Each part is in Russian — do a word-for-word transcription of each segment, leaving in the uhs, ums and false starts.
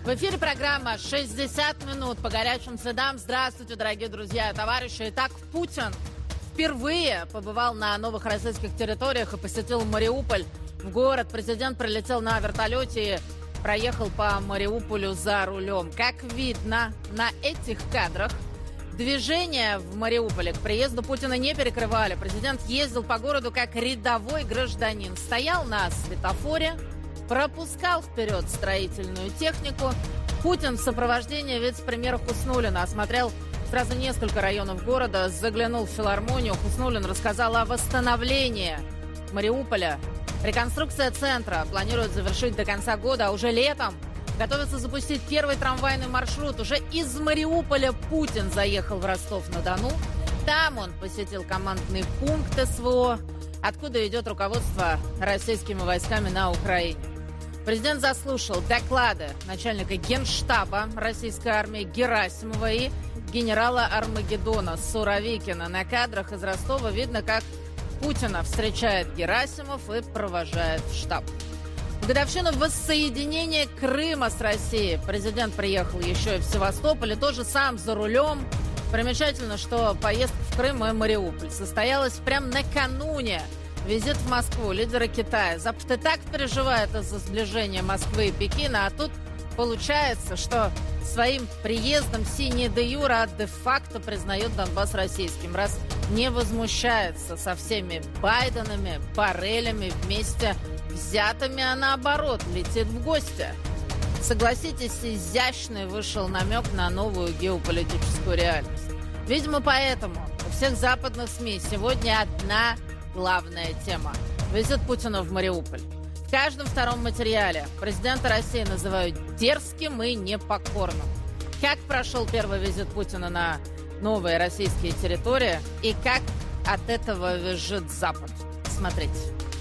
В эфире программа «шестьдесят минут по горячим следам». Здравствуйте, дорогие друзья и товарищи. Итак, Путин впервые побывал на новых российских территориях и посетил Мариуполь. В город президент прилетел на вертолете и проехал по Мариуполю за рулем. Как видно на этих кадрах, движение в Мариуполе к приезду Путина не перекрывали. Президент ездил по городу как рядовой гражданин. Стоял на светофоре, пропускал вперед строительную технику. Путин в сопровождении вице-премьера Хуснуллина осмотрел сразу несколько районов города, заглянул в филармонию. Хуснуллин рассказал о восстановлении Мариуполя. Реконструкция центра планируют завершить до конца года, а уже летом готовится запустить первый трамвайный маршрут. Уже из Мариуполя Путин заехал в Ростов-на-Дону. Там он посетил командный пункт СВО, откуда идет руководство российскими войсками на Украине. Президент заслушал доклады начальника Генштаба российской армии Герасимова и генерала Армагеддона Суровикина. На кадрах из Ростова видно, как Путина встречает Герасимов и провожает в штаб. В годовщину воссоединения Крыма с Россией президент приехал еще и в Севастополь, и тоже сам за рулем. Примечательно, что поездка в Крым и Мариуполь состоялась прямо накануне. Визит в Москву лидера Китая. Запад и так переживает из-за сближения Москвы и Пекина, а тут получается, что своим приездом Си не де юре, а де-факто признает Донбасс российским, раз не возмущается со всеми Байденами, Боррелями вместе взятыми, а наоборот летит в гости. Согласитесь, изящный вышел намек на новую геополитическую реальность. Видимо, поэтому у всех западных СМИ сегодня одна главная тема – визит Путина в Мариуполь. В каждом втором материале президента России называют дерзким и непокорным. Как прошел первый визит Путина на новые российские территории и как от этого визжит Запад? Смотрите.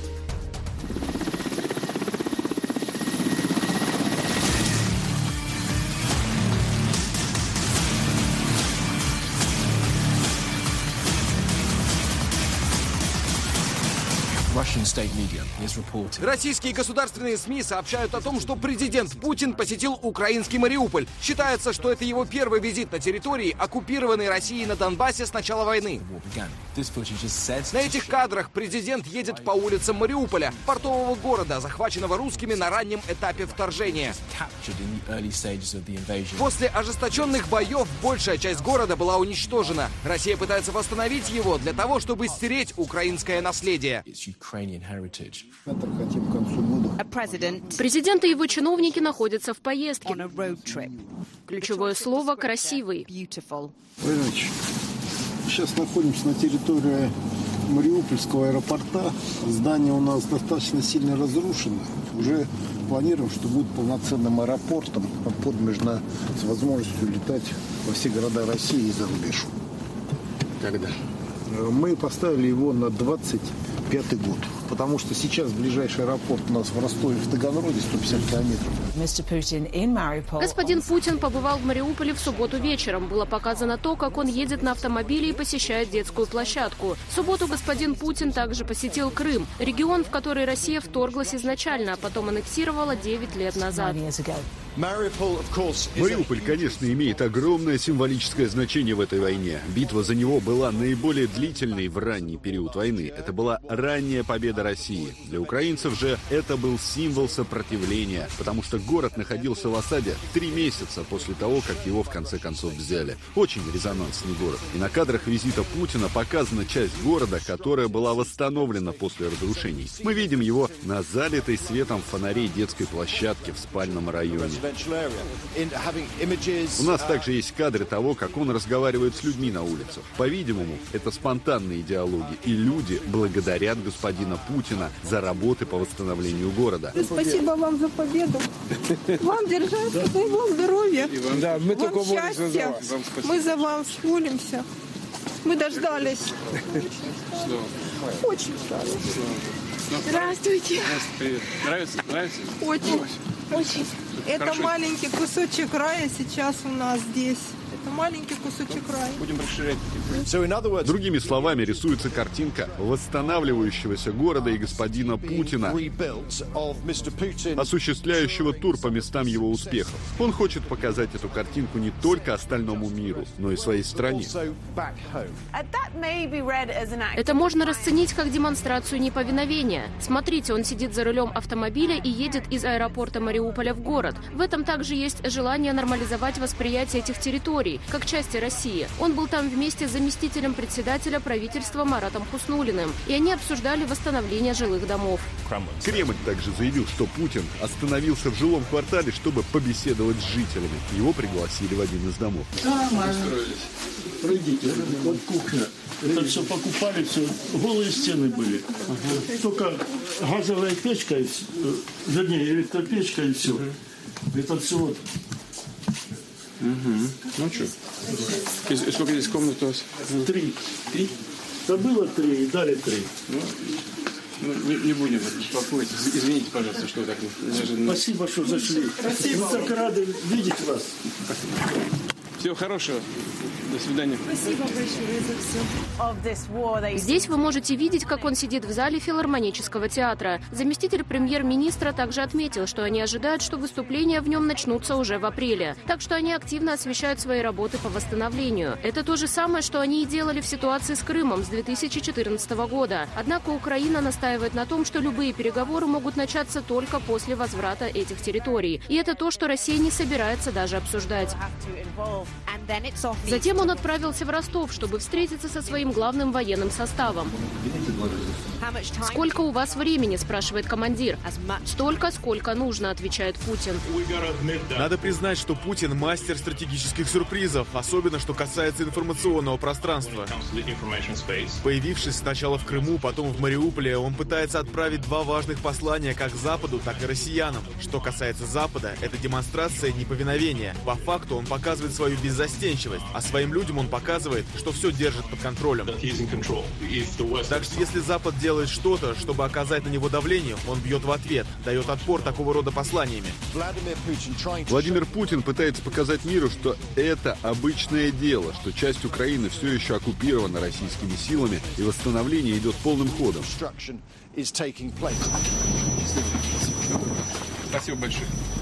Российские государственные СМИ сообщают о том, что президент Путин посетил украинский Мариуполь. Считается, что это его первый визит на территории, оккупированной Россией на Донбассе с начала войны. На этих кадрах президент едет по улицам Мариуполя, портового города, захваченного русскими на раннем этапе вторжения. После ожесточенных боев большая часть города была уничтожена. Россия пытается восстановить его для того, чтобы стереть украинское наследие. Президент и его чиновники находятся в поездке. Ключевое слово «красивый». Сейчас находимся на территории Мариупольского аэропорта. Здание у нас достаточно сильно разрушено. Уже планируем, что будет полноценным аэропортом подвижно с возможностью летать во все города России и за рубеж. Когда? Мы поставили его на двадцать пятый год, потому что сейчас ближайший аэропорт у нас в Ростове, в Таганроге, сто пятьдесят километров. Господин Путин побывал в Мариуполе в субботу вечером. Было показано то, как он едет на автомобиле и посещает детскую площадку. В субботу господин Путин также посетил Крым, регион, в который Россия вторглась изначально, а потом аннексировала девять лет назад. Мариуполь, конечно, имеет огромное символическое значение в этой войне. Битва за него была наиболее длительной в ранний период войны. Это была ранняя победа России. Для украинцев же это был символ сопротивления, потому что город находился в осаде три месяца после того, как его в конце концов взяли. Очень резонансный город. И на кадрах визита Путина показана часть города, которая была восстановлена после разрушений. Мы видим его на залитой светом фонарей детской площадке в спальном районе. У нас также есть кадры того, как он разговаривает с людьми на улицах. По-видимому, это спонтанные диалоги, и люди благодарят господина Путина за работы по восстановлению города. Спасибо вам за победу. Вам держаться, дай вам здоровья, да, мы вам счастья. Мы за вас молимся. Мы дождались. Очень хорошо. Здравствуйте. Привет. Нравится? Нравится? Очень. Очень. Это Хорошо. Маленький кусочек рая сейчас у нас здесь. Это маленький кусочек рая. Будем расширять. Другими словами, рисуется картинка восстанавливающегося города и господина Путина, осуществляющего тур по местам его успехов. Он хочет показать эту картинку не только остальному миру, но и своей стране. Это можно расценить как демонстрацию неповиновения. Смотрите, он сидит за рулем автомобиля и едет из аэропорта Мариуполя в город. В этом также есть желание нормализовать восприятие этих территорий, как части России. Он был там вместе с заместителем председателя правительства Маратом Хуснуллиным, и они обсуждали восстановление жилых домов. Кремль также заявил, что Путин остановился в жилом квартале, чтобы побеседовать с жителями. Его пригласили в один из домов. Пройдите, вот кухня. Это все покупали, все, голые стены были. Ага. Только газовая печка, вернее, электропечка и все. Это все вот. Угу. Ну что? И сколько здесь комнат у вас? Три. Три? Да было три, и дали три. Ну, ну не, не будем беспокоить. Извините, пожалуйста, что так неожиданно. Спасибо, что зашли. Спасибо. Мы так рады видеть вас. Всего хорошего. До свидания. Спасибо большое за все. Здесь вы можете видеть, как он сидит в зале филармонического театра. Заместитель премьер-министра также отметил, что они ожидают, что выступления в нем начнутся уже в апреле. Так что они активно освещают свои работы по восстановлению. Это то же самое, что они и делали в ситуации с Крымом с две тысячи четырнадцатого года. Однако Украина настаивает на том, что любые переговоры могут начаться только после возврата этих территорий. И это то, что Россия не собирается даже обсуждать. Затем он отправился в Ростов, чтобы встретиться со своим главным военным составом. «Сколько у вас времени?» – спрашивает командир. «Столько, сколько нужно», – отвечает Путин. Надо признать, что Путин мастер стратегических сюрпризов, особенно что касается информационного пространства. Появившись сначала в Крыму, потом в Мариуполе, он пытается отправить два важных послания как Западу, так и россиянам. Что касается Запада, это демонстрация неповиновения. По факту он показывает свою беззастенчивость, а своим людям он показывает, что все держит под контролем. Так что если Запад делает что-то, чтобы оказать на него давление, он бьет в ответ, дает отпор такого рода посланиями. Владимир Путин пытается показать миру, что это обычное дело, что часть Украины все еще оккупирована российскими силами, и восстановление идет полным ходом. Спасибо большое.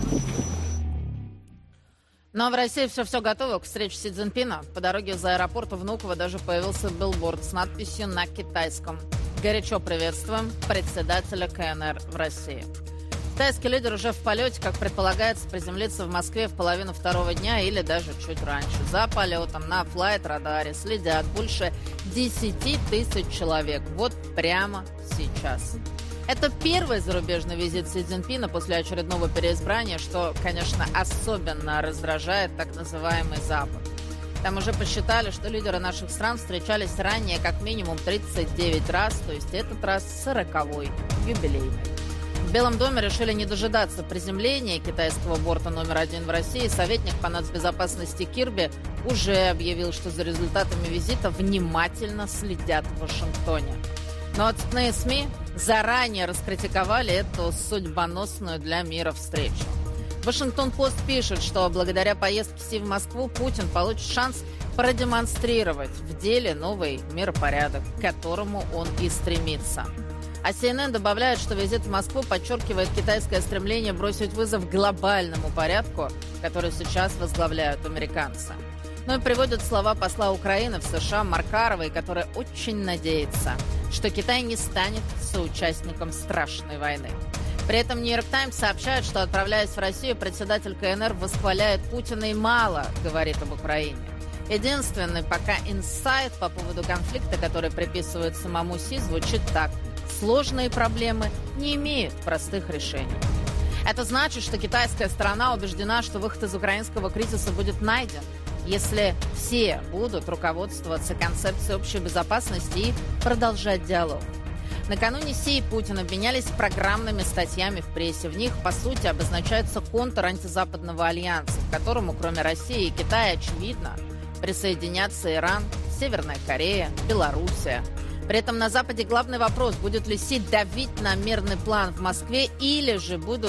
Но в России все-все готово к встрече Си Цзиньпина. По дороге из аэропорта Внуково даже появился билборд с надписью на китайском. «Горячо приветствуем председателя ка эн эр в России». Китайский лидер уже в полете, как предполагается, приземлится в Москве в половину второго дня или даже чуть раньше. За полетом на флайт-радаре следят больше десяти тысяч человек. Вот прямо сейчас. Это первый зарубежный визит Си Цзиньпина после очередного переизбрания, что, конечно, особенно раздражает так называемый Запад. Там уже посчитали, что лидеры наших стран встречались ранее как минимум тридцать девять раз, то есть этот раз сороковой, юбилейный. В Белом доме решили не дожидаться приземления китайского борта номер один в России. Советник по нацбезопасности Кирби уже объявил, что за результатами визита внимательно следят в Вашингтоне. Но отцепные СМИ заранее раскритиковали эту судьбоносную для мира встречу. Вашингтон-Пост пишет, что благодаря поездке Си в Москву Путин получит шанс продемонстрировать в деле новый миропорядок, к которому он и стремится. А Си Эн Эн добавляет, что визит в Москву подчеркивает китайское стремление бросить вызов глобальному порядку, который сейчас возглавляют американцы. Ну и приводят слова посла Украины в США Маркаровой, которая очень надеется, что Китай не станет соучастником страшной войны. При этом Нью-Йорк Таймс сообщает, что, отправляясь в Россию, председатель ка эн эр восхваляет Путина и мало говорит об Украине. Единственный пока инсайт по поводу конфликта, который приписывают самому Си, звучит так: сложные проблемы не имеют простых решений. Это значит, что китайская сторона убеждена, что выход из украинского кризиса будет найден, если все будут руководствоваться концепцией общей безопасности и продолжать диалог. Накануне Си и Путин обменялись программными статьями в прессе. В них, по сути, обозначается контур антизападного альянса, к которому, кроме России и Китая, очевидно, присоединятся Иран, Северная Корея, Белоруссия. При этом на Западе главный вопрос: будет ли Си давить на мирный план в Москве, или же будут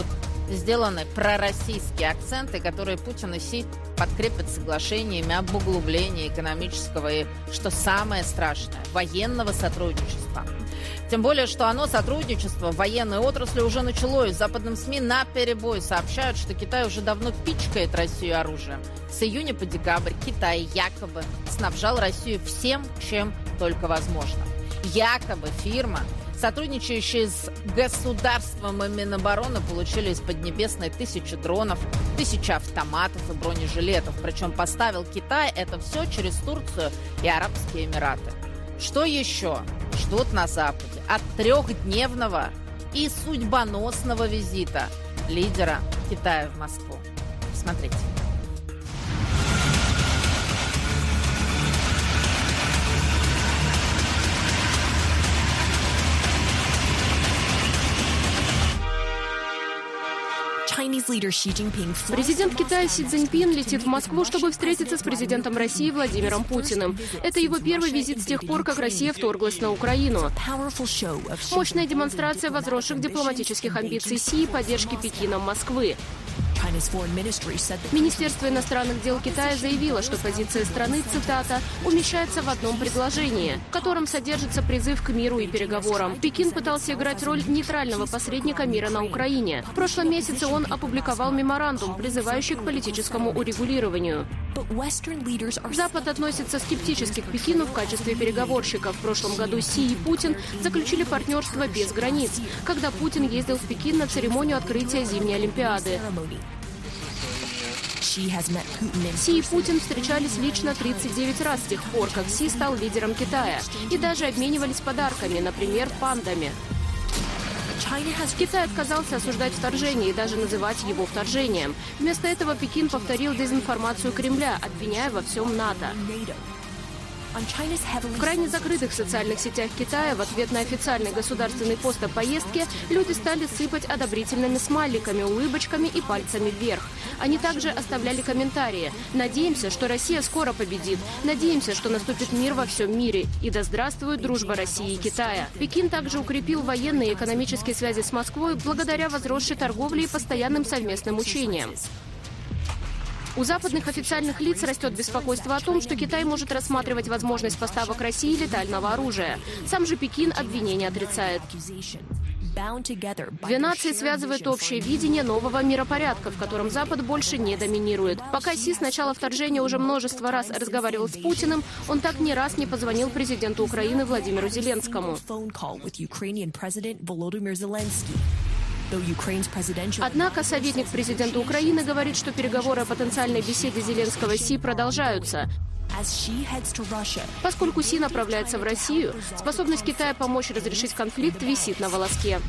сделаны пророссийские акценты, которые Путин и Си подкрепят соглашениями об углублении экономического и, что самое страшное, военного сотрудничества. Тем более, что оно, сотрудничество в военной отрасли, уже началось. В западном СМИ наперебой сообщают, что Китай уже давно пичкает Россию оружием. С июня по декабрь Китай якобы снабжал Россию всем, чем только возможно. Якобы фирма, сотрудничающие с государством и Минобороны, получили из Поднебесной тысячи дронов, тысячи автоматов и бронежилетов. Причем поставил Китай это все через Турцию и Арабские Эмираты. Что еще ждут на Западе от трехдневного и судьбоносного визита лидера Китая в Москву? Смотрите. Президент Китая Си Цзиньпин летит в Москву, чтобы встретиться с президентом России Владимиром Путиным. Это его первый визит с тех пор, как Россия вторглась на Украину. Мощная демонстрация возросших дипломатических амбиций Си и поддержки Пекином Москвы. Министерство иностранных дел Китая заявило, что позиция страны, цитата, умещается в одном предложении, в котором содержится призыв к миру и переговорам. Пекин пытался играть роль нейтрального посредника мира на Украине. В прошлом месяце он опубликовал меморандум, призывающий к политическому урегулированию. Запад относится скептически к Пекину в качестве переговорщика. В прошлом году Си и Путин заключили партнерство без границ, когда Путин ездил в Пекин на церемонию открытия зимней Олимпиады. Си и Путин встречались лично тридцать девять раз с тех пор, как Си стал лидером Китая, и даже обменивались подарками, например, пандами. Китай отказался осуждать вторжение и даже называть его вторжением. Вместо этого Пекин повторил дезинформацию Кремля, обвиняя во всем НАТО. В крайне закрытых социальных сетях Китая в ответ на официальный государственный пост о поездке люди стали сыпать одобрительными смайликами, улыбочками и пальцами вверх. Они также оставляли комментарии. «Надеемся, что Россия скоро победит. Надеемся, что наступит мир во всем мире. И да здравствует дружба России и Китая». Пекин также укрепил военные и экономические связи с Москвой благодаря возросшей торговле и постоянным совместным учениям. У западных официальных лиц растет беспокойство о том, что Китай может рассматривать возможность поставок России летального оружия. Сам же Пекин обвинения отрицает. Две нации связывает общее видение нового миропорядка, в котором Запад больше не доминирует. Пока Си с начала вторжения уже множество раз разговаривал с Путиным, он так ни раз не позвонил президенту Украины Владимиру Зеленскому. Однако советник президента Украины говорит, что переговоры о потенциальной беседе Зеленского и Си продолжаются. Поскольку Си направляется в Россию, способность Китая помочь разрешить конфликт висит на волоске.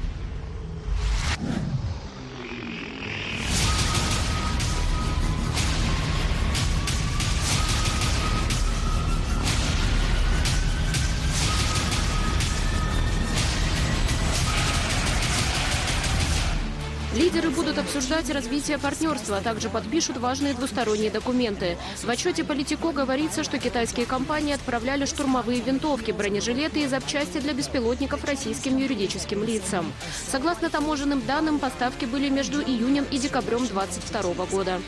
Лидеры будут обсуждать развитие партнерства, а также подпишут важные двусторонние документы. В отчете Политико говорится, что китайские компании отправляли штурмовые винтовки, бронежилеты и запчасти для беспилотников российским юридическим лицам. Согласно таможенным данным, поставки были между июнем и декабрем две тысячи двадцать второго года.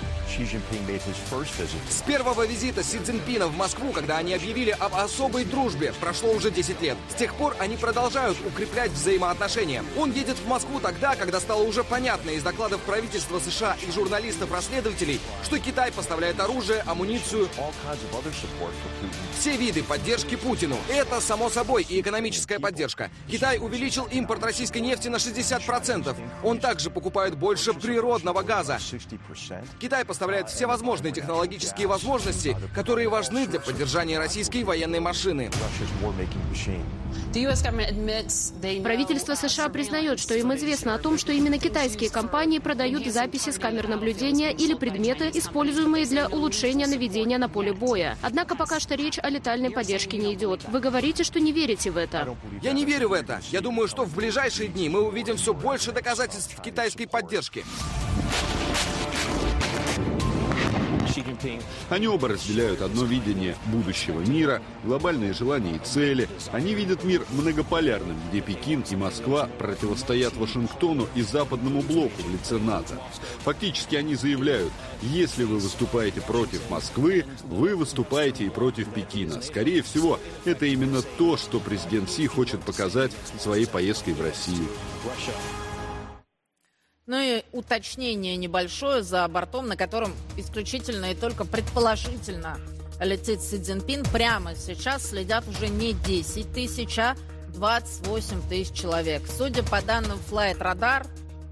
С первого визита Си Цзиньпина в Москву, когда они объявили об особой дружбе, прошло уже десять лет. С тех пор они продолжают укреплять взаимоотношения. Он едет в Москву тогда, когда стало уже понятно из докладов правительства США и журналистов-расследователей, что Китай поставляет оружие, амуницию, все виды поддержки Путину. Это, само собой, и экономическая поддержка. Китай увеличил импорт российской нефти на шестьдесят процентов. Он также покупает больше природного газа. Китай поставляет все возможные технологические возможности, которые важны для поддержания российской военной машины. Правительство США признает, что им известно о том, что именно китайские компании продают записи с камер наблюдения или предметы, используемые для улучшения наведения на поле боя. Однако пока что речь о летальной поддержке не идет. Вы говорите, что не верите в это. Я не верю в это. Я думаю, что в ближайшие дни мы увидим все больше доказательств китайской поддержки. Они оба разделяют одно видение будущего мира, глобальные желания и цели. Они видят мир многополярным, где Пекин и Москва противостоят Вашингтону и Западному блоку в лице НАТО. Фактически они заявляют, если вы выступаете против Москвы, вы выступаете и против Пекина. Скорее всего, это именно то, что президент Си хочет показать своей поездкой в Россию. Ну и уточнение небольшое за бортом, на котором исключительно и только предположительно летит Си Цзиньпин. Прямо сейчас следят уже не десять тысяч, а двадцать восемь тысяч человек. Судя по данным Flight Radar,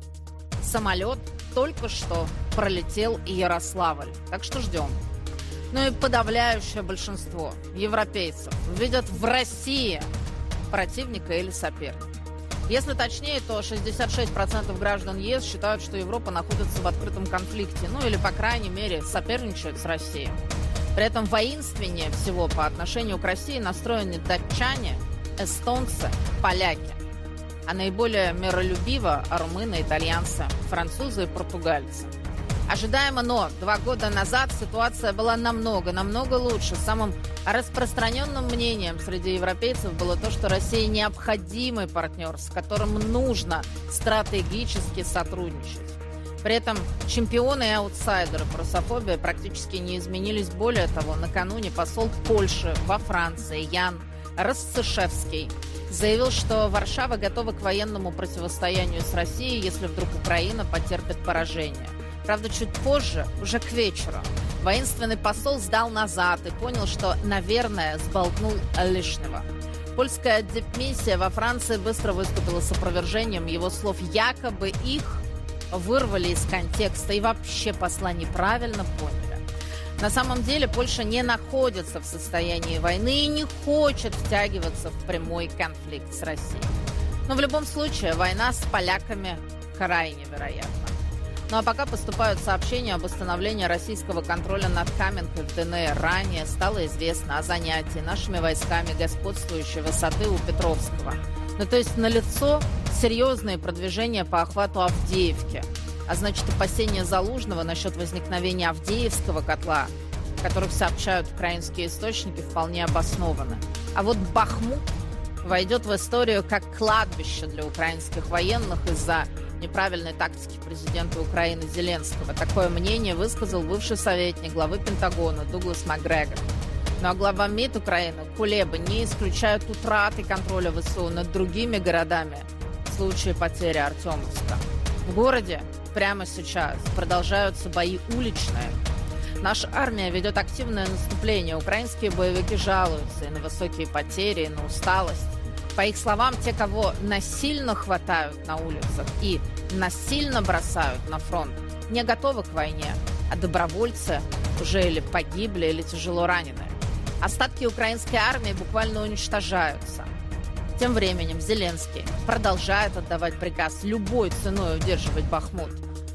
самолет только что пролетел Ярославль. Так что ждем. Ну и подавляющее большинство европейцев видят в России противника или соперника. Если точнее, то шестьдесят шесть процентов граждан ЕС считают, что Европа находится в открытом конфликте, ну или, по крайней мере, соперничает с Россией. При этом воинственнее всего по отношению к России настроены датчане, эстонцы, поляки. А наиболее миролюбиво румыны, итальянцы, французы и португальцы. Ожидаемо, но два года назад ситуация была намного, намного лучше. Самым распространенным мнением среди европейцев было то, что Россия необходимый партнер, с которым нужно стратегически сотрудничать. При этом чемпионы и аутсайдеры по русофобии практически не изменились. Более того, накануне посол Польши во Франции Ян Расцишевский заявил, что Варшава готова к военному противостоянию с Россией, если вдруг Украина потерпит поражение. Правда, чуть позже, уже к вечеру, воинственный посол сдал назад и понял, что, наверное, сболтнул лишнего. Польская дипмиссия во Франции быстро выступила с опровержением его слов. Якобы их вырвали из контекста и вообще посла неправильно поняли. На самом деле Польша не находится в состоянии войны и не хочет втягиваться в прямой конфликт с Россией. Но в любом случае война с поляками крайне вероятна. Ну а пока поступают сообщения об установлении российского контроля над Каменкой в ДНР. Ранее стало известно о занятии нашими войсками господствующей высоты у Петровского. Ну то есть налицо серьезные продвижения по охвату Авдеевки. А значит, опасения Залужного насчет возникновения Авдеевского котла, о которых сообщают украинские источники, вполне обоснованы. А вот Бахмут войдет в историю как кладбище для украинских военных из-за неправильной тактики президента Украины Зеленского. Такое мнение высказал бывший советник главы Пентагона Дуглас Макгрегор. Ну а глава МИД Украины Кулеба не исключают утраты контроля ВСУ над другими городами в случае потери Артемовска. В городе прямо сейчас продолжаются бои уличные. Наша армия ведет активное наступление. Украинские боевики жалуются и на высокие потери, и на усталость. По их словам, те, кого насильно хватают на улицах и насильно бросают на фронт, не готовы к войне, а добровольцы уже или погибли, или тяжело ранены. Остатки украинской армии буквально уничтожаются. Тем временем Зеленский продолжает отдавать приказ любой ценой удерживать Бахмут.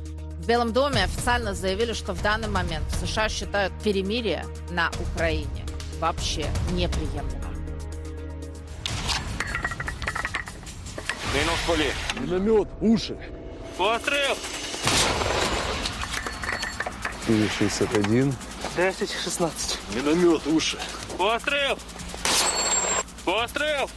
В Белом доме официально заявили, что в данный момент США считают перемирие на Украине вообще неприемлемым. Минус поле. Миномет, уши. Пострел! четыре шестьдесят один. десять шестнадцать. Миномет, уши. Пострел! Пострел!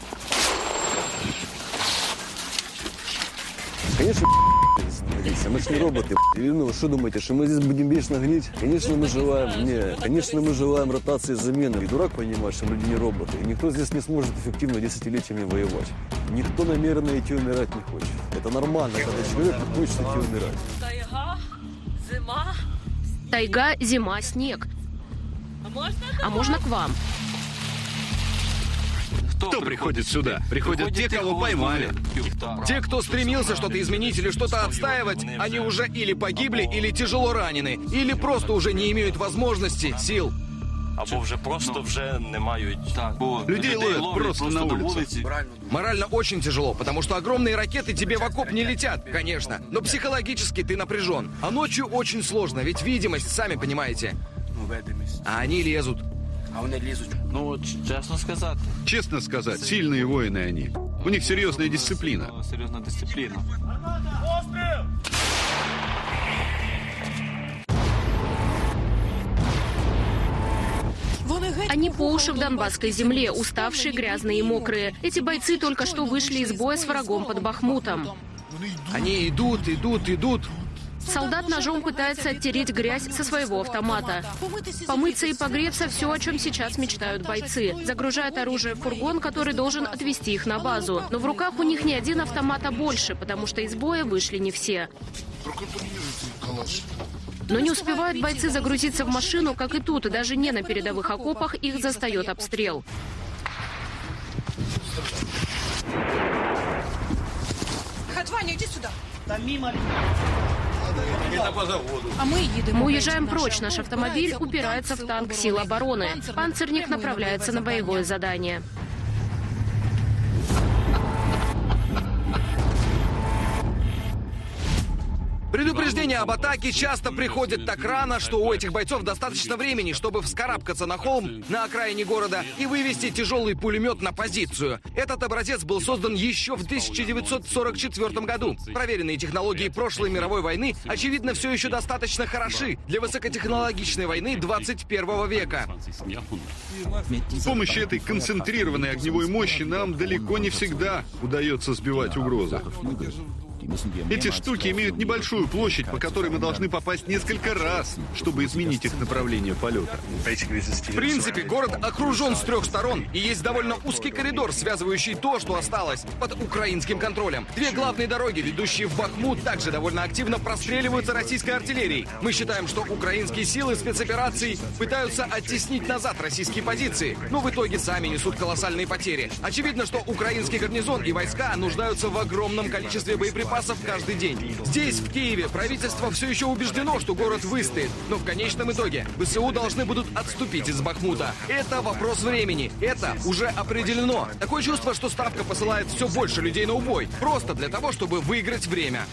Конечно, мы же не роботы. Ну, что думаете, что мы здесь будем вечно гнить? Конечно, мы желаем, не, конечно, мы желаем ротации и замены. И дурак понимает, что люди не роботы. И никто здесь не сможет эффективно десятилетиями воевать. Никто намеренно идти умирать не хочет. Это нормально, когда человек не хочет идти умирать. Тайга, зима. Тайга, зима, снег. А можно к вам? Кто приходит сюда? Приходят те, кого поймали. Те, кто стремился что-то изменить или что-то отстаивать, они уже или погибли, или тяжело ранены, или просто уже не имеют возможности, сил. Або вже просто вже не мають. Людей ловят просто на улице. Морально очень тяжело, потому что огромные ракеты тебе в окоп не летят, конечно. Но психологически ты напряжен. А ночью очень сложно, ведь видимость, сами понимаете. А они лезут. А вони лізуть. Ну, вот, честно сказать. Честно сказать, сильные воины они. У них серьезная дисциплина. Серьезная дисциплина. Они по уши в донбасской земле, уставшие, грязные и мокрые. Эти бойцы только что вышли из боя с врагом под Бахмутом. Они идут, идут, идут. Солдат ножом пытается оттереть грязь со своего автомата. Помыться и погреться – все, о чем сейчас мечтают бойцы. Загружают оружие в фургон, который должен отвезти их на базу. Но в руках у них не один автомат, а больше, потому что из боя вышли не все. Но не успевают бойцы загрузиться в машину, как и тут, даже не на передовых окопах их застает обстрел. Ваня, иди сюда. Там мимо. А мы едем. Мы уезжаем прочь. Наш автомобиль упирается в танк сил обороны. Панцирник направляется на боевое задание. Предупреждения об атаке часто приходят так рано, что у этих бойцов достаточно времени, чтобы вскарабкаться на холм на окраине города и вывести тяжелый пулемет на позицию. Этот образец был создан еще в тысяча девятьсот сорок четвёртом году. Проверенные технологии прошлой мировой войны, очевидно, все еще достаточно хороши для высокотехнологичной войны двадцать первого века. С помощью этой концентрированной огневой мощи нам далеко не всегда удается сбивать угрозы. Эти штуки имеют небольшую площадь, по которой мы должны попасть несколько раз, чтобы изменить их направление полета. В принципе, город окружен с трех сторон, и есть довольно узкий коридор, связывающий то, что осталось, под украинским контролем. Две главные дороги, ведущие в Бахмут, также довольно активно простреливаются российской артиллерией. Мы считаем, что украинские силы спецопераций пытаются оттеснить назад российские позиции, но в итоге сами несут колоссальные потери. Очевидно, что украинский гарнизон и войска нуждаются в огромном количестве боеприпасов каждый день. Здесь, в Киеве, правительство все еще убеждено, что город выстоит, но в конечном итоге ВСУ должны будут отступить из Бахмута. Это вопрос времени. Это уже определено. Такое чувство, что Ставка посылает все больше людей на убой, просто для того, чтобы выиграть время.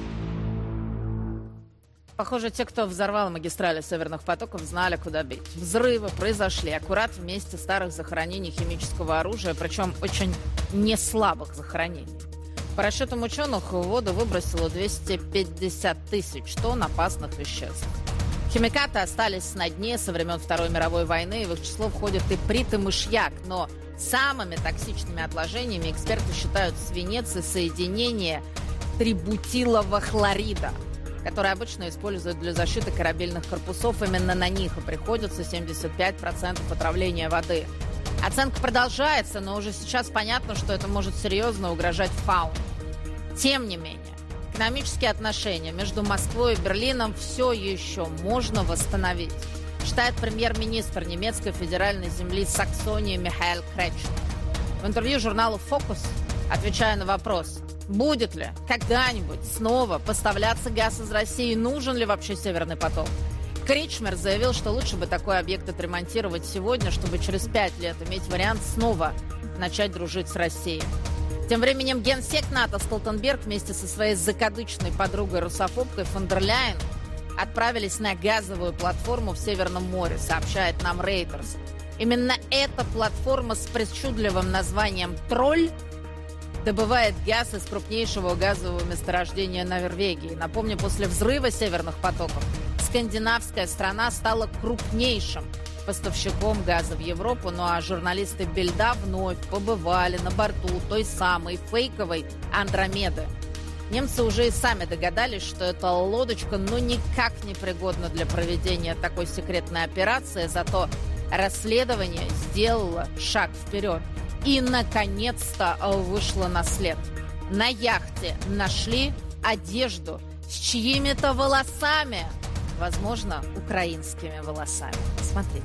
Похоже, те, кто взорвал магистрали Северных потоков, знали, куда бить. Взрывы произошли аккурат в месте старых захоронений химического оружия, причем очень неслабых захоронений. По расчетам ученых, в воду выбросило двести пятьдесят тысяч тонн опасных веществ. Химикаты остались на дне со времен Второй мировой войны, и в их число входит и прит, и мышьяк. Но самыми токсичными отложениями эксперты считают свинец и соединение трибутилового хлорида, который обычно используют для защиты корабельных корпусов. Именно на них и приходится семьдесят пять процентов отравления воды. Оценка продолжается, но уже сейчас понятно, что это может серьезно угрожать фауне. Тем не менее, экономические отношения между Москвой и Берлином все еще можно восстановить, считает премьер-министр немецкой федеральной земли Саксонии Михаэль Кречмер. В интервью журналу «Фокус», отвечая на вопрос, будет ли когда-нибудь снова поставляться газ из России, нужен ли вообще Северный поток, Кречмер заявил, что лучше бы такой объект отремонтировать сегодня, чтобы через пять лет иметь вариант снова начать дружить с Россией. Тем временем генсек НАТО Столтенберг вместе со своей закадычной подругой-русофобкой фон дер Ляйен отправились на газовую платформу в Северном море, сообщает нам Reuters. Именно эта платформа с причудливым названием «Тролль» добывает газ из крупнейшего газового месторождения на Норвегии. Напомню, после взрыва Северных потоков скандинавская страна стала крупнейшим поставщиком газа в Европу, ну а журналисты Бильда вновь побывали на борту той самой фейковой Андромеды. Немцы уже и сами догадались, что эта лодочка ну никак не пригодна для проведения такой секретной операции, зато расследование сделало шаг вперед и, наконец-то, вышло на след. На яхте нашли одежду с чьими-то волосами, возможно, украинскими волосами. Смотрите.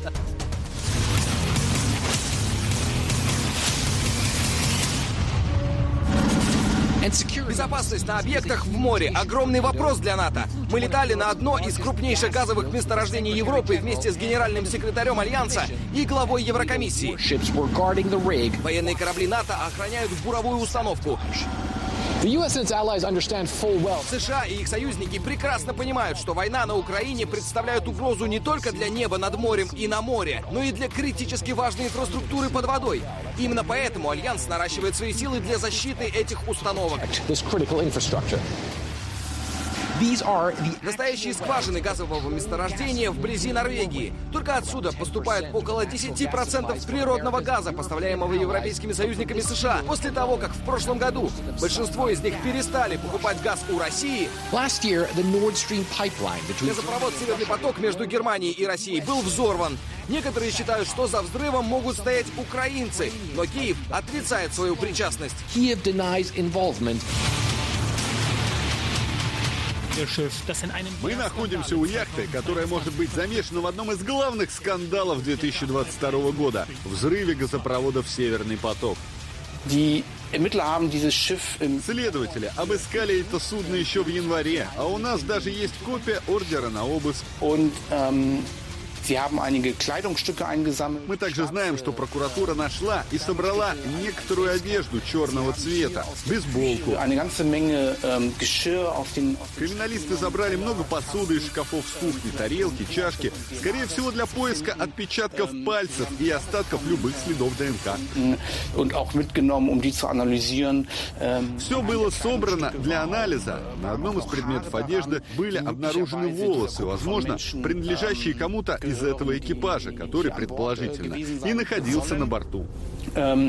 Безопасность на объектах в море – огромный вопрос для НАТО. Мы летали на одно из крупнейших газовых месторождений Европы вместе с генеральным секретарем Альянса и главой Еврокомиссии. Военные корабли НАТО охраняют буровую установку. США и их союзники прекрасно понимают, что война на Украине представляет угрозу не только для неба над морем и на море, но и для критически важной инфраструктуры под водой. Именно поэтому Альянс наращивает свои силы для защиты этих установок. Настоящие скважины газового месторождения вблизи Норвегии. Только отсюда поступает около десять процентов природного газа, поставляемого европейскими союзниками США. После того, как в прошлом году большинство из них перестали покупать газ у России, газопровод «Северный поток» между Германией и Россией был взорван. Некоторые считают, что за взрывом могут стоять украинцы, но Киев отрицает свою причастность. Мы находимся у яхты, которая может быть замешана в одном из главных скандалов две тысячи двадцать второго года – взрыве газопроводов «Северный поток». Следователи обыскали это судно еще в январе, а у нас даже есть копия ордера на обыск. Мы также знаем, что прокуратура нашла и собрала некоторую одежду черного цвета, бейсболку. Криминалисты забрали много посуды из шкафов с кухни, тарелки, чашки, скорее всего для поиска отпечатков пальцев и остатков любых следов ДНК. Все было собрано для анализа. На одном из предметов одежды были обнаружены волосы, возможно, принадлежащие кому-то из этого экипажа, который предположительно и находился на борту. Также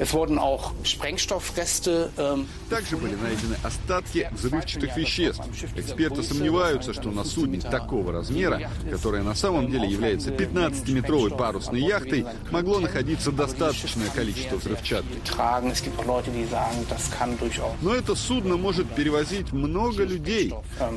были найдены остатки взрывчатых веществ. Эксперты сомневаются, что на судне такого размера, которое на самом деле является пятнадцатиметровой парусной яхтой, могло находиться достаточное количество взрывчатки. Но это судно может перевозить много людей.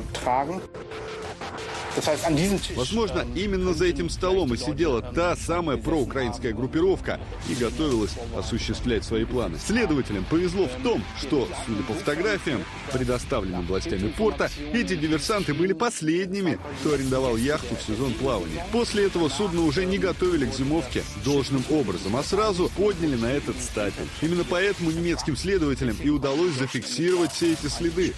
Возможно, именно за этим столом и сидела та самая проукраинская группировка и готовилась осуществлять свои планы. Следователям повезло в том, что, судя по фотографиям, предоставленным властями порта, эти диверсанты были последними, кто арендовал яхту в сезон плавания. После этого судно уже не готовили к зимовке должным образом, а сразу подняли на этот стапель. Именно поэтому немецким следователям и удалось зафиксировать все эти следы.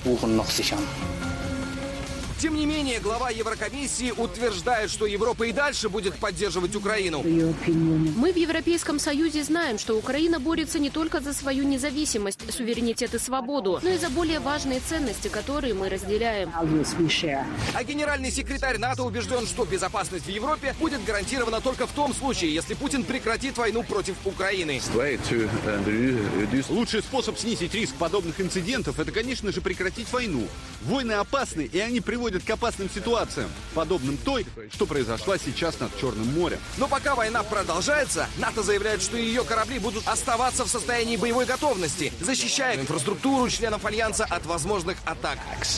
Тем не менее, глава Еврокомиссии утверждает, что Европа и дальше будет поддерживать Украину. Мы в Европейском Союзе знаем, что Украина борется не только за свою независимость, суверенитет и свободу, но и за более важные ценности, которые мы разделяем. А генеральный секретарь НАТО убежден, что безопасность в Европе будет гарантирована только в том случае, если Путин прекратит войну против Украины. Лучший способ снизить риск подобных инцидентов – это, конечно же, прекратить войну. Войны опасны, и они приводят к опасным ситуациям, подобным той, что произошла сейчас над Черным морем. Но пока война продолжается, НАТО заявляет, что ее корабли будут оставаться в состоянии боевой готовности, защищая инфраструктуру членов Альянса от возможных атак.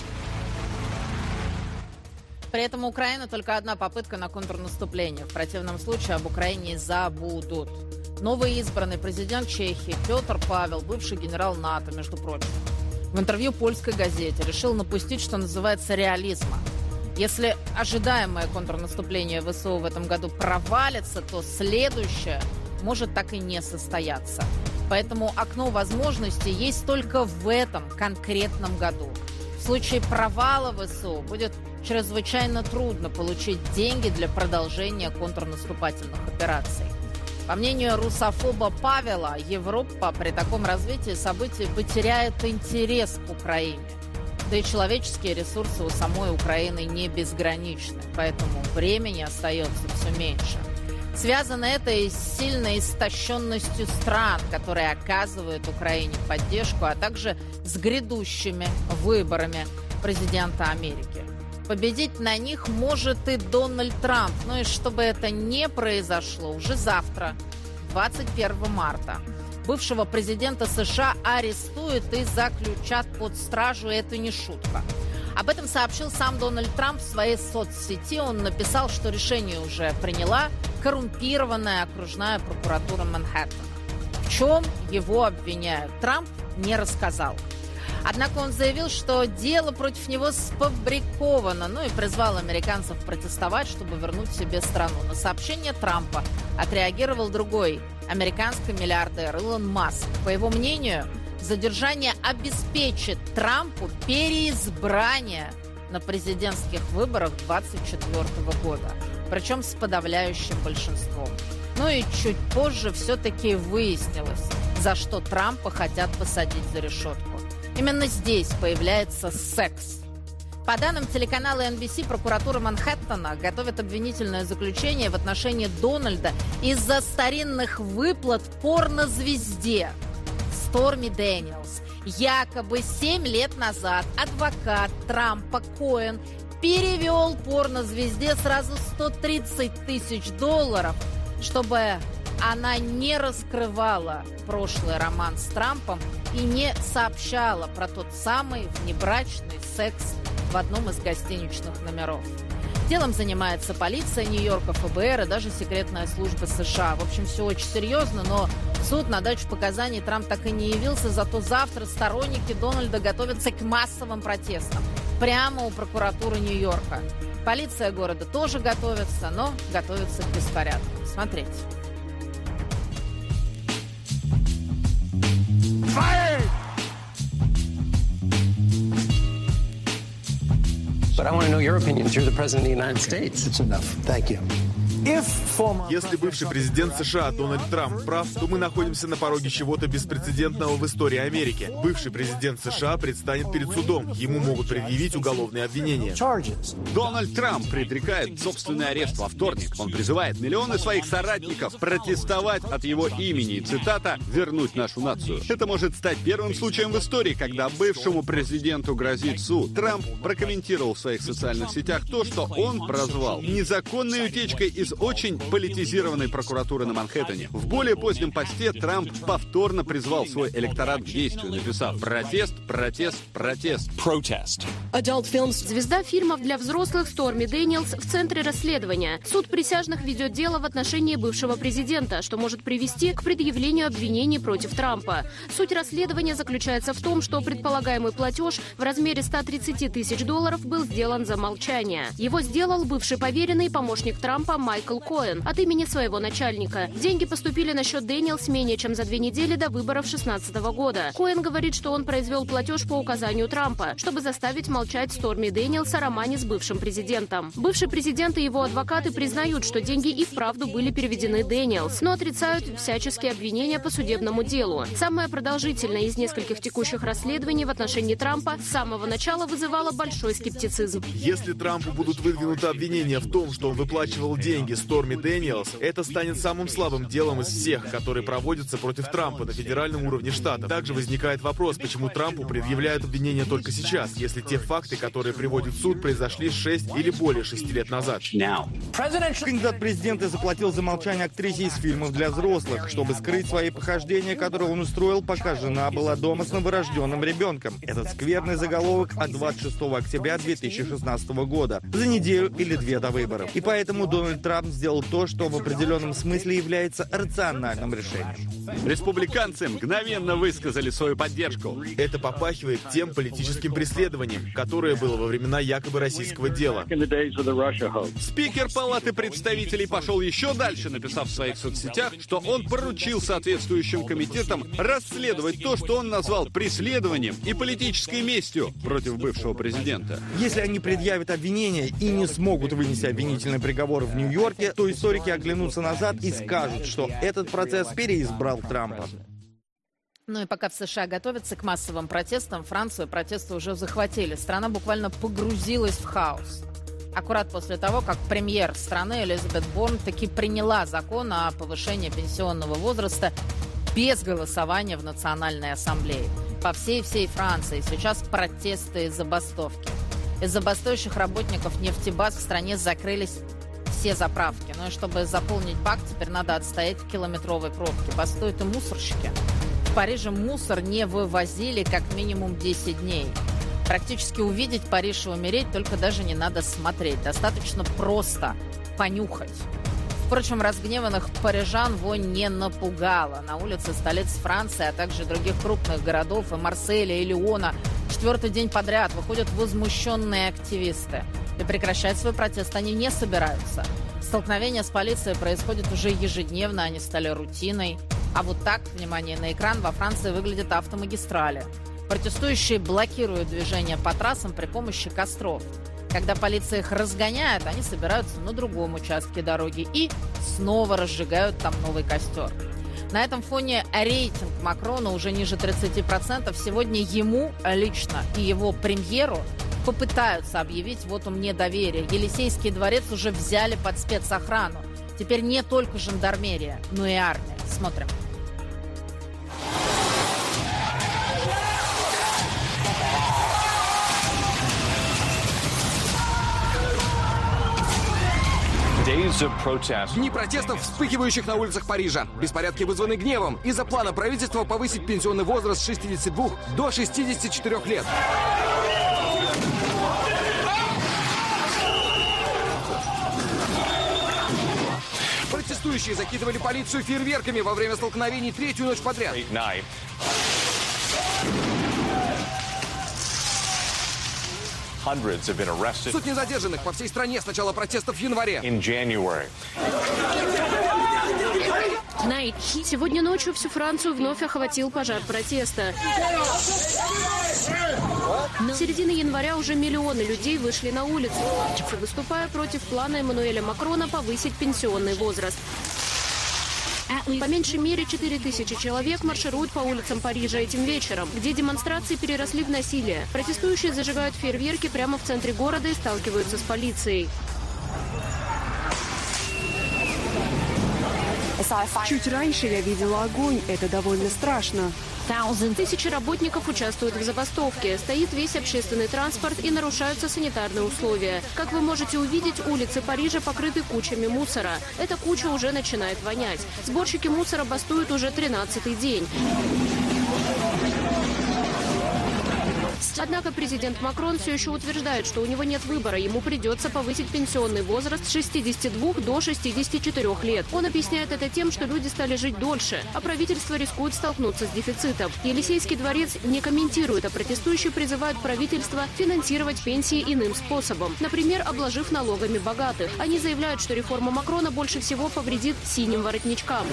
При этом у Украины только одна попытка на контрнаступление. В противном случае об Украине забудут. Новый избранный президент Чехии Петр Павел, бывший генерал НАТО, между прочим, в интервью польской газете решил напустить, что называется, реализма. Если ожидаемое контрнаступление ВСУ в этом году провалится, то следующее может так и не состояться. Поэтому окно возможностей есть только в этом конкретном году. В случае провала ВСУ будет чрезвычайно трудно получить деньги для продолжения контрнаступательных операций. По мнению русофоба Павела, Европа при таком развитии событий потеряет интерес к Украине. Да и человеческие ресурсы у самой Украины не безграничны, поэтому времени остается все меньше. Связано это и с сильной истощенностью стран, которые оказывают Украине поддержку, а также с грядущими выборами президента Америки. Победить на них может и Дональд Трамп. Ну и чтобы это не произошло, уже завтра, двадцать первого марта, бывшего президента США арестуют и заключат под стражу. Это не шутка. Об этом сообщил сам Дональд Трамп в своей соцсети. Он написал, что решение уже приняла коррумпированная окружная прокуратура Манхэттена. В чем его обвиняют, Трамп не рассказал. Однако он заявил, что дело против него сфабриковано, ну и призвал американцев протестовать, чтобы вернуть себе страну. На сообщение Трампа отреагировал другой американский миллиардер Илон Маск. По его мнению, задержание обеспечит Трампу переизбрание на президентских выборах две тысячи двадцать четвёртого года, причем с подавляющим большинством. Ну и чуть позже все-таки выяснилось, за что Трампа хотят посадить за решетку. Именно здесь появляется секс. По данным телеканала эн би си, прокуратура Манхэттена готовит обвинительное заключение в отношении Дональда из-за старинных выплат порнозвезде Сторми Дэниелс. Якобы семь лет назад адвокат Трампа Коэн перевел порнозвезде сразу сто тридцать тысяч долларов, чтобы она не раскрывала прошлый роман с Трампом и не сообщала про тот самый внебрачный секс в одном из гостиничных номеров. Делом занимается полиция Нью-Йорка, эф бэ эр и даже секретная служба США. В общем, все очень серьезно, но в суд на дачу показаний Трамп так и не явился, зато завтра сторонники Дональда готовятся к массовым протестам прямо у прокуратуры Нью-Йорка. Полиция города тоже готовится, но готовится к беспорядку. Смотрите. But I want to know your opinions. You're the president of the United States. It's enough. Thank you. Если бывший президент США Дональд Трамп прав, то мы находимся на пороге чего-то беспрецедентного в истории Америки. Бывший президент США предстанет перед судом. Ему могут предъявить уголовные обвинения. Дональд Трамп предрекает собственный арест во вторник. Он призывает миллионы своих соратников протестовать от его имени. Цитата: «Вернуть нашу нацию». Это может стать первым случаем в истории, когда бывшему президенту грозит суд. Трамп прокомментировал в своих социальных сетях то, что он прозвал незаконной утечкой из очень политизированной прокуратуры на Манхэттене. В более позднем посте Трамп повторно призвал свой электорат к действию, написав: «Протест, протест, протест». Звезда фильмов для взрослых Сторми Дэниелс в центре расследования. Суд присяжных ведет дело в отношении бывшего президента, что может привести к предъявлению обвинений против Трампа. Суть расследования заключается в том, что предполагаемый платеж в размере ста тридцати тысяч долларов был сделан за молчание. Его сделал бывший поверенный помощник Трампа Майкл Коэн от имени своего начальника. Деньги поступили на счет Дэниелс менее чем за две недели до выборов две тысячи шестнадцатого года. Коэн говорит, что он произвел платеж по указанию Трампа, чтобы заставить молчать Сторми Дэниелс о романе с бывшим президентом. Бывший президент и его адвокаты признают, что деньги и вправду были переведены Дэниелс, но отрицают всяческие обвинения по судебному делу. Самое продолжительное из нескольких текущих расследований в отношении Трампа с самого начала вызывало большой скептицизм. Если Трампу будут выдвинуты обвинения в том, что он выплачивал деньги Сторми Дэниелс, это станет самым слабым делом из всех, которые проводятся против Трампа на федеральном уровне штата. Также возникает вопрос, почему Трампу предъявляют обвинения только сейчас, если те факты, которые приводит суд, произошли шесть или более шести лет назад. Кандидат в президенты заплатил за молчание актрисе из фильмов для взрослых, чтобы скрыть свои похождения, которые он устроил, пока жена была дома с новорожденным ребенком. Этот скверный заголовок от двадцать шестого октября две тысячи шестнадцатого года, за неделю или две до выборов. И поэтому Дональд Трамп сделал то, что в определенном смысле является рациональным решением. Республиканцы мгновенно высказали свою поддержку. Это попахивает тем политическим преследованием, которое было во времена якобы российского дела. Спикер Палаты представителей пошел еще дальше, написав в своих соцсетях, что он поручил соответствующим комитетам расследовать то, что он назвал преследованием и политической местью против бывшего президента. Если они предъявят обвинения и не смогут вынести обвинительный приговор в Нью-Йорке, то историки оглянутся назад и скажут, что этот процесс переизбрал Трампа. Ну и пока в США готовятся к массовым протестам, Францию протесты уже захватили. Страна буквально погрузилась в хаос. Аккурат после того, как премьер страны Элизабет Борн таки приняла закон о повышении пенсионного возраста без голосования в Национальной ассамблее. По всей-всей Франции сейчас протесты и забастовки. Из забастующих работников нефтебаз в стране закрылись все заправки. Ну и чтобы заполнить бак, теперь надо отстоять в километровой пробке. Бастуют и мусорщики. В Париже мусор не вывозили как минимум десять дней. Практически увидеть Париж и умереть только даже не надо смотреть. Достаточно просто понюхать. Впрочем, разгневанных парижан вонь не напугала. На улице столиц Франции, а также других крупных городов и Марселя, и Лиона четвертый день подряд выходят возмущенные активисты. И прекращать свой протест они не собираются. Столкновения с полицией происходят уже ежедневно, они стали рутиной. А вот так, внимание на экран, во Франции выглядят автомагистрали. Протестующие блокируют движение по трассам при помощи костров. Когда полиция их разгоняет, они собираются на другом участке дороги и снова разжигают там новый костер. На этом фоне рейтинг Макрона уже ниже тридцати процентов. Сегодня ему лично и его премьеру попытаются объявить вотум недоверия. Елисейский дворец уже взяли под спецохрану. Теперь не только жандармерия, но и армия. Смотрим. Дни протестов, вспыхивающих на улицах Парижа. Беспорядки вызваны гневом из-за плана правительства повысить пенсионный возраст с шестидесяти двух до шестидесяти четырёх лет. Протестующие закидывали полицию фейерверками во время столкновений третью ночь подряд. Сотни задержанных по всей стране с начала протестов в январе. Сегодня ночью всю Францию вновь охватил пожар протеста. С середины января уже миллионы людей вышли на улицы, выступая против плана Эммануэля Макрона повысить пенсионный возраст. По меньшей мере четыре тысячи человек маршируют по улицам Парижа этим вечером, где демонстрации переросли в насилие. Протестующие зажигают фейерверки прямо в центре города и сталкиваются с полицией. Чуть раньше я видела огонь. Это довольно страшно. Тысячи работников участвуют в забастовке. Стоит весь общественный транспорт и нарушаются санитарные условия. Как вы можете увидеть, улицы Парижа покрыты кучами мусора. Эта куча уже начинает вонять. Сборщики мусора бастуют уже тринадцатый день. Однако президент Макрон все еще утверждает, что у него нет выбора. Ему придется повысить пенсионный возраст с шестидесяти двух до шестидесяти четырёх лет. Он объясняет это тем, что люди стали жить дольше, а правительство рискует столкнуться с дефицитом. Елисейский дворец не комментирует, а протестующие призывают правительство финансировать пенсии иным способом, например, обложив налогами богатых. Они заявляют, что реформа Макрона больше всего повредит синим воротничкам.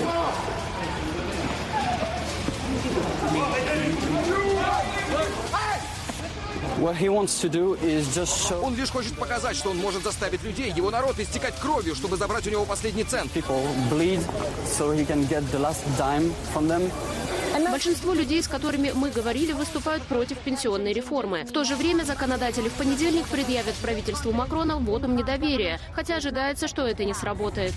Он лишь хочет показать, что он может заставить людей, его народ, истекать кровью, чтобы забрать у него последний цент. Большинство людей, с которыми мы говорили, выступают против пенсионной реформы. В то же время законодатели в понедельник предъявят правительству Макрона вотум недоверия, хотя ожидается, что это не сработает.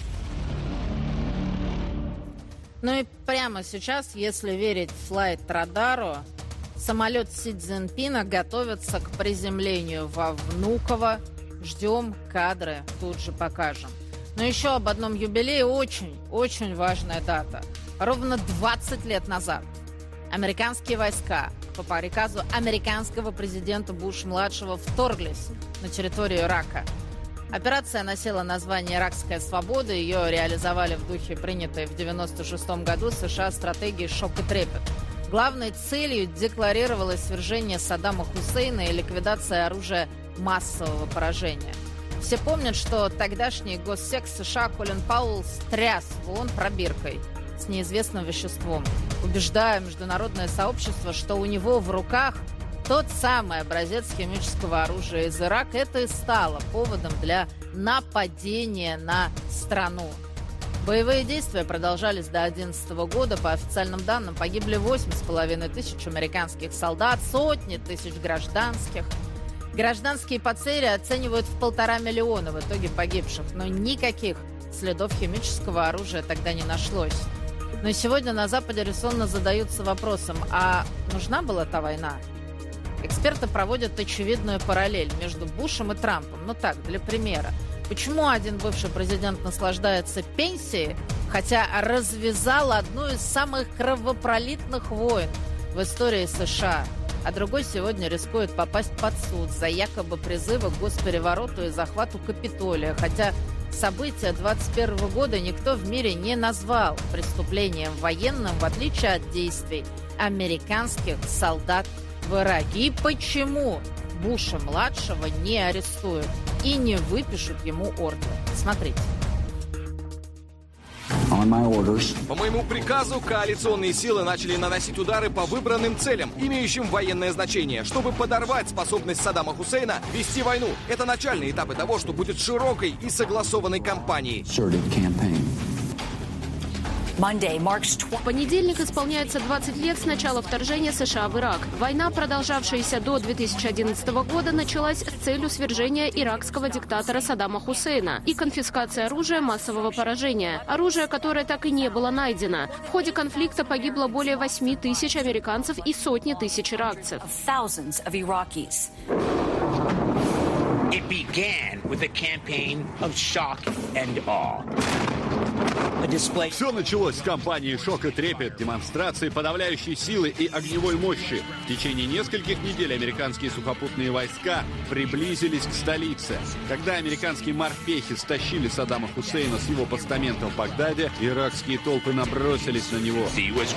Ну и прямо сейчас, если верить флайт-радару, самолет Си Цзиньпина готовится к приземлению во Внуково. Ждем кадры, тут же покажем. Но еще об одном юбилее, очень-очень важная дата. Ровно двадцать лет назад американские войска по приказу американского президента Буша-младшего вторглись на территорию Ирака. Операция носила название «Иракская свобода». Ее реализовали в духе принятой в девяносто шестом году США стратегии «Шок и трепет». Главной целью декларировалось свержение Саддама Хусейна и ликвидация оружия массового поражения. Все помнят, что тогдашний госсек США Колин Пауэлл стряс в ООН пробиркой с неизвестным веществом, убеждая международное сообщество, что у него в руках тот самый образец химического оружия из Ирака. Это и стало поводом для нападения на страну. Боевые действия продолжались до две тысячи одиннадцатого года. По официальным данным, погибли восемь с половиной тысяч американских солдат, сотни тысяч гражданских. Гражданские потери оценивают в полтора миллиона в итоге погибших, но никаких следов химического оружия тогда не нашлось. Но сегодня на Западе резонно задаются вопросом, а нужна была та война? Эксперты проводят очевидную параллель между Бушем и Трампом. Ну так, для примера. Почему один бывший президент наслаждается пенсией, хотя развязал одну из самых кровопролитных войн в истории США, а другой сегодня рискует попасть под суд за якобы призывы к госперевороту и захвату Капитолия, хотя события двадцать первого года никто в мире не назвал преступлением военным, в отличие от действий американских солдат в Ираке. И почему Буша-младшего не арестуют и не выпишут ему ордер? Смотрите. По моему приказу коалиционные силы начали наносить удары по выбранным целям, имеющим военное значение, чтобы подорвать способность Саддама Хусейна вести войну. Это начальные этапы того, что будет широкой и согласованной кампанией. В понедельник исполняется двадцать лет с начала вторжения США в Ирак. Война, продолжавшаяся до две тысячи одиннадцатого года, началась с целью свержения иракского диктатора Саддама Хусейна и конфискации оружия массового поражения. Оружие, которое так и не было найдено. В ходе конфликта погибло более восьми тысяч американцев и сотни тысяч иракцев. It began with a campaign of shock and awe. Все началось с кампании «Шок и трепет», демонстрации подавляющей силы и огневой мощи. В течение нескольких недель американские сухопутные войска приблизились к столице. Когда американские морпехи стащили Саддама Хусейна с его постамента в Багдаде, иракские толпы набросились на него.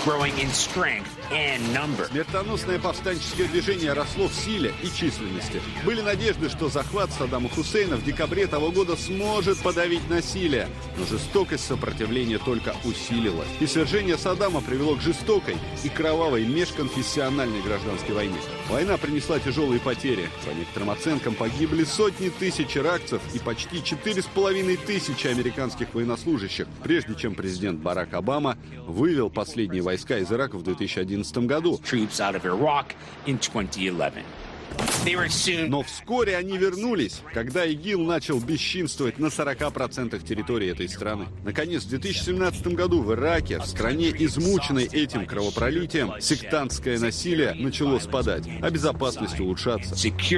Смертоносное повстанческое движение росло в силе и численности. Были надежды, что захват Саддама Хусейна в декабре того года сможет подавить насилие, но жестокость сопротивления только усилилась. И свержение Саддама привело к жестокой и кровавой межконфессиональной гражданской войне. Война принесла тяжелые потери. По некоторым оценкам погибли сотни тысяч иракцев и почти четыре с половиной тысячи американских военнослужащих, прежде чем президент Барак Обама вывел последние войска из Ирака в две тысячи одиннадцатом году. Но вскоре они вернулись, когда ИГИЛ начал бесчинствовать на сорока процентах территории этой страны. Наконец, в две тысячи семнадцатом году в Ираке, в стране, измученной этим кровопролитием, сектантское насилие начало спадать, а безопасность улучшаться.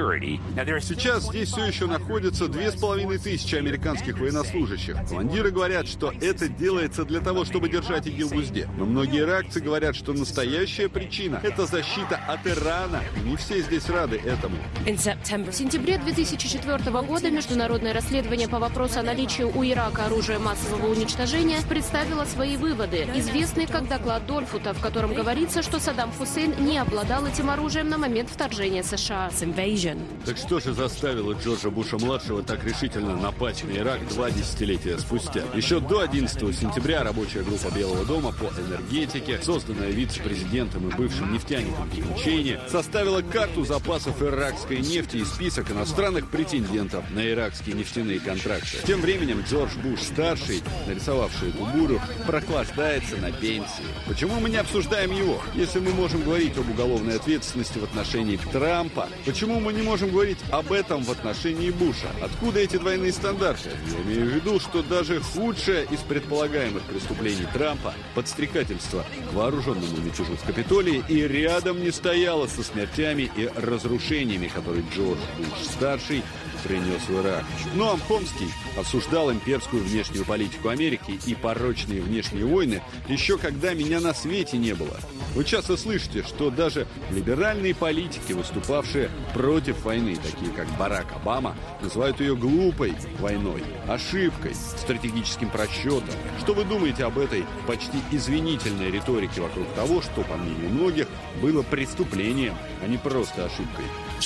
Сейчас здесь все еще находятся две с половиной тысячи американских военнослужащих. Командиры говорят, что это делается для того, чтобы держать ИГИЛ в узде. Но многие иракцы говорят, что настоящая причина – это защита от Ирана. И не все здесь рады этому. В сентябре две тысячи четвёртого года международное расследование по вопросу о наличии у Ирака оружия массового уничтожения представило свои выводы, известный как доклад Дольфута, в котором говорится, что Саддам Хусейн не обладал этим оружием на момент вторжения США. Так что же заставило Джорджа Буша-младшего так решительно напасть на Ирак два десятилетия спустя? Еще до одиннадцатого сентября рабочая группа Белого дома по энергетике, созданная вице-президентом и бывшим нефтяником Чейни, составила карту запасов иракской нефти и список иностранных претендентов на иракские нефтяные контракты. Тем временем Джордж Буш-старший, нарисовавший эту бурю, прохлаждается на пенсии. Почему мы не обсуждаем его? Если мы можем говорить об уголовной ответственности в отношении Трампа, почему мы не можем говорить об этом в отношении Буша? Откуда эти двойные стандарты? Я имею в виду, что даже худшее из предполагаемых преступлений Трампа, подстрекательство к вооруженному мятежу в Капитолии, и рядом не стояло со смертями и разрушениями, которые Джордж Буш-старший принес в Ирак. Ноам Хомский осуждал имперскую внешнюю политику Америки и порочные внешние войны еще когда меня на свете не было. Вы часто слышите, что даже либеральные политики, выступавшие против войны, такие как Барак Обама, называют ее глупой войной, ошибкой, стратегическим просчетом. Что вы думаете об этой почти извинительной риторике вокруг того, что, по мнению многих, было преступлением, а не просто ошибкой?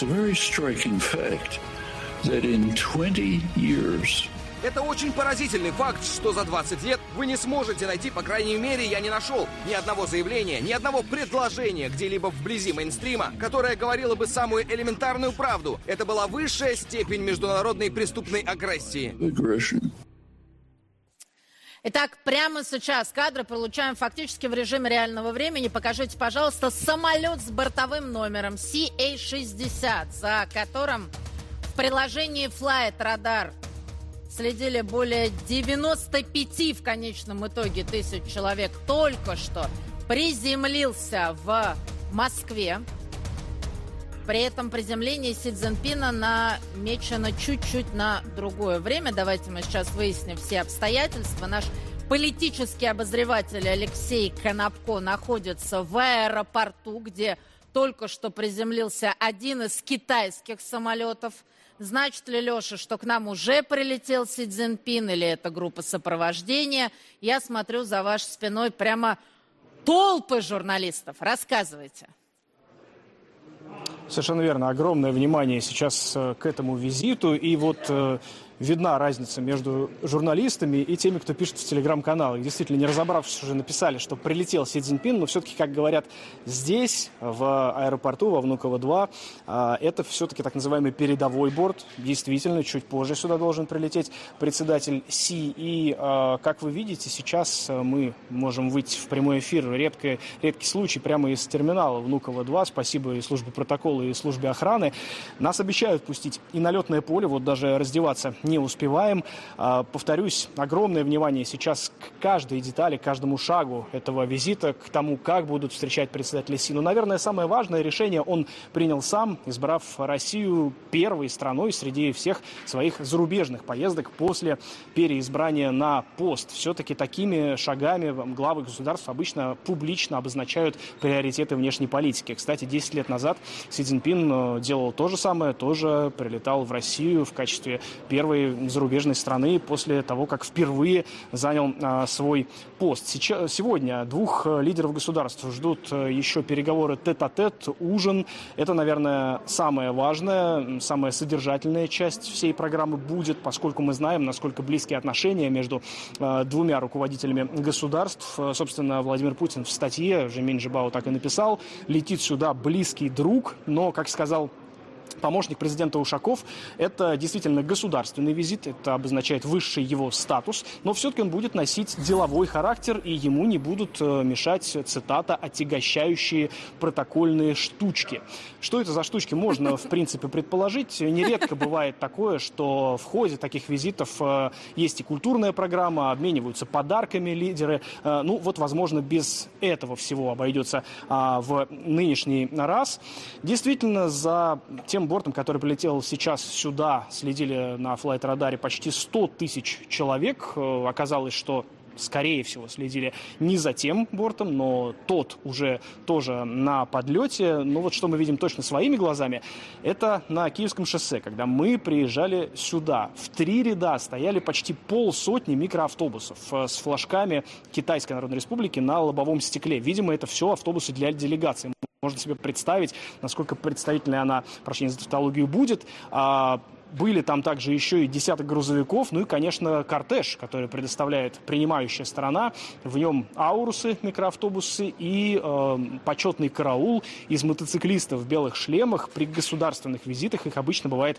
Это очень поразительный факт, что за двадцать лет вы не сможете найти, по крайней мере, я не нашел ни одного заявления, ни одного предложения где-либо вблизи мейнстрима, которое говорило бы самую элементарную правду. Это была высшая степень международной преступной агрессии. Итак, прямо сейчас кадры получаем фактически в режиме реального времени. Покажите, пожалуйста, самолет с бортовым номером си эй шестьдесят, за которым в приложении Flight Radar следили более девяноста пяти в конечном итоге тысяч человек, только что приземлился в Москве. При этом приземление Си Цзиньпина намечено чуть-чуть на другое время. Давайте мы сейчас выясним все обстоятельства. Наш политический обозреватель Алексей Конопко находится в аэропорту, где только что приземлился один из китайских самолетов. Значит ли, Леша, что к нам уже прилетел Си Цзиньпин или это группа сопровождения? Я смотрю за вашей спиной прямо толпы журналистов. Рассказывайте. Совершенно верно. Огромное внимание сейчас к этому визиту. И вот видна разница между журналистами и теми, кто пишет в телеграм-каналах. Действительно, не разобравшись, уже написали, что прилетел Си Цзиньпин, но все-таки, как говорят здесь, в аэропорту, во Внуково-два, это все-таки так называемый передовой борт. Действительно, чуть позже сюда должен прилететь председатель Си. И, как вы видите, сейчас мы можем выйти в прямой эфир. Редкий, редкий случай прямо из терминала Внуково-два. Спасибо и службе протокола, и службе охраны. Нас обещают пустить и на летное поле. Вот даже раздеваться не успеваем. Повторюсь, огромное внимание сейчас к каждой детали, к каждому шагу этого визита, к тому, как будут встречать председателя Си. Но, наверное, самое важное решение он принял сам, избрав Россию первой страной среди всех своих зарубежных поездок после переизбрания на пост. Все-таки такими шагами главы государств обычно публично обозначают приоритеты внешней политики. Кстати, десять лет назад Си Цзиньпин делал то же самое, тоже прилетал в Россию в качестве первой зарубежной страны после того, как впервые занял а, свой пост. Сейчас, сегодня двух лидеров государств ждут еще переговоры тет-а-тет, ужин. Это, наверное, самое важное, самая содержательная часть всей программы будет, поскольку мы знаем, насколько близкие отношения между а, двумя руководителями государств. Собственно, Владимир Путин в статье, Жемин Жибао так и написал, летит сюда близкий друг, но, как сказал помощник президента Ушаков, это действительно государственный визит, это обозначает высший его статус, но все-таки он будет носить деловой характер, и ему не будут мешать, цитата, отягощающие протокольные штучки. Что это за штучки, можно, в принципе, предположить. Нередко бывает такое, что в ходе таких визитов есть и культурная программа, обмениваются подарками лидеры. Ну, вот, возможно, без этого всего обойдется в нынешний раз. Действительно, за тем бортом, который прилетел сейчас сюда, следили на флайт-радаре почти сто тысяч человек. Оказалось, что, скорее всего, следили не за тем бортом, но тот уже тоже на подлете. Но вот что мы видим точно своими глазами, это на Киевском шоссе, когда мы приезжали сюда. В три ряда стояли почти полсотни микроавтобусов с флажками Китайской Народной Республики на лобовом стекле. Видимо, это все автобусы для делегации. Можно себе представить, насколько представительной она, прощения за тавтологию, будет. А, были там также еще и десяток грузовиков, ну и, конечно, кортеж, который предоставляет принимающая сторона. В нем аурусы, микроавтобусы и э, почетный караул из мотоциклистов в белых шлемах. При государственных визитах их обычно бывает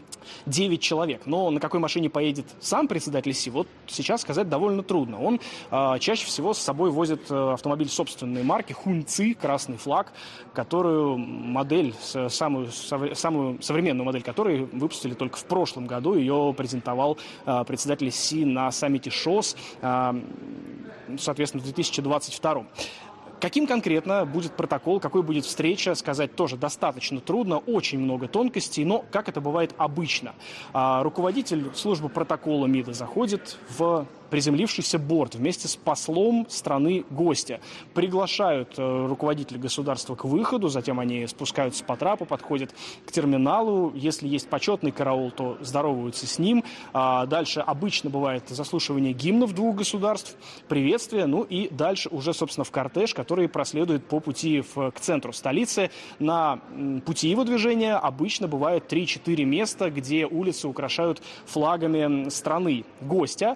девять человек. Но на какой машине поедет сам председатель Си, вот сейчас сказать довольно трудно. Он э, чаще всего с собой возит э, автомобиль собственной марки Хунци, красный флаг, которую модель, самую, самую современную модель которой выпустили только в прошлом году. Ее презентовал э, председатель Си на саммите ШОС, э, соответственно, в две тысячи двадцать втором. Каким конкретно будет протокол, какой будет встреча, сказать тоже достаточно трудно, очень много тонкостей, но как это бывает обычно. А, руководитель службы протокола МИДа заходит в приземлившийся борт вместе с послом страны-гостя. Приглашают э, руководителя государства к выходу, затем они спускаются по трапу, подходят к терминалу. Если есть почетный караул, то здороваются с ним. А дальше обычно бывает заслушивание гимнов двух государств, приветствие, ну и дальше уже, собственно, в кортеж, который проследует по пути в, к центру столицы. На пути его движения обычно бывает три-четыре места, где улицы украшают флагами страны гостя.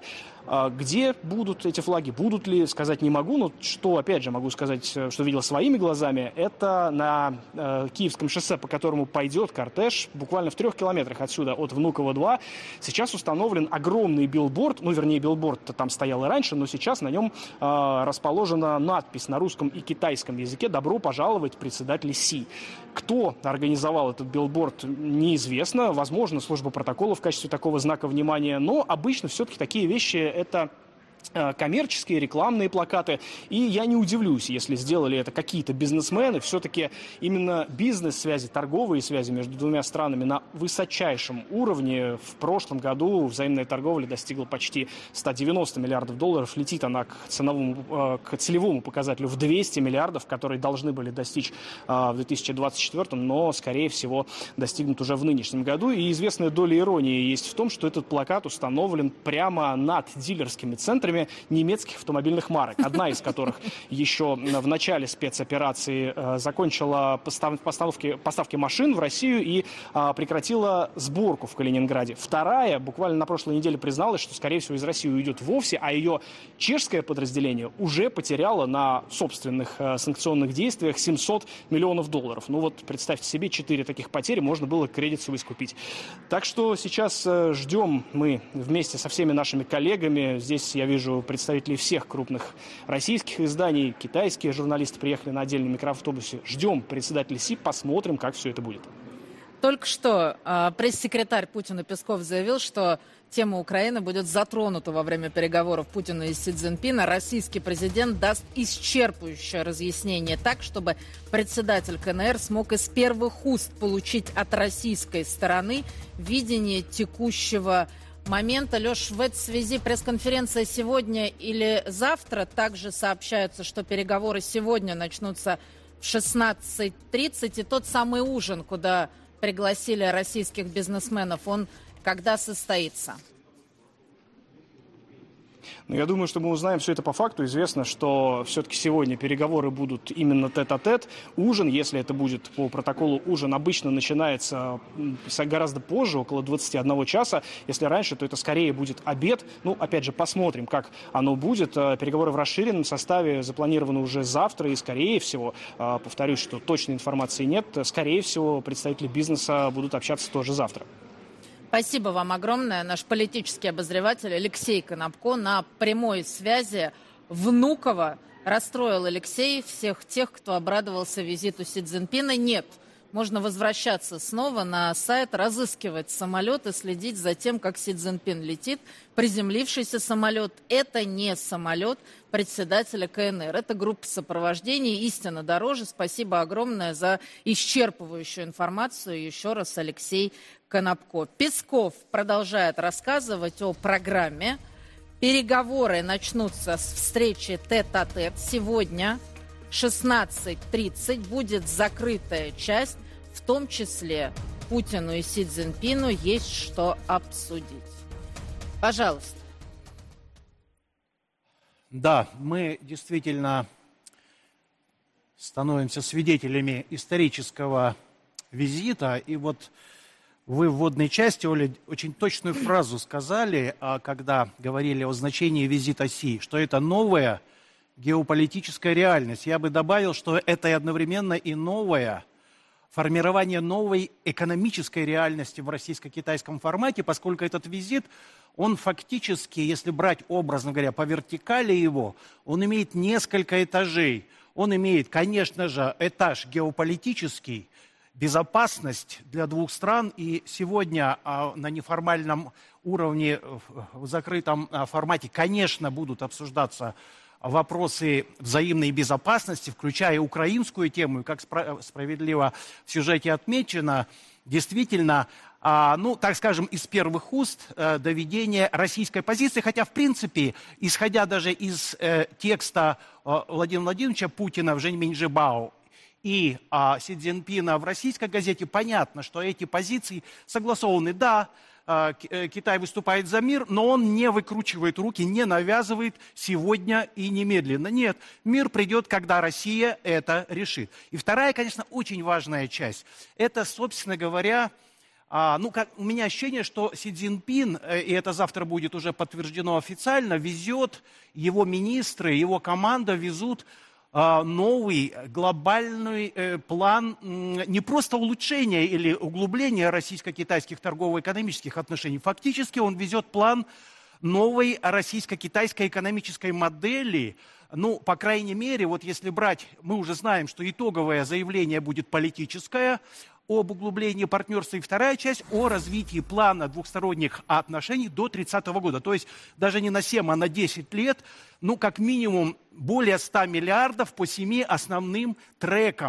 Где будут эти флаги, будут ли, сказать не могу, но что, опять же, могу сказать, что видел своими глазами, это на э, Киевском шоссе, по которому пойдет кортеж, буквально в трех километрах отсюда, от Внуково-два, сейчас установлен огромный билборд, ну, вернее, билборд-то там стоял и раньше, но сейчас на нем э, расположена надпись на русском и китайском языке «Добро пожаловать, председатель Си». Кто организовал этот билборд, неизвестно, возможно, служба протокола в качестве такого знака внимания, но обычно все-таки такие вещи это коммерческие, рекламные плакаты. И я не удивлюсь, если сделали это какие-то бизнесмены. Все-таки именно бизнес-связи, торговые связи между двумя странами на высочайшем уровне. В прошлом году взаимная торговля достигла почти ста девяноста миллиардов долларов. Летит она к ценовому, к целевому показателю в двести миллиардов, которые должны были достичь в две тысячи двадцать четвёртом, но, скорее всего, достигнут уже в нынешнем году. И известная доля иронии есть в том, что этот плакат установлен прямо над дилерскими центрами, сотня немецких автомобильных марок, одна из которых еще в начале спецоперации э, закончила постав, поставки, поставки машин в Россию и э, прекратила сборку в Калининграде. Вторая буквально на прошлой неделе призналась, что, скорее всего, из России уйдет вовсе, а ее чешское подразделение уже потеряло на собственных э, санкционных действиях семьсот миллионов долларов. Ну вот представьте себе, четыре таких потери можно было кредит свой искупить. Так что сейчас э, ждем мы вместе со всеми нашими коллегами. Здесь я вижу представителей всех крупных российских изданий, китайские журналисты приехали на отдельном микроавтобусе. Ждем председателя СИП, посмотрим, как все это будет. Только что э, пресс-секретарь Путина Песков заявил, что тема Украины будет затронута во время переговоров Путина и Си Цзиньпина. Российский президент даст исчерпывающее разъяснение так, чтобы председатель КНР смог из первых уст получить от российской стороны видение текущего момента. Леш, в этой связи пресс-конференция сегодня или завтра? Также сообщается, что переговоры сегодня начнутся в шестнадцать тридцать. И тот самый ужин, куда пригласили российских бизнесменов, он когда состоится? Но я думаю, что мы узнаем все это по факту. Известно, что все-таки сегодня переговоры будут именно тет-а-тет. Ужин, если это будет по протоколу ужин, обычно начинается гораздо позже, около двадцати одного часа. Если раньше, то это скорее будет обед. Ну, опять же, посмотрим, как оно будет. Переговоры в расширенном составе запланированы уже завтра. И, скорее всего, повторюсь, что точной информации нет, скорее всего, представители бизнеса будут общаться тоже завтра. Спасибо вам огромное. Наш политический обозреватель Алексей Конопко на прямой связи. Внуково расстроил Алексей всех тех, кто обрадовался визиту Си Цзиньпина. Нет, можно возвращаться снова на сайт, разыскивать самолет и следить за тем, как Си Цзиньпин летит. Приземлившийся самолет – это не самолет председателя КНР. Это группа сопровождения «Истина дороже». Спасибо огромное за исчерпывающую информацию. Еще раз Алексей Конопко. Песков продолжает рассказывать о программе. Переговоры начнутся с встречи тет-а-тет. Сегодня шестнадцать тридцать будет закрытая часть, в том числе Путину и Си Цзиньпину есть что обсудить. Пожалуйста. Да, мы действительно становимся свидетелями исторического визита. И вот вы в вводной части, Оля, очень точную фразу сказали, когда говорили о значении визита Си, что это новая геополитическая реальность. Я бы добавил, что это и одновременно и новое формирование новой экономической реальности в российско-китайском формате, поскольку этот визит, он фактически, если брать образно говоря, по вертикали его, он имеет несколько этажей. Он имеет, конечно же, этаж геополитический, безопасность для двух стран. И сегодня а, на неформальном уровне, в закрытом а, формате, конечно, будут обсуждаться вопросы взаимной безопасности, включая украинскую тему. И как спра- справедливо в сюжете отмечено, действительно, а, ну, так скажем, из первых уст а, доведение российской позиции. Хотя, в принципе, исходя даже из э, текста а, Владимира Владимировича Путина в Жэньминь-Жибао и а, Си Цзиньпина в российской газете, понятно, что эти позиции согласованы. Да, а, Китай выступает за мир, но он не выкручивает руки, не навязывает сегодня и немедленно. Нет, мир придет, когда Россия это решит. И вторая, конечно, очень важная часть. Это, собственно говоря, а, ну, как, у меня ощущение, что Си Цзиньпин, и это завтра будет уже подтверждено официально, везет, его министры, его команда везут новый глобальный э, план э, не просто улучшения или углубления российско-китайских торгово-экономических отношений. Фактически он везет план новой российско-китайской экономической модели. Ну, по крайней мере, вот если брать, мы уже знаем, что итоговое заявление будет политическое об углублении партнерства, и вторая часть о развитии плана двухсторонних отношений до тридцатого года. То есть даже не на семь, а на десять лет, ну, как минимум, более ста миллиардов по семи основным трекам.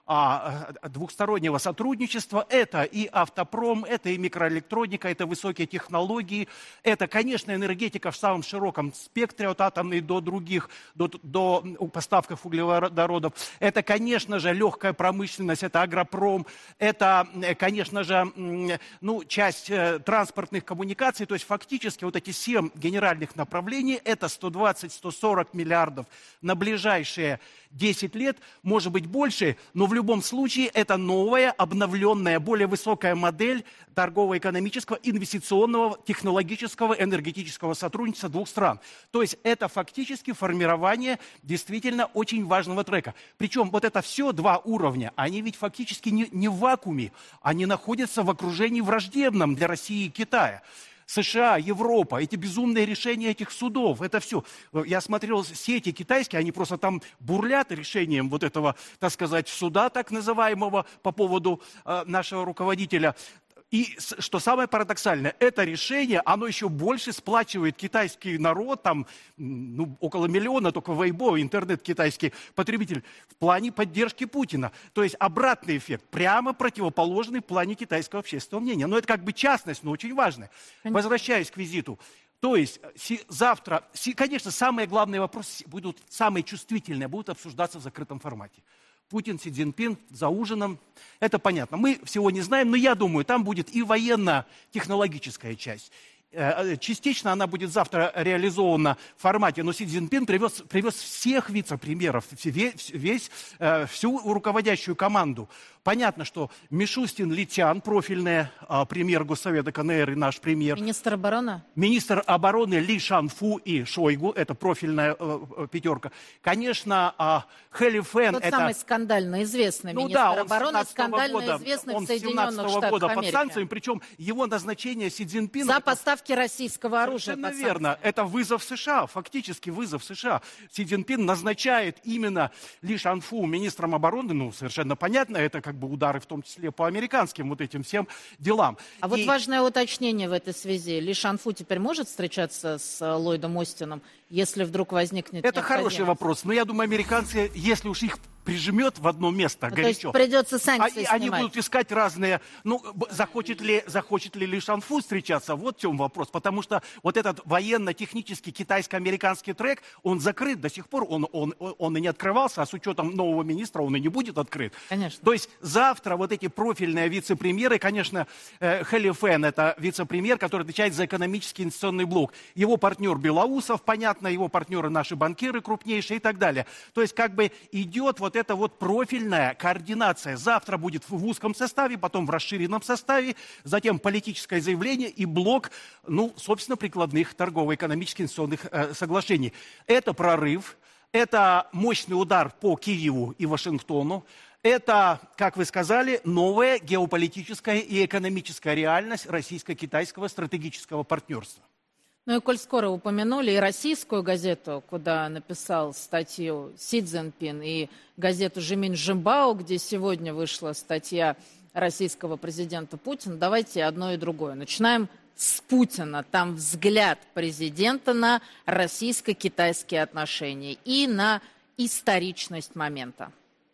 а, двухстороннего сотрудничества. Это и автопром, это и микроэлектроника, это высокие технологии, это, конечно, энергетика в самом широком спектре, от атомной до других, до, до поставок углеводородов. Это, конечно же, легкая промышленность, это агропром, это, конечно же, ну, часть транспортных коммуникаций. То есть фактически вот эти семь генеральных направлений, это сто двадцать - сто сорок миллиардов на ближайшие десять лет, может быть больше, но в любом случае это новая, обновленная, более высокая модель торгово-экономического, инвестиционного, технологического, энергетического сотрудничества двух стран. То есть это фактически формирование действительно очень важного трека. Причем вот это все два уровня, они ведь фактически не, не в вакууме, они находятся в окружении враждебном для России и Китая. США, Европа, эти безумные решения этих судов, это все. Я смотрел сети китайские, они просто там бурлят решением вот этого, так сказать, суда так называемого по поводу э, нашего руководителя. И что самое парадоксальное, это решение, оно еще больше сплачивает китайский народ, там ну, около миллиона только Weibo, интернет китайский потребитель, в плане поддержки Путина. То есть обратный эффект, прямо противоположный в плане китайского общественного мнения. Но это как бы частность, но очень важная. Возвращаясь к визиту. То есть завтра, конечно, самые главные вопросы будут, самые чувствительные, будут обсуждаться в закрытом формате. Путин, Си Цзиньпин за ужином. Это понятно. Мы всего не знаем, но я думаю, там будет и военно-технологическая часть. Частично она будет завтра реализована в формате, но Си Цзиньпин привез, привез всех вице-премьеров, весь, весь, всю руководящую команду. Понятно, что Мишустин, Литян, профильный а, премьер Госсовета КНР и наш премьер. Министр обороны? Министр обороны Ли Шанфу и Шойгу, это профильная э, пятерка. Конечно, а, Хэли Фэн... Тот это... самый скандально известный ну, министр да, обороны, скандально года, известный он в Соединенных Штатах года Америки. под санкциями, причем его назначение Си Цзиньпина... За поставки российского оружия. Совершенно верно. Это вызов США, фактически вызов США. Си Цзиньпин назначает именно Ли Шанфу министром обороны, ну, совершенно понятно, это как бы удары в том числе по американским вот этим всем делам. А и... вот важное уточнение в этой связи. Ли Шанфу теперь может встречаться с Ллойдом Остином, если вдруг возникнет Это хороший вопрос, но я думаю, американцы, если уж их прижмет в одно место ну, горячо. То есть придется санкции они, снимать. Они будут искать разные... Ну, захочет ли, захочет ли Ли Шанфу встречаться? Вот в чем вопрос. Потому что вот этот военно-технический китайско-американский трек, он закрыт до сих пор. Он, он, он и не открывался, а с учетом нового министра он и не будет открыт. Конечно. То есть завтра вот эти профильные вице-премьеры, конечно, э, Хэли Фэн, это вице-премьер, который отвечает за экономический инвестиционный блок. Его партнер Белоусов, понятно, его партнеры наши банкиры крупнейшие и так далее. То есть как бы идет вот это вот профильная координация. Завтра будет в узком составе, потом в расширенном составе, затем политическое заявление и блок, ну, собственно, прикладных торгово-экономических инвестиционных э, соглашений. Это прорыв, это мощный удар по Киеву и Вашингтону. Это, как вы сказали, новая геополитическая и экономическая реальность российско-китайского стратегического партнерства. Ну и коль скоро упомянули и российскую газету, куда написал статью Си Цзиньпин, и газету «Жимин Жимбао», где сегодня вышла статья российского президента Путина, давайте одно и другое. Начинаем с Путина. Там взгляд президента на российско-китайские отношения и на историчность момента.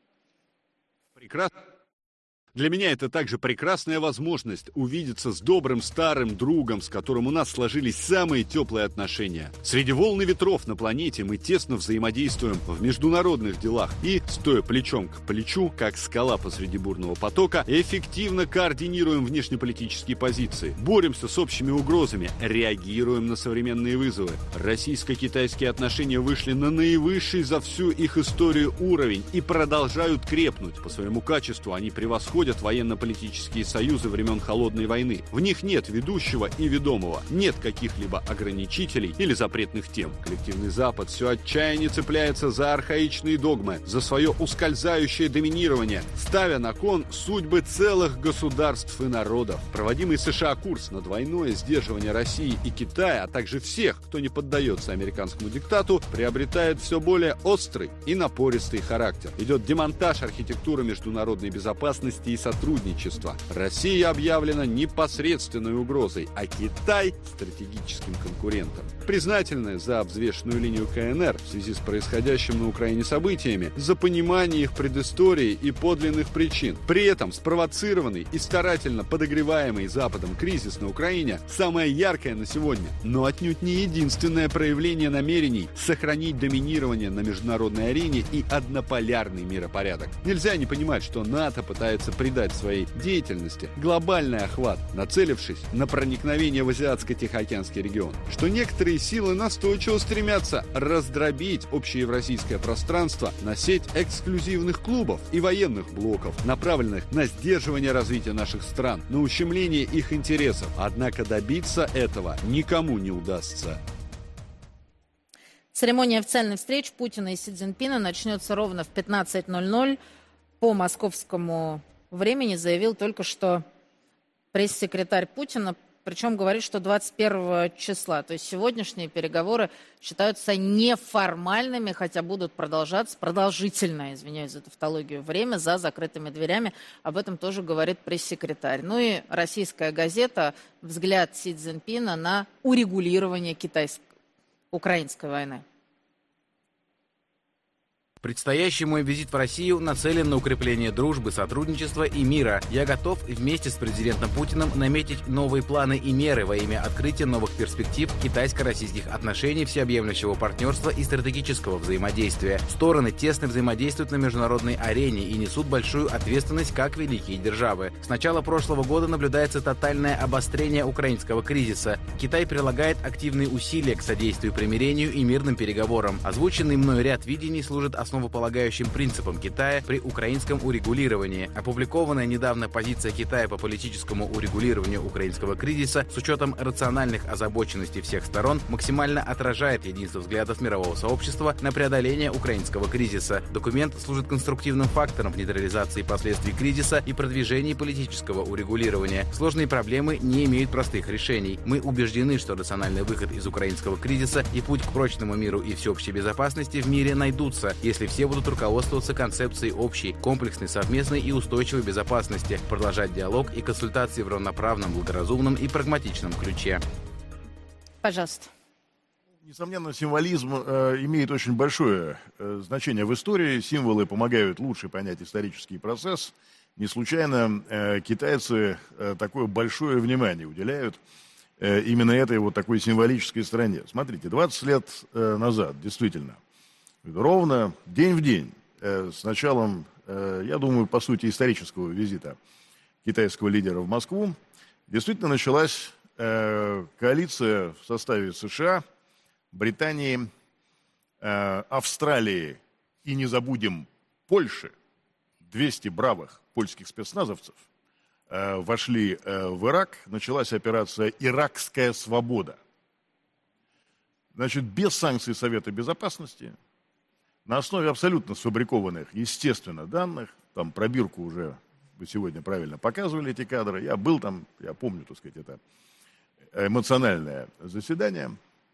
Прекрасно. Для меня это также прекрасная возможность увидеться с добрым старым другом, с которым у нас сложились самые теплые отношения. Среди волн и ветров на планете мы тесно взаимодействуем в международных делах и, стоя плечом к плечу, как скала посреди бурного потока, эффективно координируем внешнеполитические позиции, боремся с общими угрозами, реагируем на современные вызовы. Российско-китайские отношения вышли на наивысший за всю их историю уровень и продолжают крепнуть. По своему качеству они превосходят военно-политические союзы времен Холодной войны. В них нет ведущего и ведомого, нет каких-либо ограничителей или запретных тем. Коллективный Запад все отчаяние цепляется за архаичные догмы, за свое ускользающее доминирование, ставя на кон судьбы целых государств и народов. Проводимый США курс на двойное сдерживание России и Китая, а также всех, кто не поддается американскому диктату, приобретает все более острый и напористый характер. Идет демонтаж архитектуры международной безопасности гарантии сотрудничества. Россия объявлена непосредственной угрозой, а Китай – стратегическим конкурентом. Признательны за взвешенную линию КНР в связи с происходящим на Украине событиями, за понимание их предыстории и подлинных причин. При этом спровоцированный и старательно подогреваемый Западом кризис на Украине – самое яркое на сегодня, но отнюдь не единственное проявление намерений сохранить доминирование на международной арене и однополярный миропорядок. Нельзя не понимать, что НАТО пытается придать своей деятельности глобальный охват, нацелившись на проникновение в Азиатско-Тихоокеанский регион, что некоторые силы настойчиво стремятся раздробить общеевразийское пространство на сеть эксклюзивных клубов и военных блоков, направленных на сдерживание развития наших стран, на ущемление их интересов. Однако добиться этого никому не удастся. Церемония официальной встречи Путина и Си Цзиньпина начнется ровно в пятнадцать ноль ноль по московскому времени, заявил только что пресс-секретарь Путина, причем говорит, что двадцать первого числа. То есть сегодняшние переговоры считаются неформальными, хотя будут продолжаться продолжительное, извиняюсь за тавтологию, время за закрытыми дверями. Об этом тоже говорит пресс-секретарь. Ну и российская газета «Взгляд Си Цзиньпина на урегулирование китайско-украинской войны». Предстоящий мой визит в Россию нацелен на укрепление дружбы, сотрудничества и мира. Я готов вместе с президентом Путиным наметить новые планы и меры во имя открытия новых перспектив китайско-российских отношений, всеобъемлющего партнерства и стратегического взаимодействия. Стороны тесно взаимодействуют на международной арене и несут большую ответственность как великие державы. С начала прошлого года наблюдается тотальное обострение украинского кризиса. Китай прилагает активные усилия к содействию примирению и мирным переговорам. Озвученный мною ряд видений служит основой основополагающим принципом Китая при украинском урегулировании. Опубликованная недавно позиция Китая по политическому урегулированию украинского кризиса с учетом рациональных озабоченностей всех сторон максимально отражает единство взглядов мирового сообщества на преодоление украинского кризиса. Документ служит конструктивным фактором в нейтрализации последствий кризиса и продвижении политического урегулирования. Сложные проблемы не имеют простых решений. Мы убеждены, что рациональный выход из украинского кризиса и путь к прочному миру и всеобщей безопасности в мире найдутся, если все будут руководствоваться концепцией общей, комплексной, совместной и устойчивой безопасности, продолжать диалог и консультации в равноправном, благоразумном и прагматичном ключе. Пожалуйста. Несомненно, символизм э, имеет очень большое э, значение в истории. Символы помогают лучше понять исторический процесс. Не случайно э, китайцы э, такое большое внимание уделяют э, именно этой вот такой символической стороне. Смотрите, двадцать лет э, назад, действительно, ровно день в день э, с началом, э, я думаю, по сути, исторического визита китайского лидера в Москву, действительно началась э, коалиция в составе США, Британии, э, Австралии и, не забудем, Польши. двести бравых польских спецназовцев э, вошли э, в Ирак, началась операция «Иракская свобода». Значит, без санкций Совета Безопасности, на основе абсолютно сфабрикованных, естественно, данных, там пробирку уже вы сегодня правильно показывали эти кадры, я был там, я помню, так сказать, это эмоциональное заседание.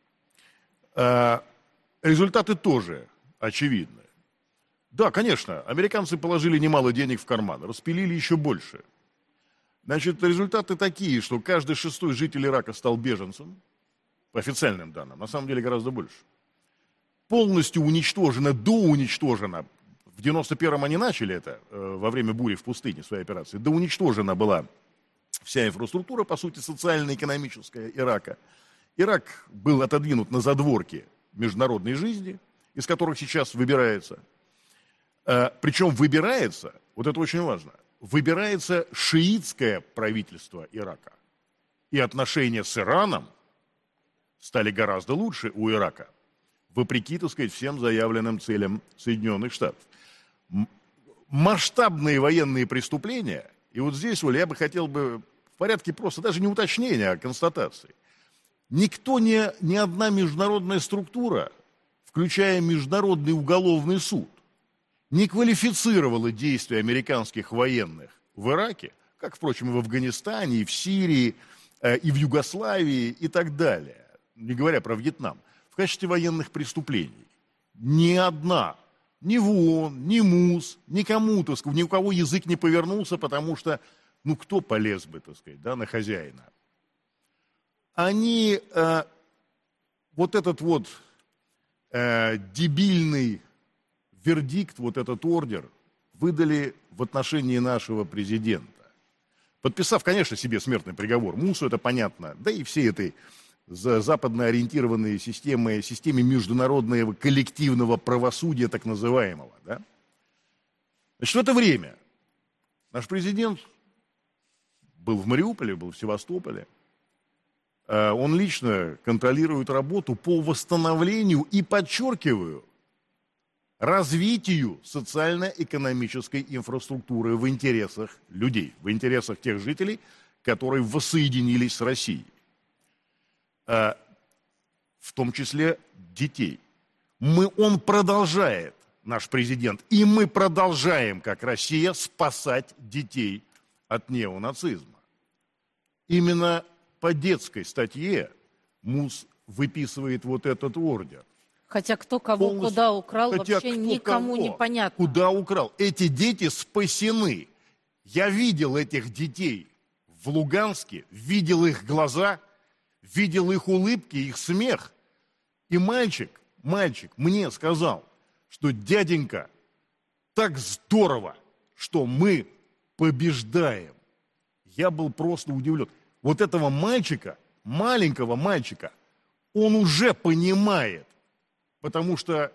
Результаты тоже очевидны. Да, конечно, американцы положили немало денег в карман, распилили еще больше. Значит, результаты такие, что каждый шестой житель Ирака стал беженцем, по официальным данным, на самом деле гораздо больше. Полностью уничтожена, доуничтожена, в девяносто первом они начали это, э, во время бури в пустыне, своей операции, доуничтожена была вся инфраструктура, по сути, социально-экономическая Ирака. Ирак был отодвинут на задворки международной жизни, из которых сейчас выбирается. Э, причем выбирается, вот это очень важно, выбирается шиитское правительство Ирака. И отношения с Ираном стали гораздо лучше у Ирака, вопреки, так сказать, всем заявленным целям Соединенных Штатов. М- масштабные военные преступления, и вот здесь, Оля, я бы хотел бы в порядке просто, даже не уточнения, а констатации. Никто, не, ни одна международная структура, включая Международный уголовный суд, не квалифицировала действия американских военных в Ираке, как, впрочем, и в Афганистане, и в Сирии, э, и в Югославии, и так далее, не говоря про Вьетнам, в качестве военных преступлений. Ни одна ни в ООН, ни МУС, никому, так сказать, ни у кого язык не повернулся, потому что, ну, кто полез бы, так сказать, да, на хозяина. Они э, вот этот вот э, дебильный вердикт, вот этот ордер выдали в отношении нашего президента. Подписав, конечно, себе смертный приговор. МУСу это понятно, да и всей этой западно ориентированной системы, системе международного коллективного правосудия, так называемого. Да? Значит, в это время наш президент был в Мариуполе, был в Севастополе. Он лично контролирует работу по восстановлению и, подчеркиваю, развитию социально-экономической инфраструктуры в интересах людей, в интересах тех жителей, которые воссоединились с Россией, в том числе детей. Мы, он продолжает, наш президент, и мы продолжаем, как Россия, спасать детей от неонацизма. Именно по детской статье МУС выписывает вот этот ордер. Хотя кто кого Полностью... куда украл, Хотя вообще никому не понятно. Куда украл. Эти дети спасены. Я видел этих детей в Луганске, видел их глаза, видел их улыбки, их смех. И мальчик, мальчик мне сказал, что дяденька, так здорово, что мы побеждаем. Я был просто удивлен. Вот этого мальчика, маленького мальчика, он уже понимает, потому что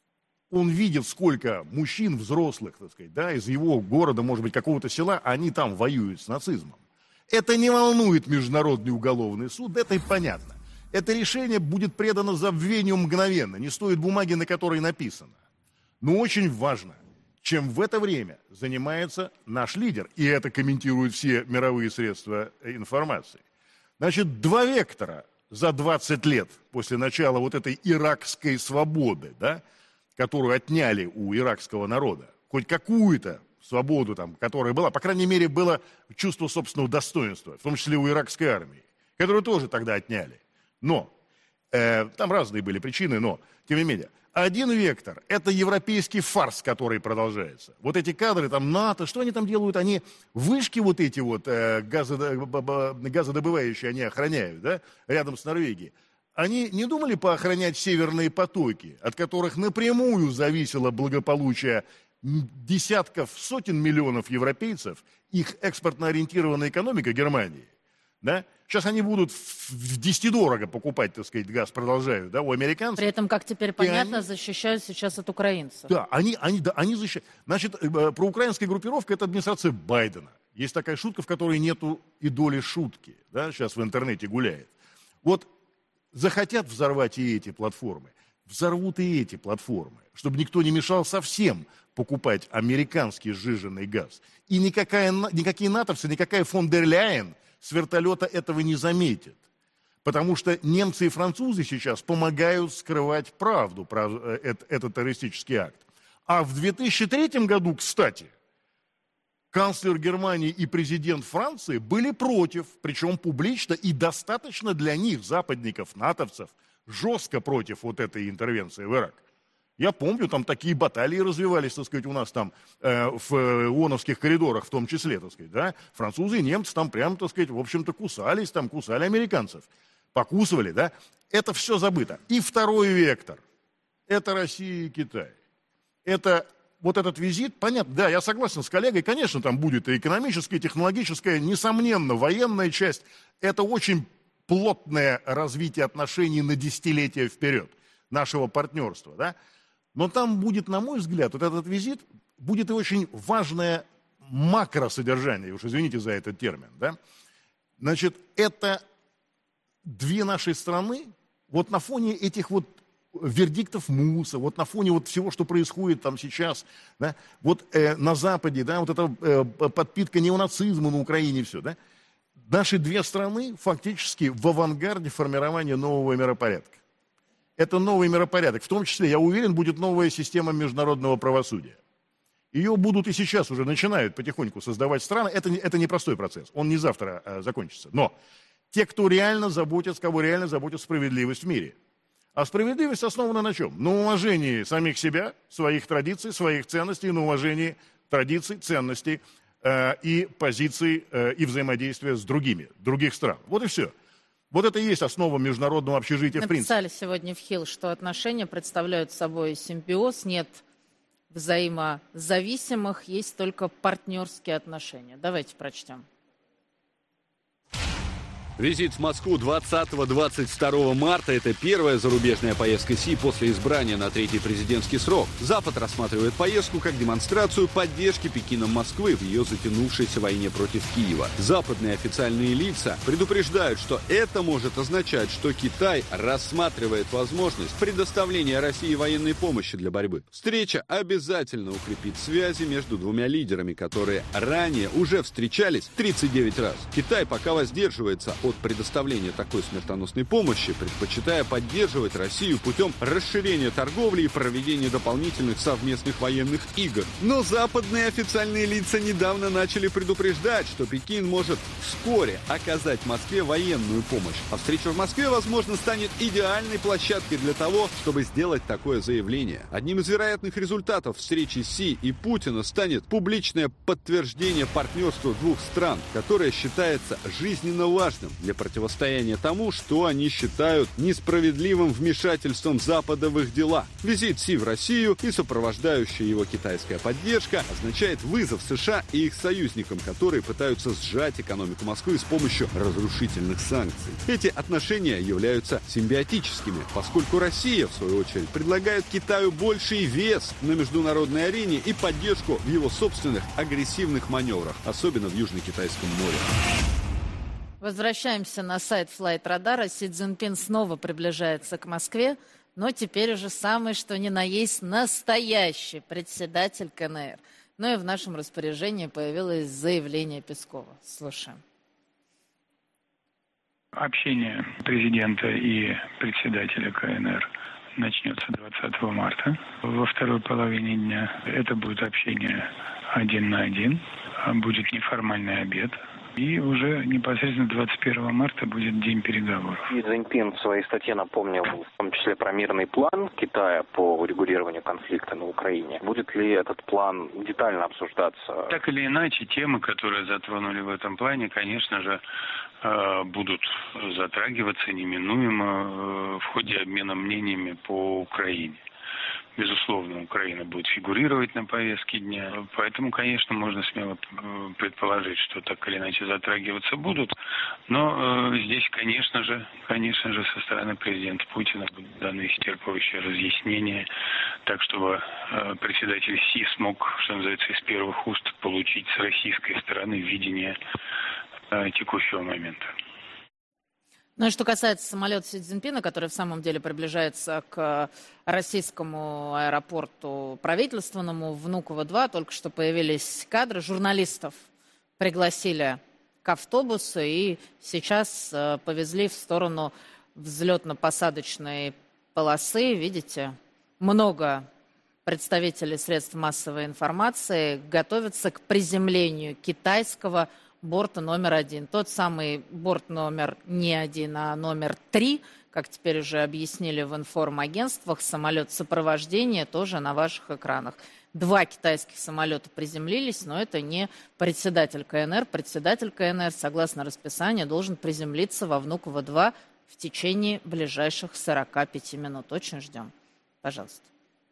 он видит, сколько мужчин взрослых, так сказать, да, из его города, может быть, какого-то села, они там воюют с нацизмом. Это не волнует Международный уголовный суд, это и понятно. Это решение будет предано забвению мгновенно, не стоит бумаги, на которой написано. Но очень важно, чем в это время занимается наш лидер, и это комментируют все мировые средства информации. Значит, два вектора за двадцать лет после начала вот этой иракской свободы, да, которую отняли у иракского народа, хоть какую-то свободу, там, которая была, по крайней мере, было чувство собственного достоинства, в том числе у иракской армии, которую тоже тогда отняли. Но, э, там разные были причины, но, тем не менее, один вектор – это европейский фарс, который продолжается. Вот эти кадры, там, НАТО, что они там делают? Они вышки вот эти вот э, газодобывающие, они охраняют, да, рядом с Норвегией. Они не думали поохранять северные потоки, от которых напрямую зависело благополучие десятков, сотен миллионов европейцев, их экспортно-ориентированная экономика Германии, да? Сейчас они будут в десятидорого покупать, так сказать, газ, продолжают, да, у американцев. При этом, как теперь понятно, они... защищают сейчас от украинцев. Да, они, они, да, они защищают. Значит, проукраинская группировка – это администрация Байдена. Есть такая шутка, в которой нету и доли шутки, да, сейчас в интернете гуляет. Вот захотят взорвать и эти платформы, взорвут и эти платформы, чтобы никто не мешал совсем покупать американский сжиженный газ. И никакая, никакие натовцы, никакая фон дер Ляйен с вертолета этого не заметит. Потому что немцы и французы сейчас помогают скрывать правду про этот террористический акт. А в две тысячи третьем году, кстати, канцлер Германии и президент Франции были против, причем публично и достаточно для них, западников, натовцев, жестко против вот этой интервенции в Ирак. Я помню, там такие баталии развивались, так сказать, у нас там э, в ООНовских коридорах в том числе, так сказать, да. Французы и немцы там прям, так сказать, в общем-то кусались, там кусали американцев. Покусывали, да. Это все забыто. И второй вектор. Это Россия и Китай. Это вот этот визит, понятно, да, я согласен с коллегой, конечно, там будет и экономическая, и технологическая, несомненно, военная часть. Это очень плотное развитие отношений на десятилетия вперед нашего партнерства, да. Но там будет, на мой взгляд, вот этот визит, будет и очень важное макросодержание, уж извините за этот термин, да. Значит, это две наши страны, вот на фоне этих вот вердиктов МУСа, вот на фоне вот всего, что происходит там сейчас, да, вот э, на Западе, да, вот эта э, подпитка неонацизма на Украине, все, да, наши две страны фактически в авангарде формирования нового миропорядка. Это новый миропорядок. В том числе, я уверен, будет новая система международного правосудия. Ее будут и сейчас уже начинают потихоньку создавать страны. Это, это непростой процесс. Он не завтра а, закончится. Но те, кто реально заботится, кого реально заботит справедливость в мире. А справедливость основана на чем? На уважении самих себя, своих традиций, своих ценностей, на уважении традиций, ценностей э, и позиций э, и взаимодействия с другими, других стран. Вот и все. Вот это и есть основа международного общежития в принципе. Написали сегодня в Хилл, что отношения представляют собой симбиоз, нет взаимозависимых, есть только партнерские отношения. Давайте прочтем. Визит в Москву двадцатого — двадцать второго марта – это первая зарубежная поездка Си после избрания на третий президентский срок. Запад рассматривает поездку как демонстрацию поддержки Пекином Москвы в ее затянувшейся войне против Киева. Западные официальные лица предупреждают, что это может означать, что Китай рассматривает возможность предоставления России военной помощи для борьбы. Встреча обязательно укрепит связи между двумя лидерами, которые ранее уже встречались тридцать девять раз. Китай пока воздерживается от предоставления такой смертоносной помощи, предпочитая поддерживать Россию путем расширения торговли и проведения дополнительных совместных военных игр. Но западные официальные лица недавно начали предупреждать, что Пекин может вскоре оказать Москве военную помощь. А встреча в Москве, возможно, станет идеальной площадкой для того, чтобы сделать такое заявление. Одним из вероятных результатов встречи Си и Путина станет публичное подтверждение партнерства двух стран, которое считается жизненно важным для противостояния тому, что они считают несправедливым вмешательством Запада в их дела. Визит Си в Россию и сопровождающая его китайская поддержка означает вызов США и их союзникам, которые пытаются сжать экономику Москвы с помощью разрушительных санкций. Эти отношения являются симбиотическими, поскольку Россия, в свою очередь, предлагает Китаю больший вес на международной арене и поддержку в его собственных агрессивных маневрах, особенно в Южно-Китайском море. Возвращаемся на сайт Flight Radar. Си Цзиньпин снова приближается к Москве, но теперь уже самый что ни на есть настоящий председатель КНР. Ну и в нашем распоряжении появилось заявление Пескова. Слушаем. Общение президента и председателя КНР начнется двадцатого марта. Во второй половине дня это будет общение один на один, будет неформальный обед. И уже непосредственно двадцать первого марта будет день переговоров. Си Цзиньпин в своей статье напомнил в том числе про мирный план Китая по урегулированию конфликта на Украине. Будет ли этот план детально обсуждаться? Так или иначе, темы, которые затронули в этом плане, конечно же, будут затрагиваться неминуемо в ходе обмена мнениями по Украине. Безусловно, Украина будет фигурировать на повестке дня. Поэтому, конечно, можно смело предположить, что так или иначе затрагиваться будут. Но э, здесь, конечно же, конечно же, со стороны президента Путина будут даны исчерпывающие разъяснения, так чтобы э, председатель Си смог, что называется, из первых уст получить с российской стороны видение э, текущего момента. Ну и что касается самолета Си Цзиньпина, который в самом деле приближается к российскому аэропорту правительственному Внуково-два, только что появились кадры, журналистов пригласили к автобусу и сейчас повезли в сторону взлетно-посадочной полосы. Видите, много представителей средств массовой информации готовятся к приземлению китайского борта номер один. Тот самый борт номер не один, а номер три, как теперь уже объяснили в информагентствах, самолет сопровождения тоже на ваших экранах. Два китайских самолета приземлились, но это не председатель КНР. Председатель КНР, согласно расписанию, должен приземлиться во Внуково-два в течение ближайших сорока пяти минут. Очень ждем. Пожалуйста.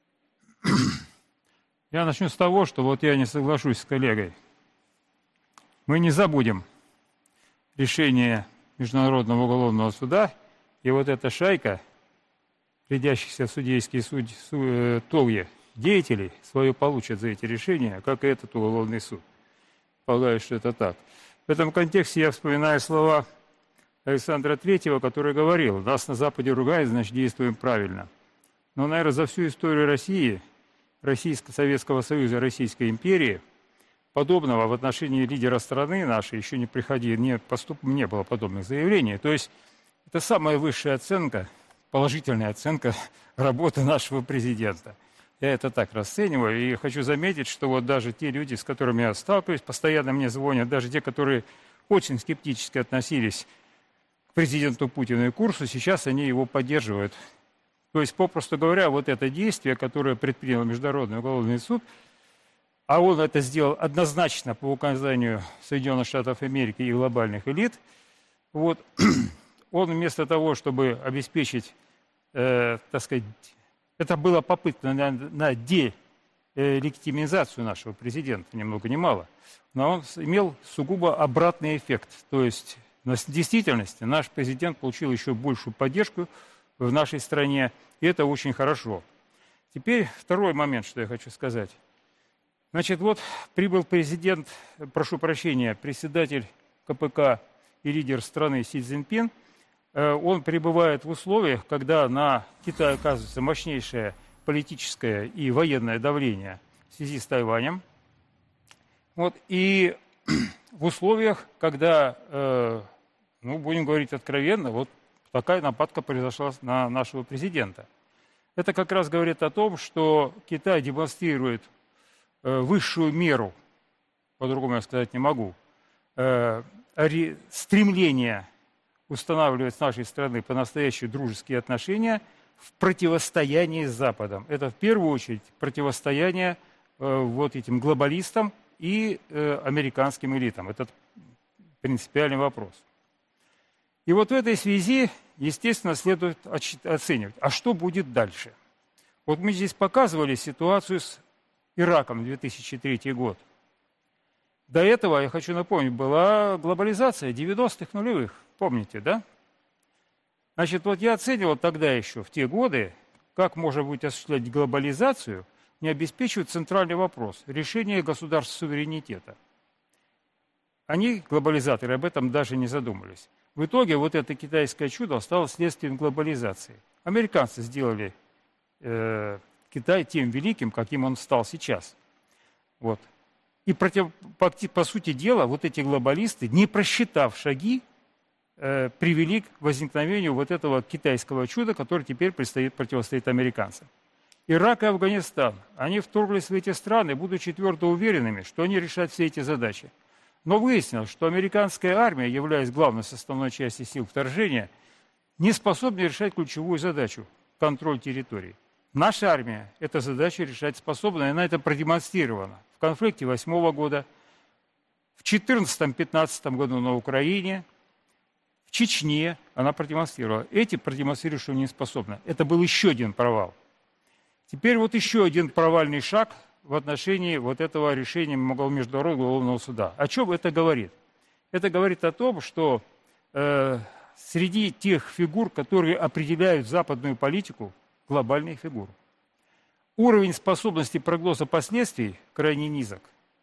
Я начну с того, что вот я не соглашусь с коллегой. Мы не забудем решение Международного уголовного суда, и вот эта шайка, рядящихся в судейские суд, су, толги деятелей, свое получат за эти решения, как и этот уголовный суд. Полагаю, что это так. В этом контексте я вспоминаю слова Александра Третьего, который говорил: «Нас на Западе ругают, значит, действуем правильно». Но, наверное, за всю историю России, Российского, Советского Союза, Российской империи, подобного в отношении лидера страны нашей еще не приходило, не, поступ, не было подобных заявлений. То есть это самая высшая оценка, положительная оценка работы нашего президента. Я это так расцениваю. И хочу заметить, что вот даже те люди, с которыми я сталкиваюсь, постоянно мне звонят, даже те, которые очень скептически относились к президенту Путину и курсу, сейчас они его поддерживают То есть, попросту говоря, вот это действие, которое предпринял Международный уголовный суд, а он это сделал однозначно по указанию Соединенных Штатов Америки и глобальных элит, вот, он вместо того, чтобы обеспечить, э, так сказать, это была попытка на, на делегитимизацию нашего президента, ни много ни мало, но он имел сугубо обратный эффект. То есть, в действительности, наш президент получил еще большую поддержку в нашей стране, и это очень хорошо. Теперь второй момент, что я хочу сказать. Значит, вот прибыл президент, прошу прощения, председатель ка пэ ка и лидер страны Си Цзиньпин. Он пребывает в условиях, когда на Китай оказывается мощнейшее политическое и военное давление в связи с Тайванем. Вот, и в условиях, когда, ну, будем говорить откровенно, вот такая нападка произошла на нашего президента. Это как раз говорит о том, что Китай демонстрирует высшую меру, по-другому я сказать не могу, стремление устанавливать с нашей страны по-настоящему дружеские отношения в противостоянии с Западом. Это в первую очередь противостояние вот этим глобалистам и американским элитам. Это принципиальный вопрос. И вот в этой связи, естественно, следует оценивать, а что будет дальше. Вот мы здесь показывали ситуацию с Ираком, две тысячи третий год. До этого, я хочу напомнить, была глобализация девяностых нулевых, помните, да? Значит, вот я оценивал тогда еще, в те годы, как можно будет осуществлять глобализацию, не обеспечивать центральный вопрос – решение государств суверенитета. Они, глобализаторы, об этом даже не задумались. В итоге вот это китайское чудо стало следствием глобализации. Американцы сделали э, Китай тем великим, каким он стал сейчас. Вот. И против, по, по сути дела, вот эти глобалисты, не просчитав шаги, э, привели к возникновению вот этого китайского чуда, которое теперь предстоит противостоять американцам. Ирак и Афганистан, они вторглись в эти страны, будучи твердо уверенными, что они решат все эти задачи. Но выяснилось, что американская армия, являясь главной составной частью сил вторжения, не способна решать ключевую задачу – контроль территории. Наша армия эту задачу решать способна, и она это продемонстрирована в конфликте восьмого года, в четырнадцатом-пятнадцатом году на Украине, в Чечне она продемонстрировала. Эти продемонстрировали, что не способны. Это был еще один провал. Теперь вот еще один провальный шаг в отношении вот этого решения Международного уголовного суда. О чем это говорит? Это говорит о том, что э, среди тех фигур, которые определяют западную политику, глобальные фигуры, уровень способности прогноза последствий крайне низок.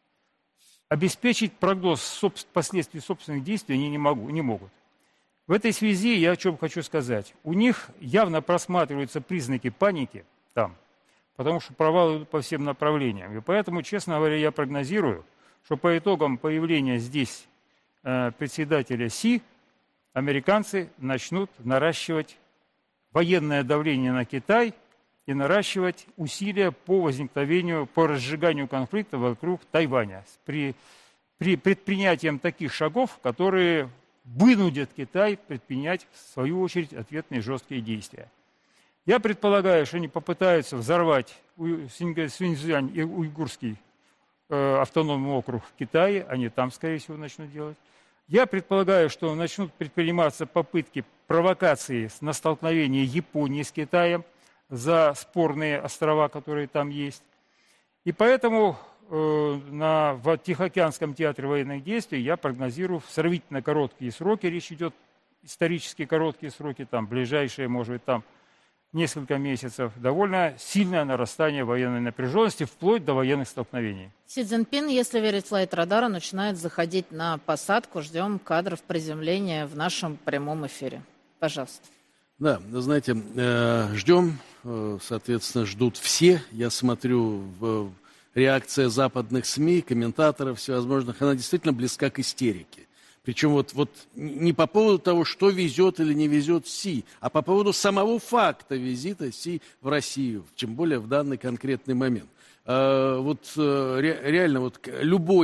Обеспечить прогноз соб- последствий собственных действий они не, могу, не могут. В этой связи я о чем хочу сказать. У них явно просматриваются признаки паники там, потому что провалы идут по всем направлениям. И поэтому, честно говоря, я прогнозирую, что по итогам появления здесь э, председателя Си, американцы начнут наращивать военное давление на Китай и наращивать усилия по возникновению, по разжиганию конфликта вокруг Тайваня при, при предпринятии таких шагов, которые вынудят Китай предпринять, в свою очередь, ответные жесткие действия. Я предполагаю, что они попытаются взорвать Синьцзянь и уйгурский э, автономный округ в Китае, они там, скорее всего, начнут делать. Я предполагаю, что начнут предприниматься попытки провокации на столкновение Японии с Китаем за спорные острова, которые там есть. И поэтому э, на, в Тихоокеанском театре военных действий я прогнозирую в сравнительно короткие сроки, речь идет исторически короткие сроки, там ближайшие, может быть, там несколько месяцев, довольно сильное нарастание военной напряженности, вплоть до военных столкновений. Си Цзиньпин, если верить флайт-радару, начинает заходить на посадку. Ждем кадров приземления в нашем прямом эфире. Пожалуйста. Да, знаете, ждем, соответственно, ждут все. Я смотрю, реакция западных СМИ, комментаторов всевозможных, она действительно близка к истерике. Причем вот, вот не по поводу того, что везет или не везет Си, а по поводу самого факта визита Си в Россию, тем более в данный конкретный момент. А, вот ре, реально вот любое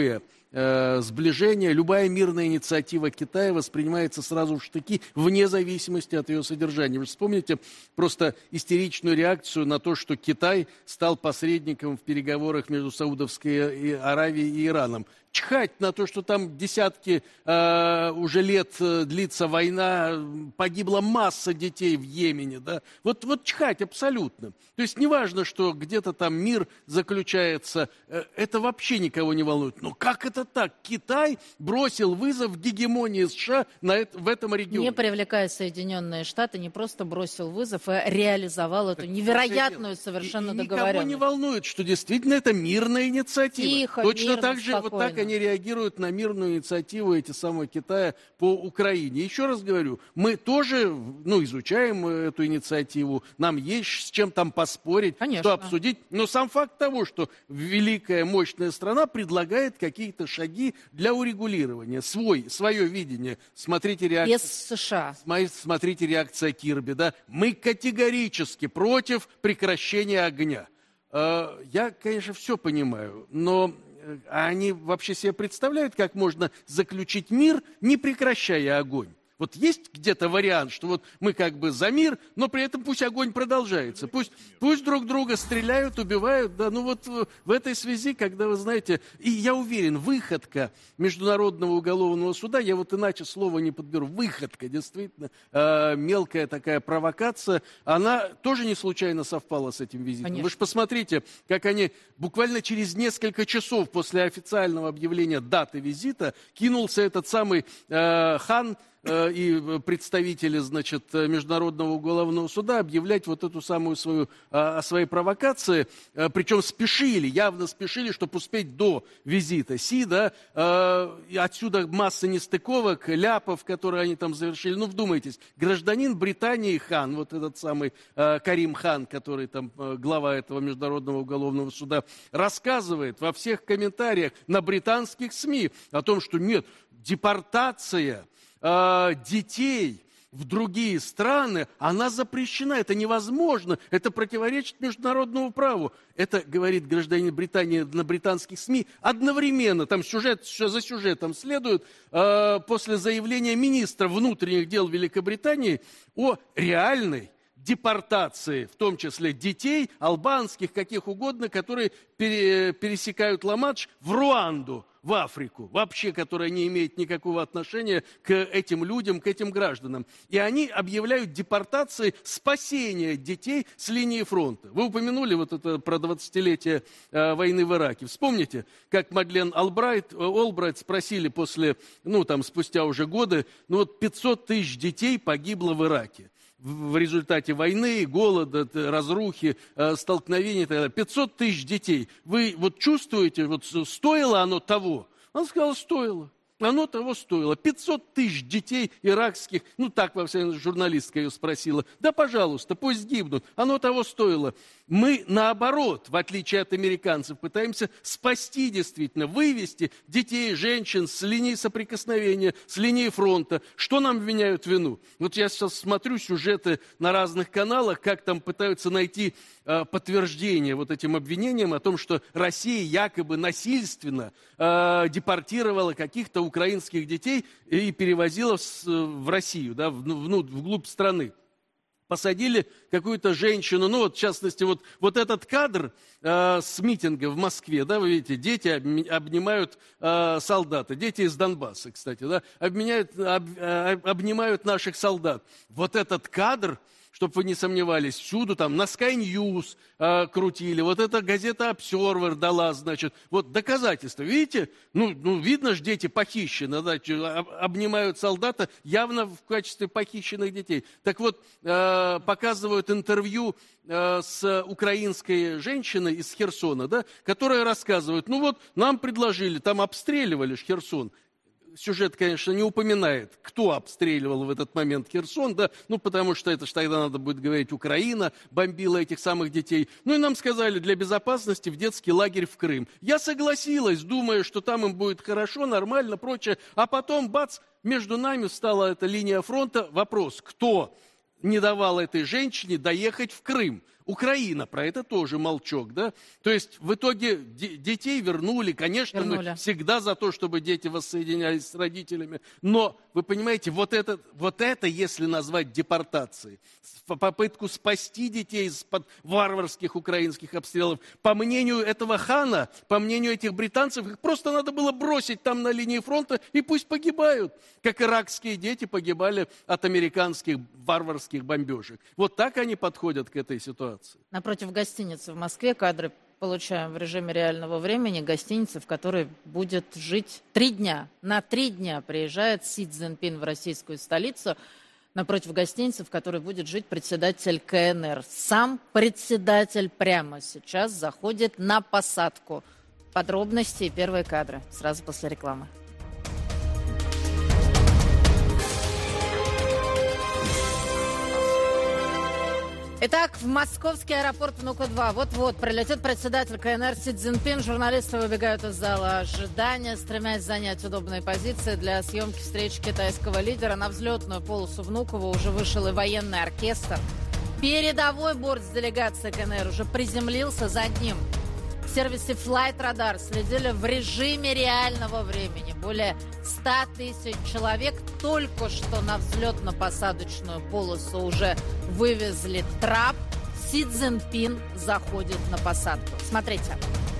э, сближения, любая мирная инициатива Китая воспринимается сразу в штыки, вне зависимости от ее содержания. Вы вспомните просто истеричную реакцию на то, что Китай стал посредником в переговорах между Саудовской Аравией и Ираном. Чхать на то, что там десятки э, уже лет э, длится война, погибла масса детей в Йемене, да? Вот, вот чхать абсолютно. То есть неважно, что где-то там мир заключается, э, это вообще никого не волнует. Но как это так? Китай бросил вызов гегемонии США на это, в этом регионе. Не привлекая Соединенные Штаты, не просто бросил вызов, а реализовал эту невероятную совершенно и, и договоренность. Никого не волнует, что действительно это мирная инициатива. Тихо, Точно мирно, так же, спокойно. вот так они реагируют на мирную инициативу эти самые Китая по Украине. Еще раз говорю, мы тоже ну, изучаем эту инициативу, нам есть с чем там поспорить, Конечно. что обсудить. Но сам факт того, что великая, мощная страна предлагает какие-то шаги для урегулирования, свой, свое видение. Смотрите реакцию. Без США. Смотрите реакция Кирби, да. Мы категорически против прекращения огня. Я, конечно, все понимаю, но они вообще себе представляют, как можно заключить мир, не прекращая огонь? Вот есть где-то вариант, что вот мы как бы за мир, но при этом пусть огонь продолжается. Пусть, пусть друг друга стреляют, убивают. Да, ну вот в этой связи, когда вы знаете, и я уверен, выходка Международного уголовного суда, я вот иначе слова не подберу, выходка, действительно, э, мелкая такая провокация, она тоже не случайно совпала с этим визитом. Конечно. Вы же посмотрите, как они буквально через несколько часов после официального объявления даты визита кинулся этот самый э, хан, и представители, значит, Международного уголовного суда объявлять вот эту самую свою, о своей провокации, причем спешили, явно спешили, чтобы успеть до визита Си, да, отсюда масса нестыковок, ляпов, которые они там завершили. Ну, вдумайтесь, гражданин Британии хан, вот этот самый Карим хан, который там глава этого Международного уголовного суда, рассказывает во всех комментариях на британских СМИ о том, что нет, депортация детей в другие страны, она запрещена, это невозможно, это противоречит международному праву. Это говорит гражданин Британии на британских СМИ одновременно, там сюжет за сюжетом следует, э, после заявления министра внутренних дел Великобритании о реальной депортации, в том числе детей, албанских, каких угодно, которые пере, пересекают Ла-Манш в Руанду, в Африку, вообще, которая не имеет никакого отношения к этим людям, к этим гражданам. И они объявляют депортацией спасения детей с линии фронта. Вы упомянули вот это про двадцатилетие э, войны в Ираке. Вспомните, как Мадлен Олбрайт, Олбрайт спросили после, ну там спустя уже годы, ну вот пятьсот тысяч детей погибло в Ираке в результате войны, голода, разрухи, столкновений и так далее. пятьсот тысяч детей. Вы вот чувствуете, вот стоило оно того? Он сказал, стоило. Оно того стоило. пятьсот тысяч детей иракских, ну так, во всяком случае, журналистка ее спросила. Да, пожалуйста, пусть гибнут. Оно того стоило. Мы, наоборот, в отличие от американцев, пытаемся спасти действительно, вывести детей, женщин с линии соприкосновения, с линии фронта. Что нам вменяют в вину? Вот я сейчас смотрю сюжеты на разных каналах, как там пытаются найти э, подтверждение вот этим обвинениям о том, что Россия якобы насильственно э, депортировала каких-то украинских детей и перевозила в, в Россию, да, в, в, вглубь страны. Посадили какую-то женщину, ну вот в частности вот, вот этот кадр э, с митинга в Москве, да, вы видите, дети обнимают э, солдата, дети из Донбасса, кстати, да, обменяют, об, об, обнимают наших солдат. Вот этот кадр, чтобы вы не сомневались, всюду там на Sky News э, крутили, вот эта газета Observer дала, значит, вот доказательства, видите, ну, ну видно же, дети похищены, да, обнимают солдата явно в качестве похищенных детей. Так вот, э, показывают интервью э, с украинской женщиной из Херсона, да, которая рассказывает, ну вот, нам предложили, там обстреливали ж Херсон. Сюжет, конечно, не упоминает, кто обстреливал в этот момент Херсон, да, ну, потому что это ж тогда надо будет говорить, Украина бомбила этих самых детей. Ну, и нам сказали, для безопасности в детский лагерь в Крым. Я согласилась, думая, что там им будет хорошо, нормально, прочее. А потом, бац, между нами стала эта линия фронта. Вопрос, кто не давал этой женщине доехать в Крым. Украина, про это тоже молчок, да? То есть в итоге де- детей вернули. Конечно, вернули. Мы всегда за то, чтобы дети воссоединялись с родителями. Но, вы понимаете, вот это, вот это если назвать депортацией, попытку спасти детей из-под варварских украинских обстрелов, по мнению этого хана, по мнению этих британцев, их просто надо было бросить там на линии фронта и пусть погибают, как иракские дети погибали от американских варварских бомбежек. Вот так они подходят к этой ситуации. Напротив гостиницы в Москве кадры получаем в режиме реального времени. Гостиница, в которой будет жить три дня. На три дня приезжает Си Цзиньпин в российскую столицу. Напротив гостиницы, в которой будет жить председатель ка эн эр. Сам председатель прямо сейчас заходит на посадку. Подробности и первые кадры сразу после рекламы. Итак, в московский аэропорт Внука-два вот-вот прилетит председатель ка эн эр Си Цзиньпин. Журналисты выбегают из зала ожидания, стремясь занять удобные позиции для съемки встречи китайского лидера. На взлетную полосу Внуково уже вышел и военный оркестр. Передовой борт с делегацией ка эн эр уже приземлился за ним. В сервисе Flight Radar следили в режиме реального времени. Более ста тысяч человек только что на взлетно-посадочную полосу уже вывезли трап. Си Цзиньпин заходит на посадку. Смотрите.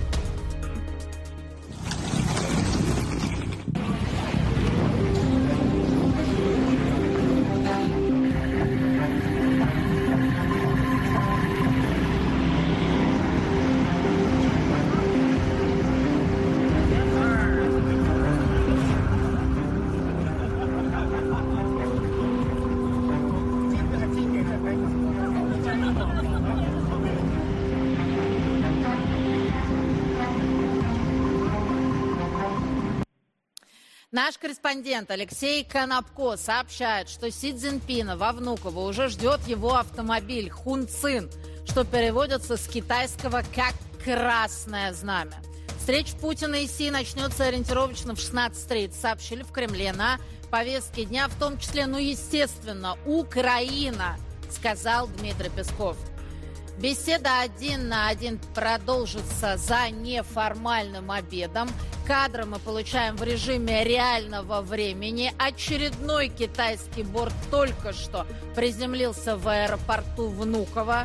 Наш корреспондент Алексей Конопко сообщает, что Си Цзиньпина во Внуково уже ждет его автомобиль «Хунцин», что переводится с китайского как «красное знамя». Встреча Путина и Си начнется ориентировочно в шестнадцать тридцать, сообщили в Кремле. На повестке дня в том числе, ну, естественно, Украина, сказал Дмитрий Песков. Беседа один на один продолжится за неформальным обедом. Кадры мы получаем в режиме реального времени. Очередной китайский борт только что приземлился в аэропорту Внуково.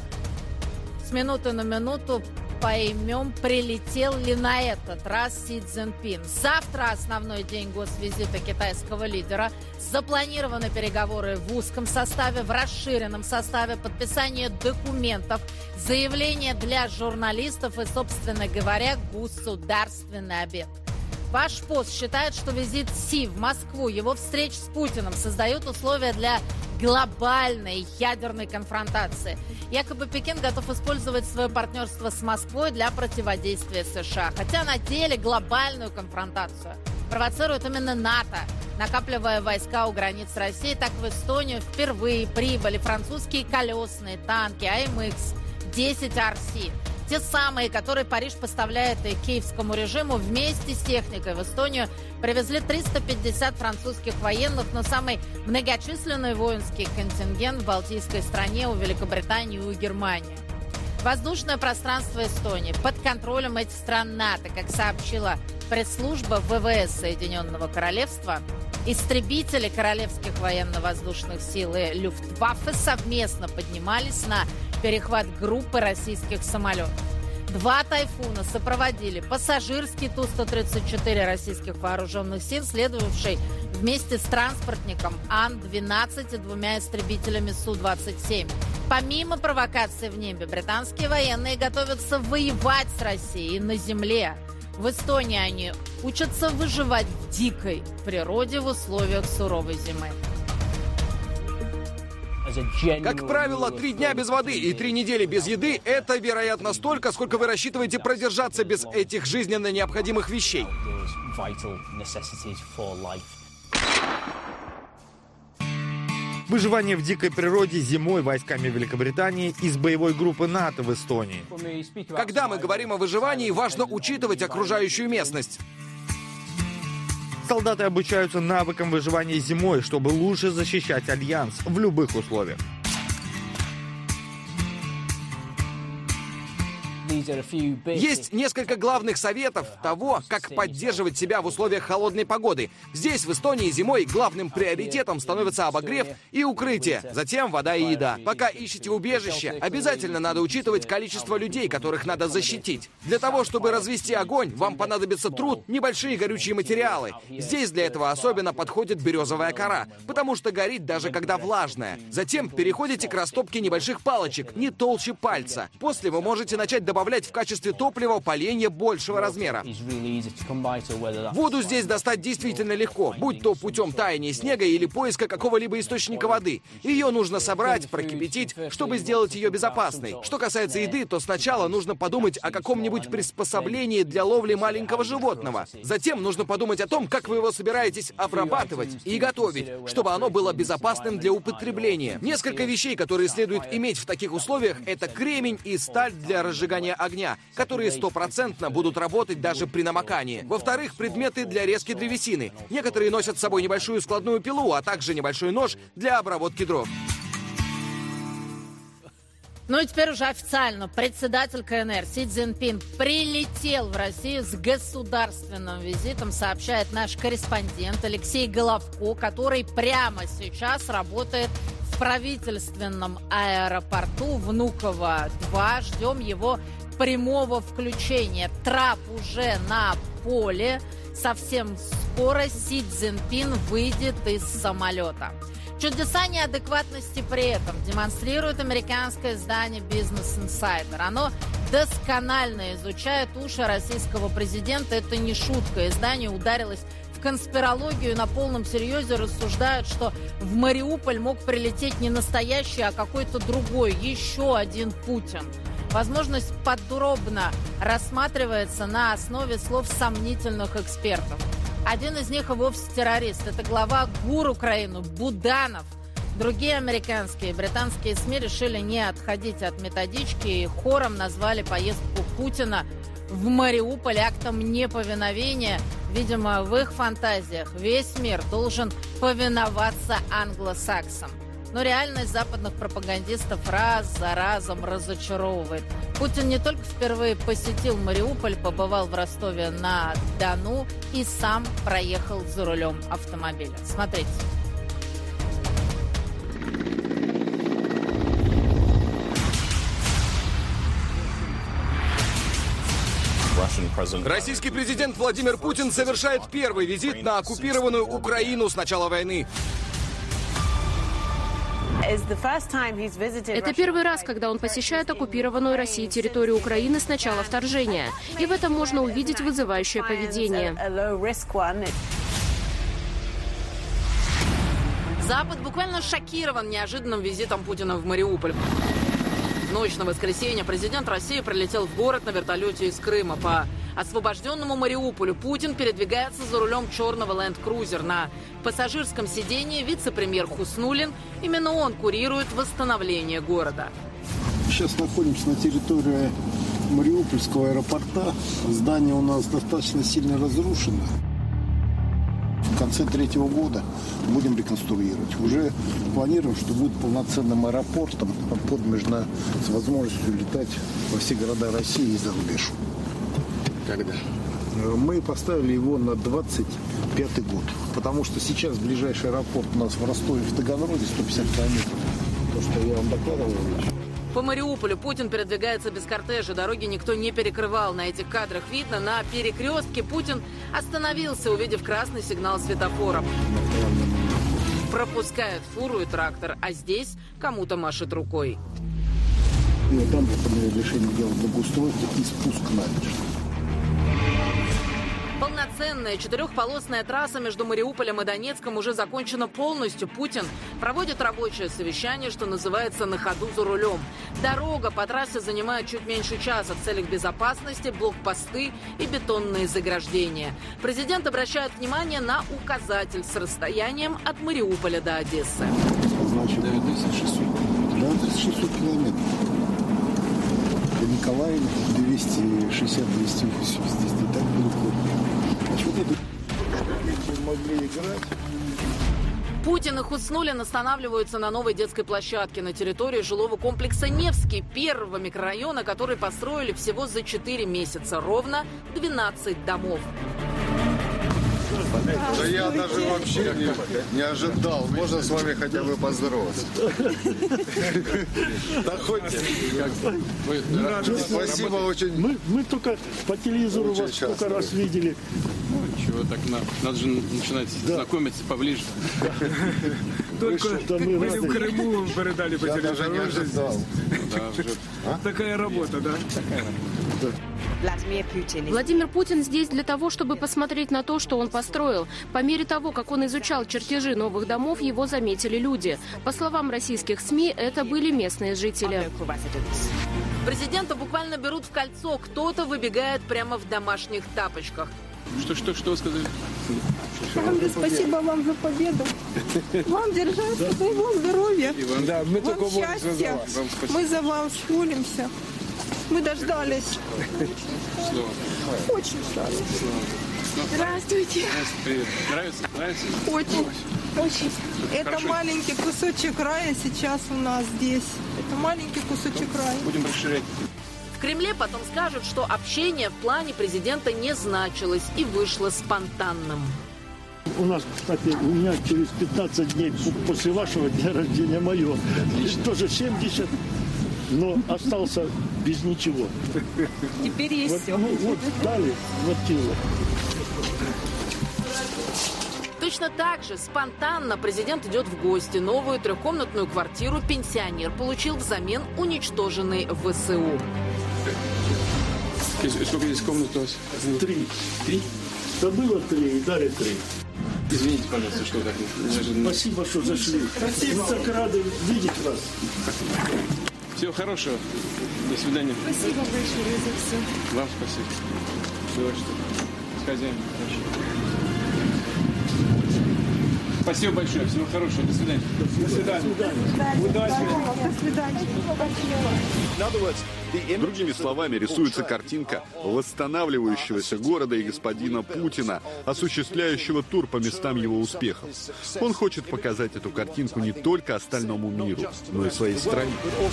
С минуты на минуту поймем, прилетел ли на этот раз Си Цзиньпин. Завтра основной день госвизита китайского лидера. Запланированы переговоры в узком составе, в расширенном составе, подписание документов, заявление для журналистов и, собственно говоря, государственный обед. Ваш пост считает, что визит Си в Москву, его встреч с Путиным создают условия для глобальной ядерной конфронтации. Якобы Пекин готов использовать свое партнерство с Москвой для противодействия США. Хотя на деле глобальную конфронтацию провоцирует именно НАТО, накапливая войска у границ России. Так в Эстонию впервые прибыли французские колесные танки а эм икс десять ар си. Те самые, которые Париж поставляет и киевскому режиму. Вместе с техникой в Эстонию привезли триста пятьдесят французских военных, но самый многочисленный воинский контингент в Балтийской стране у Великобритании и у Германии. Воздушное пространство Эстонии под контролем этих стран НАТО, как сообщила пресс-служба вэ вэ эс Соединенного Королевства. Истребители Королевских военно-воздушных сил и Люфтваффе совместно поднимались на перехват группы российских самолетов. Два «Тайфуна» сопроводили пассажирский Ту сто тридцать четыре российских вооруженных сил, следовавший вместе с транспортником Ан двенадцать и двумя истребителями Су двадцать семь. Помимо провокаций в небе, британские военные готовятся воевать с Россией на земле. В Эстонии они учатся выживать в дикой природе в условиях суровой зимы. Как правило, три дня без воды и три недели без еды – это, вероятно, столько, сколько вы рассчитываете продержаться без этих жизненно необходимых вещей. Выживание в дикой природе зимой войсками Великобритании из боевой группы НАТО в Эстонии. Когда мы говорим о выживании, важно учитывать окружающую местность. Солдаты обучаются навыкам выживания зимой, чтобы лучше защищать Альянс в любых условиях. Есть несколько главных советов того, как поддерживать себя в условиях холодной погоды. Здесь, в Эстонии, зимой главным приоритетом становится обогрев и укрытие, затем вода и еда. Пока ищете убежище, обязательно надо учитывать количество людей, которых надо защитить. Для того, чтобы развести огонь, вам понадобится труд, небольшие горючие материалы. Здесь для этого особенно подходит березовая кора, потому что горит даже когда влажная. Затем переходите к растопке небольших палочек, не толще пальца. После вы можете начать добавлять в качестве топлива поленья большего размера. Воду здесь достать действительно легко, будь то путем таяния снега или поиска какого-либо источника воды. Ее нужно собрать, прокипятить, чтобы сделать ее безопасной. Что касается еды, то сначала нужно подумать о каком-нибудь приспособлении для ловли маленького животного. Затем нужно подумать о том, как вы его собираетесь обрабатывать и готовить, чтобы оно было безопасным для употребления. Несколько вещей, которые следует иметь в таких условиях, это кремень и сталь для разжигания огня, которые стопроцентно будут работать даже при намокании. Во-вторых, предметы для резки древесины. Некоторые носят с собой небольшую складную пилу, а также небольшой нож для обработки дров. Ну и теперь уже официально председатель КНР Си Цзиньпин прилетел в Россию с государственным визитом, сообщает наш корреспондент Алексей Головко, который прямо сейчас работает в правительственном аэропорту Внуково-два. Ждем его прямого включения. Трап уже на поле. Совсем скоро Си Цзиньпин выйдет из самолета. Чудеса неадекватности при этом демонстрирует американское издание Business Insider. Оно досконально изучает уши российского президента. Это не шутка. Издание ударилось в конспирологию и на полном серьезе рассуждают, что в Мариуполь мог прилететь не настоящий, а какой-то другой, еще один Путин. Возможность подробно рассматривается на основе слов сомнительных экспертов. Один из них и вовсе террорист. Это глава ГУР Украины Буданов. Другие американские и британские СМИ решили не отходить от методички и хором назвали поездку Путина в Мариуполь актом неповиновения. Видимо, в их фантазиях весь мир должен повиноваться англосаксам. Но реальность западных пропагандистов раз за разом разочаровывает. Путин не только впервые посетил Мариуполь, побывал в Ростове-на-Дону и сам проехал за рулем автомобиля. Смотрите. Российский президент Владимир Путин совершает первый визит на оккупированную Украину с начала войны. Это первый раз, когда он посещает оккупированную Россией территорию Украины с начала вторжения. И в этом можно увидеть вызывающее поведение. Запад буквально шокирован неожиданным визитом Путина в Мариуполь. В ночь на воскресенье президент России прилетел в город на вертолете из Крыма. По освобожденному Мариуполю Путин передвигается за рулем черного ленд-крузер. На пассажирском сидении вице-премьер Хуснуллин. Именно он курирует восстановление города. Сейчас находимся на территории Мариупольского аэропорта. Здание у нас достаточно сильно разрушено. В конце третьего года будем реконструировать. Уже планируем, что будет полноценным аэропортом подмежно с возможностью летать во все города России и за рубеж. Когда? Мы поставили его на двадцать пятый год, потому что сейчас ближайший аэропорт у нас в Ростове, в Таганроге, сто пятьдесят километров. То, что я вам докладывал. По Мариуполю Путин передвигается без кортежа. Дороги никто не перекрывал. На этих кадрах видно, на перекрестке Путин остановился, увидев красный сигнал светофора. Пропускает фуру и трактор, а здесь кому-то машет рукой. И вот там приняли решение делать благоустройство и спуск на набережную. Полноценная четырехполосная трасса между Мариуполем и Донецком уже закончена полностью. Путин проводит рабочее совещание, что называется, на ходу за рулем. Дорога по трассе занимает чуть меньше часа. В целях безопасности блокпосты и бетонные заграждения. Президент обращает внимание на указатель с расстоянием от Мариуполя до Одессы. Значит, девять тысяч шестьсот. Да, тридцать шестьсот километров. До Николаева двести шестьдесят - двести восемьдесят. И так далеко. Значит, вот это могли играть. Путин и Хуснуллин останавливаются на новой детской площадке на территории жилого комплекса «Невский», первого микрорайона, который построили всего за четыре месяца. Ровно двенадцать домов. Да я даже вообще не, не ожидал. Можно с вами хотя бы поздороваться? Доходите? Спасибо очень. Мы, мы только по телевизору вас сколько раз видели. Ну, чего так, надо же начинать знакомиться поближе. Только были в Крыму, вам передали по телевизору. Такая работа, да? Владимир Путин здесь для того, чтобы посмотреть на то, что он построил. По мере того, как он изучал чертежи новых домов, его заметили люди. По словам российских СМИ, это были местные жители. Президента буквально берут в кольцо. Кто-то выбегает прямо в домашних тапочках. Что, что, что вы сказали? Спасибо вам за победу. Вам держаться, дай вам здоровья. Да, мы вам только счастья. Мы за вас молимся. Мы дождались. Очень ждали. Здравствуйте. Привет. Нравится? Нравится? Очень. Очень. Это Хорошо. маленький кусочек рая сейчас у нас здесь. Это маленький кусочек рая. Будем расширять. В Кремле потом скажут, что общение в плане президента не значилось и вышло спонтанным. У нас, кстати, у меня через пятнадцать дней после вашего дня рождения мое. Тоже семьдесят, но остался без ничего. Теперь есть вот, все. Ну, вот дали, вот тело. Точно так же спонтанно президент идет в гости. Новую трехкомнатную квартиру пенсионер получил взамен уничтоженной ВСУ. Сколько здесь комнат у вас? Три. Три? Да было три, и дали три. Извините, пожалуйста, что так неожиданно. Спасибо, что зашли. Спасибо. Мы так рады видеть вас. Всего хорошего. До свидания. Спасибо большое за все. Вам спасибо. Всего что. С хозяином. Спасибо большое. Всего хорошего. До свидания. До свидания. Удачи. До свидания. Другими словами, рисуется картинка восстанавливающегося города и господина Путина, осуществляющего тур по местам его успехов. Он хочет показать эту картинку не только остальному миру, но и своей стране.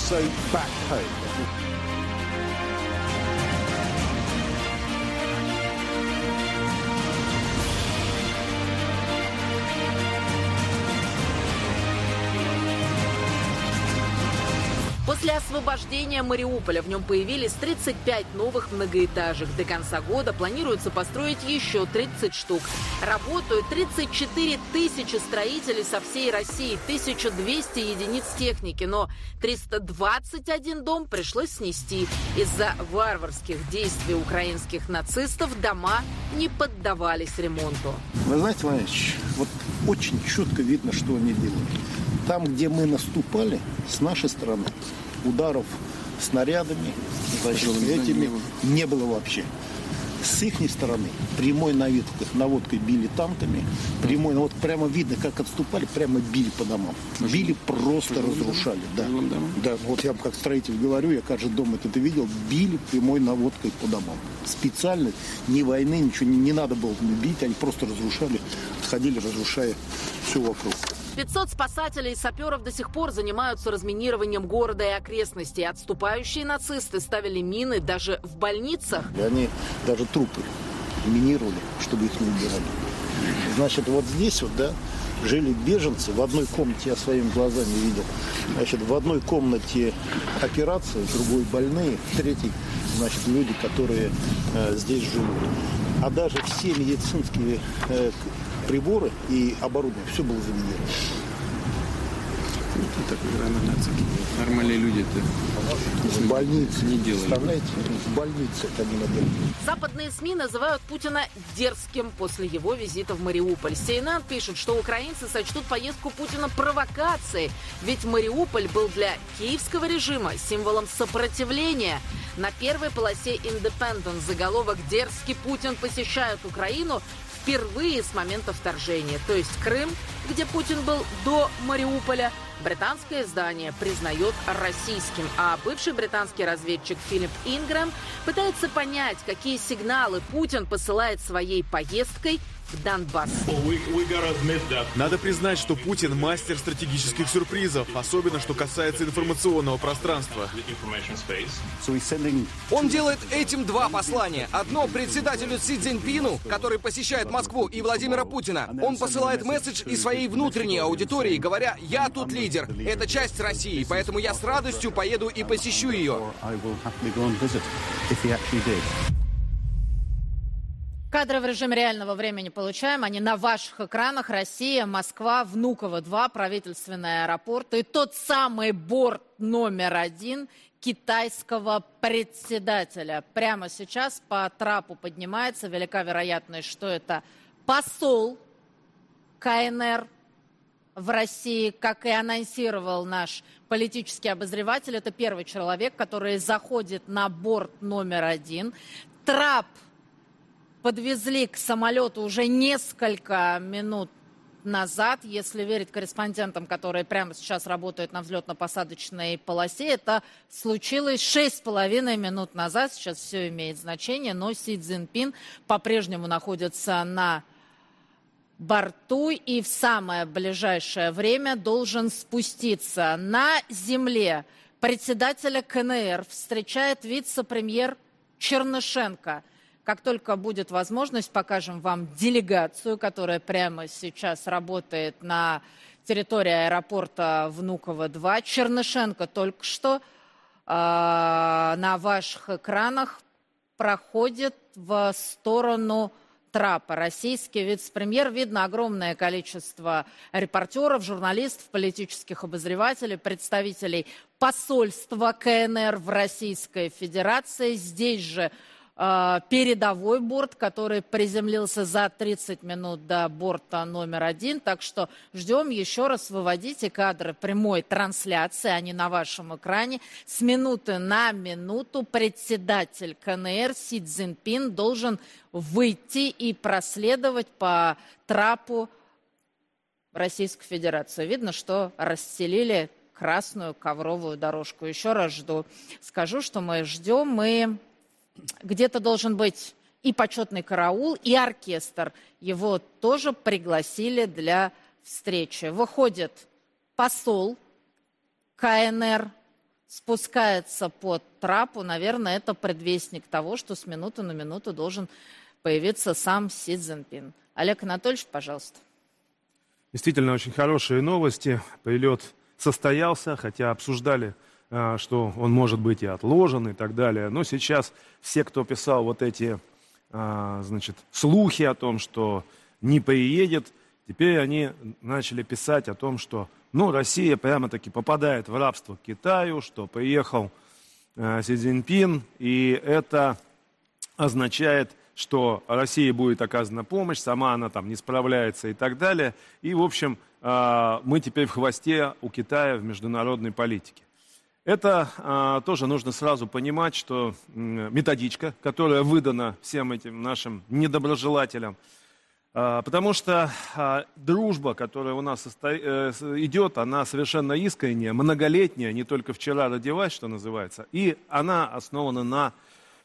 После освобождения Мариуполя в нем появились тридцать пять новых многоэтажек. До конца года планируется построить еще тридцать штук. Работают тридцать четыре тысячи строителей со всей России, тысяча двести единиц техники. Но триста двадцать один дом пришлось снести. Из-за варварских действий украинских нацистов дома не поддавались ремонту. Вы знаете, Владимирович, вот очень четко видно, что они делают. Там, где мы наступали, с нашей стороны, ударов снарядами, значит, этими не было вообще. С их стороны прямой наводкой, наводкой били танками, прямой наводкой, прямо видно, как отступали, прямо били по домам. Били, просто разрушали. Да. Да, вот я как строитель говорю, я каждый дом это видел, били прямой наводкой по домам. Специально, ни войны, ничего не, не надо было бить, они просто разрушали, отходили, разрушая все вокруг. пятьсот спасателей и саперов до сих пор занимаются разминированием города и окрестностей. Отступающие нацисты ставили мины даже в больницах. И они даже трупы минировали, чтобы их не убирали. Значит, вот здесь вот, да, жили беженцы. В одной комнате, я своими глазами видел, значит, в одной комнате операции, в другой больные, в третьей, значит, люди, которые э, здесь живут. А даже все медицинские э, приборы и оборудование, все было заминировано. Это нормальные люди-то в больнице не делали. Представляете, в больнице это не надо. Западные СМИ называют Путина дерзким после его визита в Мариуполь. Си Эн Эн пишет, что украинцы сочтут поездку Путина провокацией, ведь Мариуполь был для киевского режима символом сопротивления. На первой полосе Independent заголовок «Дерзкий Путин посещает Украину» впервые с момента вторжения. То есть Крым где Путин был до Мариуполя, британское издание признает российским, а бывший британский разведчик Филипп Ингрэм пытается понять, какие сигналы Путин посылает своей поездкой в Донбасс. Надо признать, что Путин мастер стратегических сюрпризов, особенно что касается информационного пространства. Он делает этим два послания. Одно председателю Си Цзиньпину, который посещает Москву, и Владимира Путина. Он посылает месседж и своей внутренней аудитории, говоря: «Я тут лидер, это часть России, поэтому я с радостью поеду и посещу ее». Кадры в режиме реального времени получаем. Они на ваших экранах. Россия, Москва, Внуково два, правительственный аэропорт. И тот самый борт номер один китайского председателя. Прямо сейчас по трапу поднимается. Велика вероятность, что это посол ка эн эр в России, как и анонсировал наш политический обозреватель. Это первый человек, который заходит на борт номер один. Трап подвезли к самолету уже несколько минут назад, если верить корреспондентам, которые прямо сейчас работают на взлетно-посадочной полосе. Это случилось шесть с половиной минут назад. Сейчас все имеет значение, но Си Цзиньпин по-прежнему находится на борту и в самое ближайшее время должен спуститься. На земле председателя ка эн эр встречает вице-премьер Чернышенко. Как только будет возможность, покажем вам делегацию, которая прямо сейчас работает на территории аэропорта Внуково два. Чернышенко только что э, на ваших экранах проходит в сторону трапа. Российский вице-премьер. Видно огромное количество репортеров, журналистов, политических обозревателей, представителей посольства ка эн эр в Российской Федерации. Здесь же передовой борт, который приземлился за тридцать минут до борта номер один. Так что ждем, еще раз выводите кадры прямой трансляции, они на вашем экране. С минуты на минуту председатель ка эн эр Си Цзиньпин должен выйти и проследовать по трапу Российской Федерации. Видно, что расстелили красную ковровую дорожку. Еще раз жду. Скажу, что мы ждем, мы... Где-то должен быть и почетный караул, и оркестр. Его тоже пригласили для встречи. Выходит посол ка эн эр, спускается под трапу. Наверное, это предвестник того, что с минуты на минуту должен появиться сам Си Цзиньпин. Олег Анатольевич, пожалуйста. Действительно, очень хорошие новости. Прилет состоялся, хотя обсуждали, что он может быть и отложен и так далее. Но сейчас все, кто писал вот эти, значит, слухи о том, что не приедет, теперь они начали писать о том, что, ну, Россия прямо-таки попадает в рабство к Китаю, что приехал Си Цзиньпин, и это означает, что России будет оказана помощь, сама она там не справляется и так далее. И, в общем, мы теперь в хвосте у Китая в международной политике. Это а, тоже нужно сразу понимать, что м, методичка, которая выдана всем этим нашим недоброжелателям, а, потому что а, дружба, которая у нас состо... э, идет, она совершенно искренняя, многолетняя, не только вчера родилась, что называется, и она основана на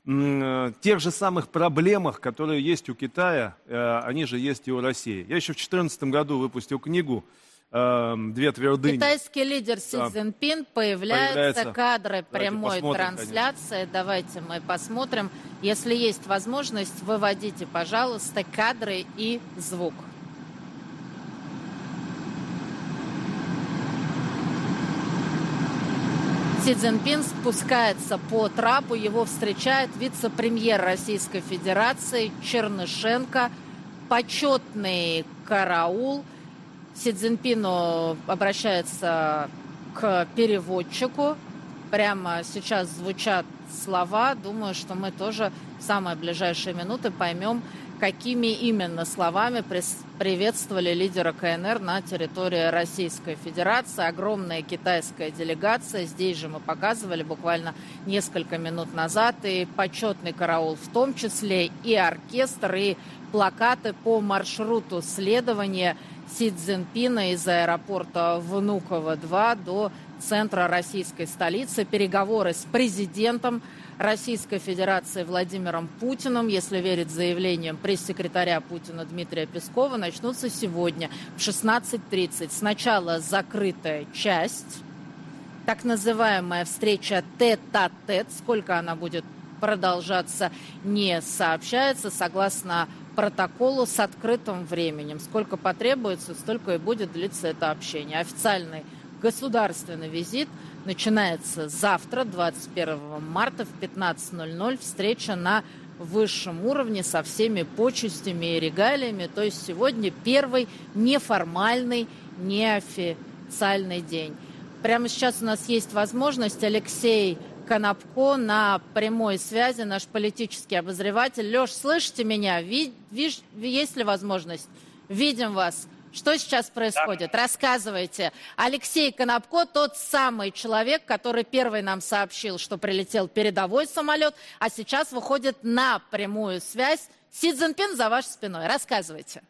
м, тех же самых проблемах, которые есть у Китая, э, они же есть и у России. Я еще в две тысячи четырнадцатом году выпустил книгу «Две твердыни». Китайский лидер Си Цзиньпин, появляется, появляется кадры прямой трансляции. Конечно. Давайте мы посмотрим. Если есть возможность, выводите, пожалуйста, кадры и звук. Си Цзиньпин спускается по трапу, его встречает вице-премьер Российской Федерации Чернышенко, почетный караул. Си Цзиньпину обращается к переводчику. Прямо сейчас звучат слова. Думаю, что мы тоже в самые ближайшие минуты поймем, какими именно словами приветствовали лидера ка эн эр на территории Российской Федерации. Огромная китайская делегация. Здесь же мы показывали буквально несколько минут назад. И почетный караул в том числе, и оркестр, и плакаты по маршруту следования Си Цзиньпина из аэропорта Внуково-два до центра российской столицы. Переговоры с президентом Российской Федерации Владимиром Путиным, если верить заявлениям пресс-секретаря Путина Дмитрия Пескова, начнутся сегодня в шестнадцать тридцать. Сначала закрытая часть, так называемая встреча тет-а-тет. Сколько она будет продолжаться, не сообщается. Согласно протоколу, с открытым временем. Сколько потребуется, столько и будет длиться это общение. Официальный государственный визит начинается завтра, двадцать первого марта в пятнадцать ноль ноль. Встреча на высшем уровне со всеми почестями и регалиями. То есть сегодня первый неформальный, неофициальный день. Прямо сейчас у нас есть возможность. Алексей Конопко на прямой связи, наш политический обозреватель. Леш, слышите меня? Ви, виж, есть ли возможность? Видим вас. Что сейчас происходит? Да. Рассказывайте. Алексей Конопко, тот самый человек, который первый нам сообщил, что прилетел передовой самолет, а сейчас выходит на прямую связь. Си Цзиньпин за вашей спиной. Рассказывайте.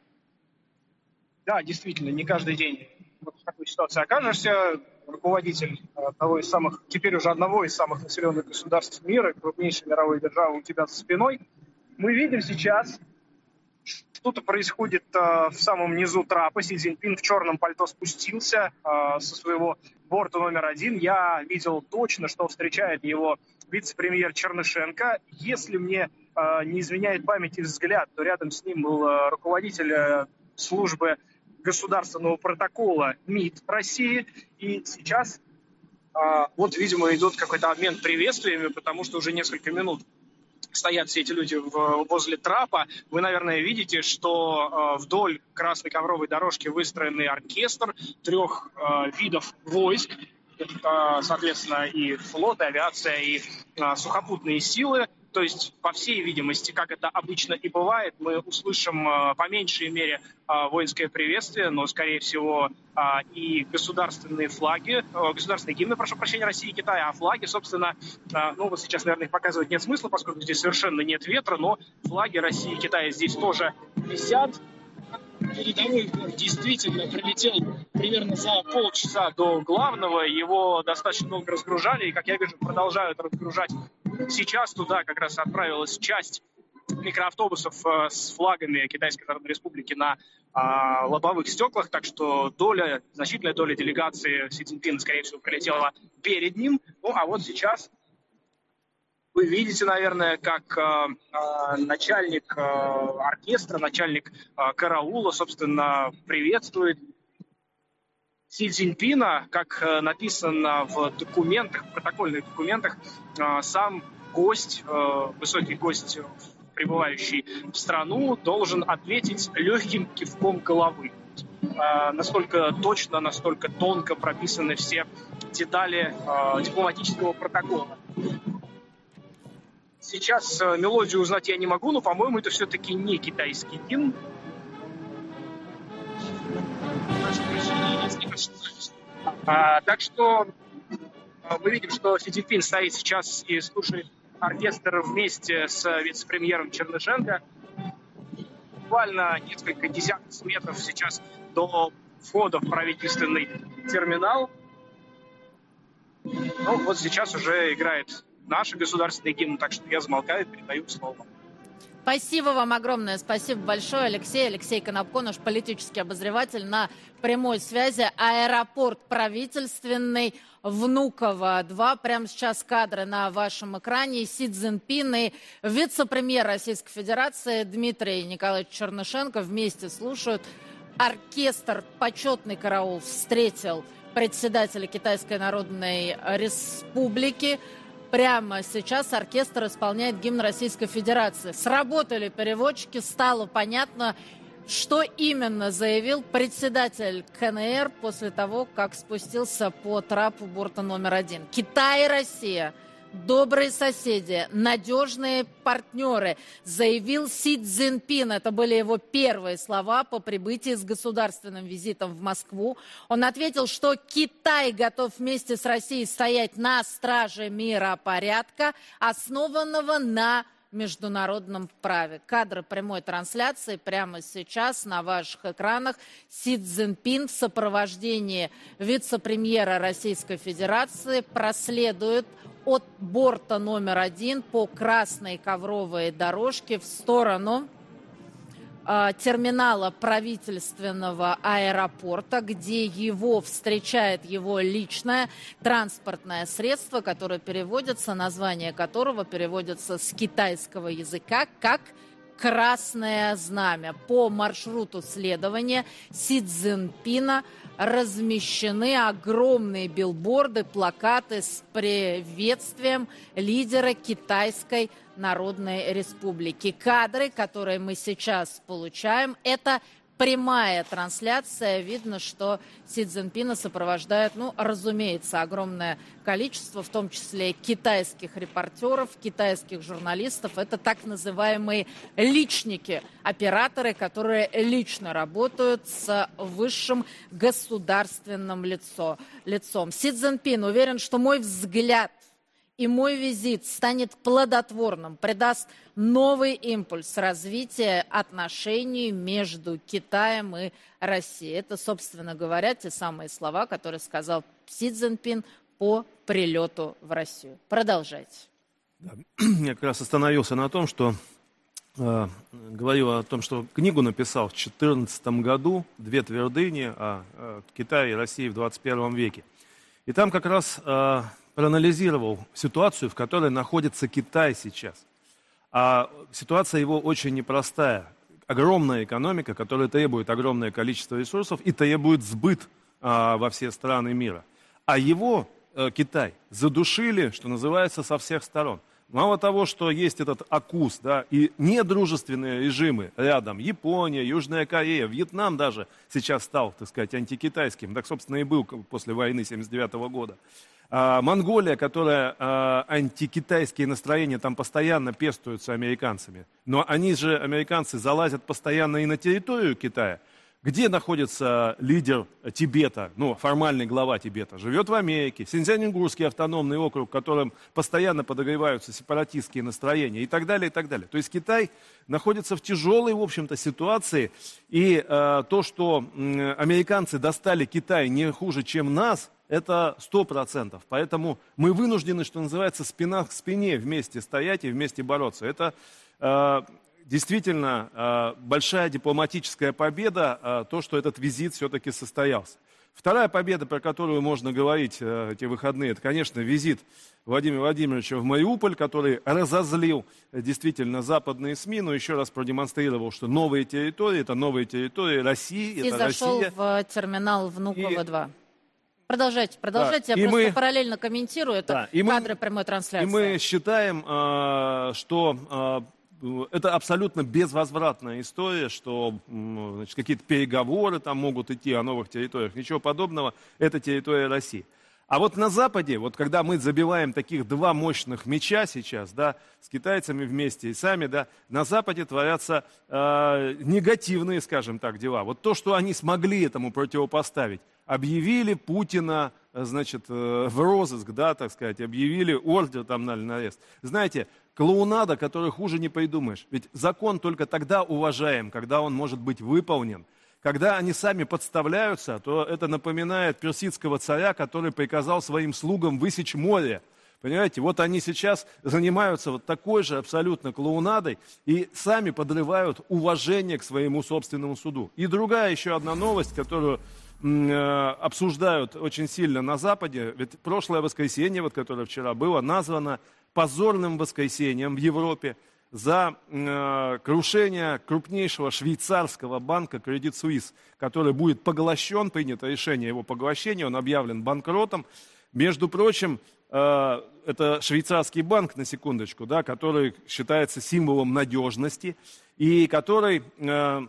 Да, действительно, не каждый день вот в такой ситуации окажешься. Руководитель одного из самых, теперь уже одного из самых населенных государств мира, крупнейшей мировой державы у тебя за спиной. Мы видим сейчас, что-то происходит э, в самом низу трапа. Си Цзиньпин в черном пальто спустился э, со своего борта номер один. Я видел точно, что встречает его вице-премьер Чернышенко. Если мне э, не изменяет память и взгляд, то рядом с ним был э, руководитель э, службы государственного протокола МИД России. И сейчас а, вот, видимо, идет какой-то обмен приветствиями, потому что уже несколько минут стоят все эти люди в, возле трапа. Вы, наверное, видите, что а, вдоль красной ковровой дорожки выстроенный оркестр трех а, видов войск. Это, соответственно, и флот, и авиация, и а, сухопутные силы. То есть, по всей видимости, как это обычно и бывает, мы услышим э, по меньшей мере э, воинское приветствие, но, скорее всего, э, и государственные флаги, э, государственные гимны, прошу прощения, России и Китая, а флаги, собственно, э, ну вот сейчас, наверное, их показывать нет смысла, поскольку здесь совершенно нет ветра, но флаги России и Китая здесь тоже висят. Передовой действительно прилетел примерно за полчаса до главного. Его достаточно много разгружали, и, как я вижу, продолжают разгружать. Сейчас туда как раз отправилась часть микроавтобусов с флагами Китайской Народной Республики на а, лобовых стеклах, так что доля, значительная доля делегации Си Цзиньпина, скорее всего, прилетела перед ним. Ну, а вот сейчас вы видите, наверное, как э, э, начальник э, оркестра, начальник э, караула, собственно, приветствует Си Цзиньпина, как э, написано в документах, в протокольных документах, э, сам гость, э, высокий гость, прибывающий в страну, должен ответить легким кивком головы. Э, настолько точно, настолько тонко прописаны все детали э, дипломатического протокола. Сейчас э, мелодию узнать я не могу, но, по-моему, это все-таки не китайский гимн. А, так что а, мы видим, что Си Цзиньпин стоит сейчас и слушает оркестр вместе с вице-премьером Чернышенко. Буквально несколько десятков метров сейчас до входа в правительственный терминал. Ну, вот сейчас уже играет наш государственный гимн, так что я замолкаю и передаю слово. Спасибо вам огромное, спасибо большое, Алексей. Алексей Конопко, наш политический обозреватель, на прямой связи. Аэропорт правительственный, Внуково-два. Прямо сейчас кадры на вашем экране. Си Цзиньпин и вице-премьер Российской Федерации Дмитрий Николаевич Чернышенко вместе слушают. Оркестр, почетный караул встретил председателя Китайской Народной Республики. Прямо сейчас оркестр исполняет гимн Российской Федерации. Сработали переводчики, стало понятно, что именно заявил председатель ка эн эр после того, как спустился по трапу борта номер один. Китай и Россия – добрые соседи, надежные партнеры, заявил Си Цзиньпин. Это были его первые слова по прибытии с государственным визитом в Москву. Он ответил, что Китай готов вместе с Россией стоять на страже миропорядка, основанного на международном праве. Кадры прямой трансляции прямо сейчас на ваших экранах. Си Цзиньпин в сопровождении вице-премьера Российской Федерации проследует от борта номер один по красной ковровой дорожке в сторону э, терминала правительственного аэропорта, где его встречает его личное транспортное средство, которое переводится, название которого переводится с китайского языка как «Красное знамя». По маршруту следования Си Цзиньпина размещены огромные билборды, плакаты с приветствием лидера Китайской Народной Республики. Кадры, которые мы сейчас получаем, это прямая трансляция. Видно, что Си Цзиньпина сопровождает, ну, разумеется, огромное количество, в том числе китайских репортеров, китайских журналистов. Это так называемые личники, операторы, которые лично работают с высшим государственным лицо, лицом. Си Цзиньпин уверен, что мой взгляд и мой визит станет плодотворным, придаст новый импульс развития отношений между Китаем и Россией. Это, собственно говоря, те самые слова, которые сказал Си Цзиньпин по прилету в Россию. Продолжайте. Да. Я как раз остановился на том, что э, говорил о том, что книгу написал в две тысячи четырнадцатом году «Две твердыни» о, о Китае и России в двадцать первом веке. И там как раз э, проанализировал ситуацию, в которой находится Китай сейчас. А ситуация его очень непростая. Огромная экономика, которая требует огромное количество ресурсов и требует сбыт а, во все страны мира. А его, а, Китай, задушили, что называется, со всех сторон. Мало того, что есть этот АКУС, да, и недружественные режимы рядом, Япония, Южная Корея, Вьетнам даже сейчас стал, так сказать, антикитайским, так, собственно, и был после войны семьдесят девятого года. А, Монголия, которая а, антикитайские настроения там постоянно пестуются американцами, но они же, американцы, залазят постоянно и на территорию Китая. Где находится лидер Тибета, ну, формальный глава Тибета? Живет в Америке. Синьцзянь-Уйгурский автономный округ, в котором постоянно подогреваются сепаратистские настроения и так далее, и так далее. То есть Китай находится в тяжелой, в общем-то, ситуации. И э, то, что э, американцы достали Китай не хуже, чем нас, это сто процентов. Поэтому мы вынуждены, что называется, спина к спине вместе стоять и вместе бороться. Это... Э, Действительно, э, большая дипломатическая победа, э, то, что этот визит все-таки состоялся. Вторая победа, про которую можно говорить э, эти выходные, это, конечно, визит Владимира Владимировича в Мариуполь, который разозлил э, действительно западные СМИ, но еще раз продемонстрировал, что новые территории, это новые территории России, И это зашел Россия. в терминал Внуково-два. И... Продолжайте, продолжайте, да. я и просто мы... параллельно комментирую, это да. и кадры мы... прямой трансляции. И мы считаем, э, что... Э, это абсолютно безвозвратная история, что значит, какие-то переговоры там могут идти о новых территориях. Ничего подобного. Это территория России. А вот на Западе, вот когда мы забиваем таких два мощных мяча сейчас, да, с китайцами вместе и сами, да, на Западе творятся э, негативные, скажем так, дела. Вот то, что они смогли этому противопоставить. Объявили Путина, значит, э, в розыск, да, так сказать, объявили ордер там на арест. Знаете, клоунада, которую хуже не придумаешь. Ведь закон только тогда уважаем, когда он может быть выполнен. Когда они сами подставляются, то это напоминает персидского царя, который приказал своим слугам высечь море. Понимаете, вот они сейчас занимаются вот такой же абсолютно клоунадой и сами подрывают уважение к своему собственному суду. И другая еще одна новость, которую э, обсуждают очень сильно на Западе. Ведь прошлое воскресенье, вот, которое вчера было, названо позорным воскресеньем в Европе за э, крушение крупнейшего швейцарского банка Credit Suisse, который будет поглощен, принято решение его поглощения, он объявлен банкротом. Между прочим, э, это швейцарский банк, на секундочку, да, который считается символом надежности и который э,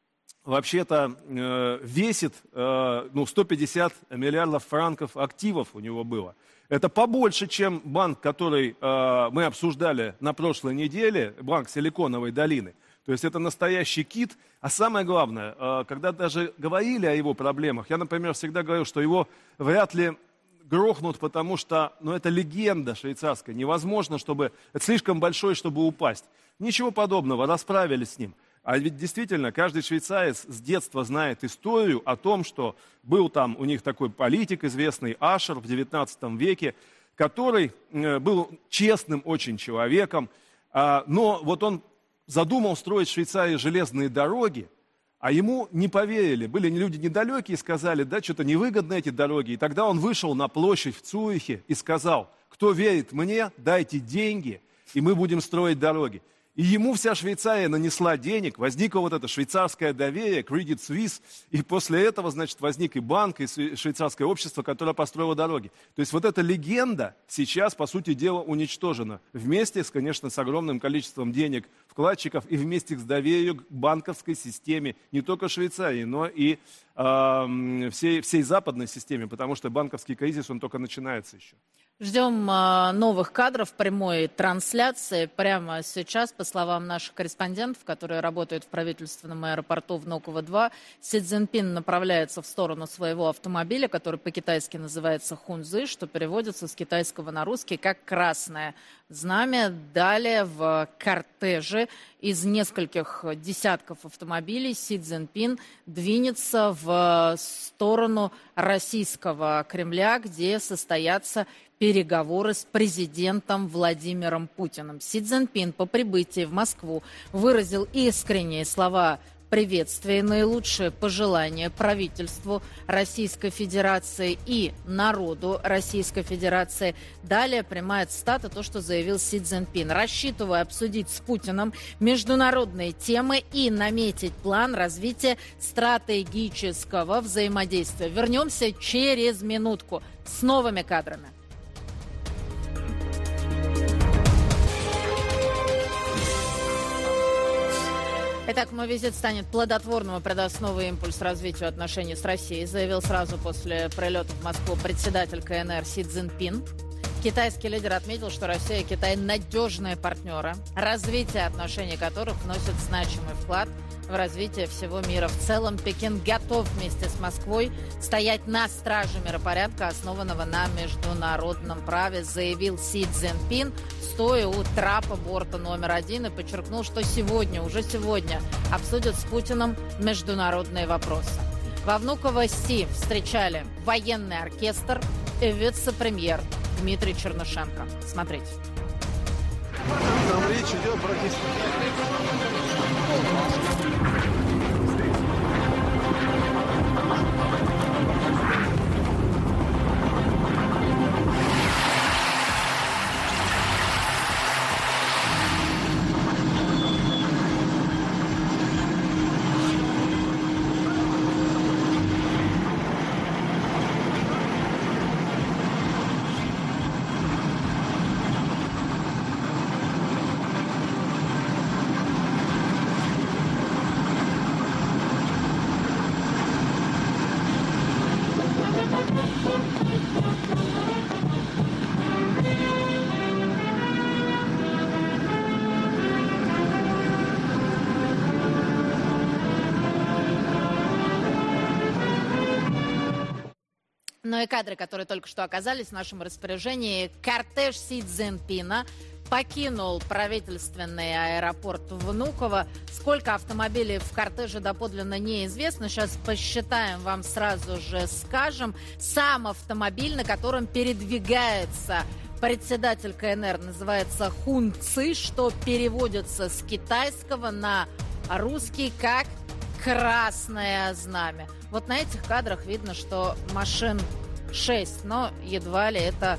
вообще-то э, весит э, ну, сто пятьдесят миллиардов франков активов у него было. Это побольше, чем банк, который э, мы обсуждали на прошлой неделе, банк Силиконовой долины. То есть это настоящий кит. А самое главное, э, когда даже говорили о его проблемах, я, например, всегда говорил, что его вряд ли грохнут, потому что, ну, это легенда швейцарская. Невозможно, чтобы... Это слишком большой, чтобы упасть. Ничего подобного, расправились с ним. А ведь действительно, каждый швейцарец с детства знает историю о том, что был там у них такой политик известный, Ашер, в девятнадцатом веке, который был честным очень человеком, но вот он задумал строить в Швейцарии железные дороги, а ему не поверили. Были люди недалекие и сказали, да, что-то невыгодны эти дороги. И тогда он вышел на площадь в Цюрихе и сказал, кто верит мне, дайте деньги, и мы будем строить дороги. И ему вся Швейцария нанесла денег, возникло вот это швейцарское доверие, Credit Suisse, и после этого, значит, возник и банк, и швейцарское общество, которое построило дороги. То есть вот эта легенда сейчас, по сути дела, уничтожена. Вместе, с, конечно, с огромным количеством денег вкладчиков и вместе с доверием к банковской системе не только Швейцарии, но и э, всей, всей западной системе, потому что банковский кризис, он только начинается еще. Ждем э, новых кадров прямой трансляции. Прямо сейчас, по словам наших корреспондентов, которые работают в правительственном аэропорту Внуково-два, Си Цзиньпин направляется в сторону своего автомобиля, который по-китайски называется Хунцзы, что переводится с китайского на русский как «красное знамя». Далее в кортеже из нескольких десятков автомобилей Си Цзиньпин двинется в сторону российского Кремля, где состоятся переговоры с президентом Владимиром Путиным. Си Цзиньпин по прибытии в Москву выразил искренние слова приветствия и наилучшие пожелания правительству Российской Федерации и народу Российской Федерации. Далее прямая цитата, то, что заявил Си Цзиньпин. «Рассчитываю обсудить с Путиным международные темы и наметить план развития стратегического взаимодействия». Вернемся через минутку с новыми кадрами. Итак, мой визит станет плодотворным и придаст новый импульс развитию отношений с Россией, заявил сразу после прилета в Москву председатель Ка Эн Эр Си Цзиньпин. Китайский лидер отметил, что Россия и Китай надежные партнеры, развитие отношений которых вносит значимый вклад в развитие всего мира. В целом Пекин готов вместе с Москвой стоять на страже миропорядка, основанного на международном праве, заявил Си Цзиньпин, стоя у трапа борта номер один, и подчеркнул, что сегодня, уже сегодня, обсудят с Путиным международные вопросы. Во Внуково-Си встречали военный оркестр и вице-премьер Дмитрий Чернышенко. Смотрите. Там речь идет практически... Ну и кадры, которые только что оказались в нашем распоряжении. Кортеж Си Цзиньпина покинул правительственный аэропорт Внуково. Сколько автомобилей в кортеже доподлинно неизвестно. Сейчас посчитаем, вам сразу же скажем. Сам автомобиль, на котором передвигается председатель Ка Эн Эр, называется Хунцзы, что переводится с китайского на русский как «красное знамя». Вот на этих кадрах видно, что машин шесть, но едва ли это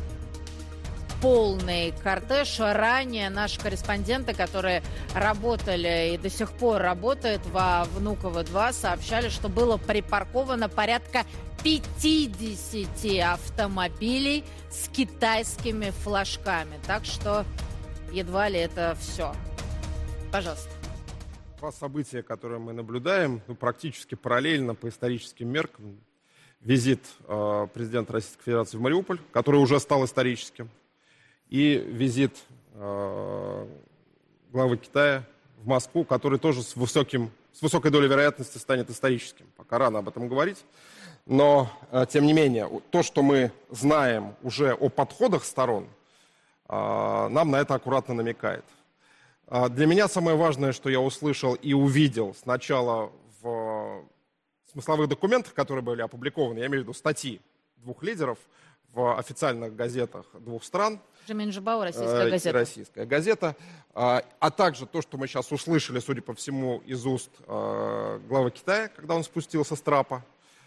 полный кортеж. Ранее наши корреспонденты, которые работали и до сих пор работают во Внуково-два, сообщали, что было припарковано порядка пятьдесят автомобилей с китайскими флажками. Так что едва ли это все. Пожалуйста. События, которые мы наблюдаем, ну, практически параллельно по историческим меркам. Визит э, президента Российской Федерации в Мариуполь, который уже стал историческим, и визит э, главы Китая в Москву, который тоже с, высоким, с высокой долей вероятности станет историческим. Пока рано об этом говорить. Но, тем не менее, то, что мы знаем уже о подходах сторон, нам на это аккуратно намекает. Для меня самое важное, что я услышал и увидел сначала в смысловых документах, которые были опубликованы, я имею в виду статьи двух лидеров в официальных газетах двух стран. Жемин-Жабау, российская газета. Российская газета. А также то, что мы сейчас услышали, судя по всему, из уст главы Китая, когда он спустился с трапа.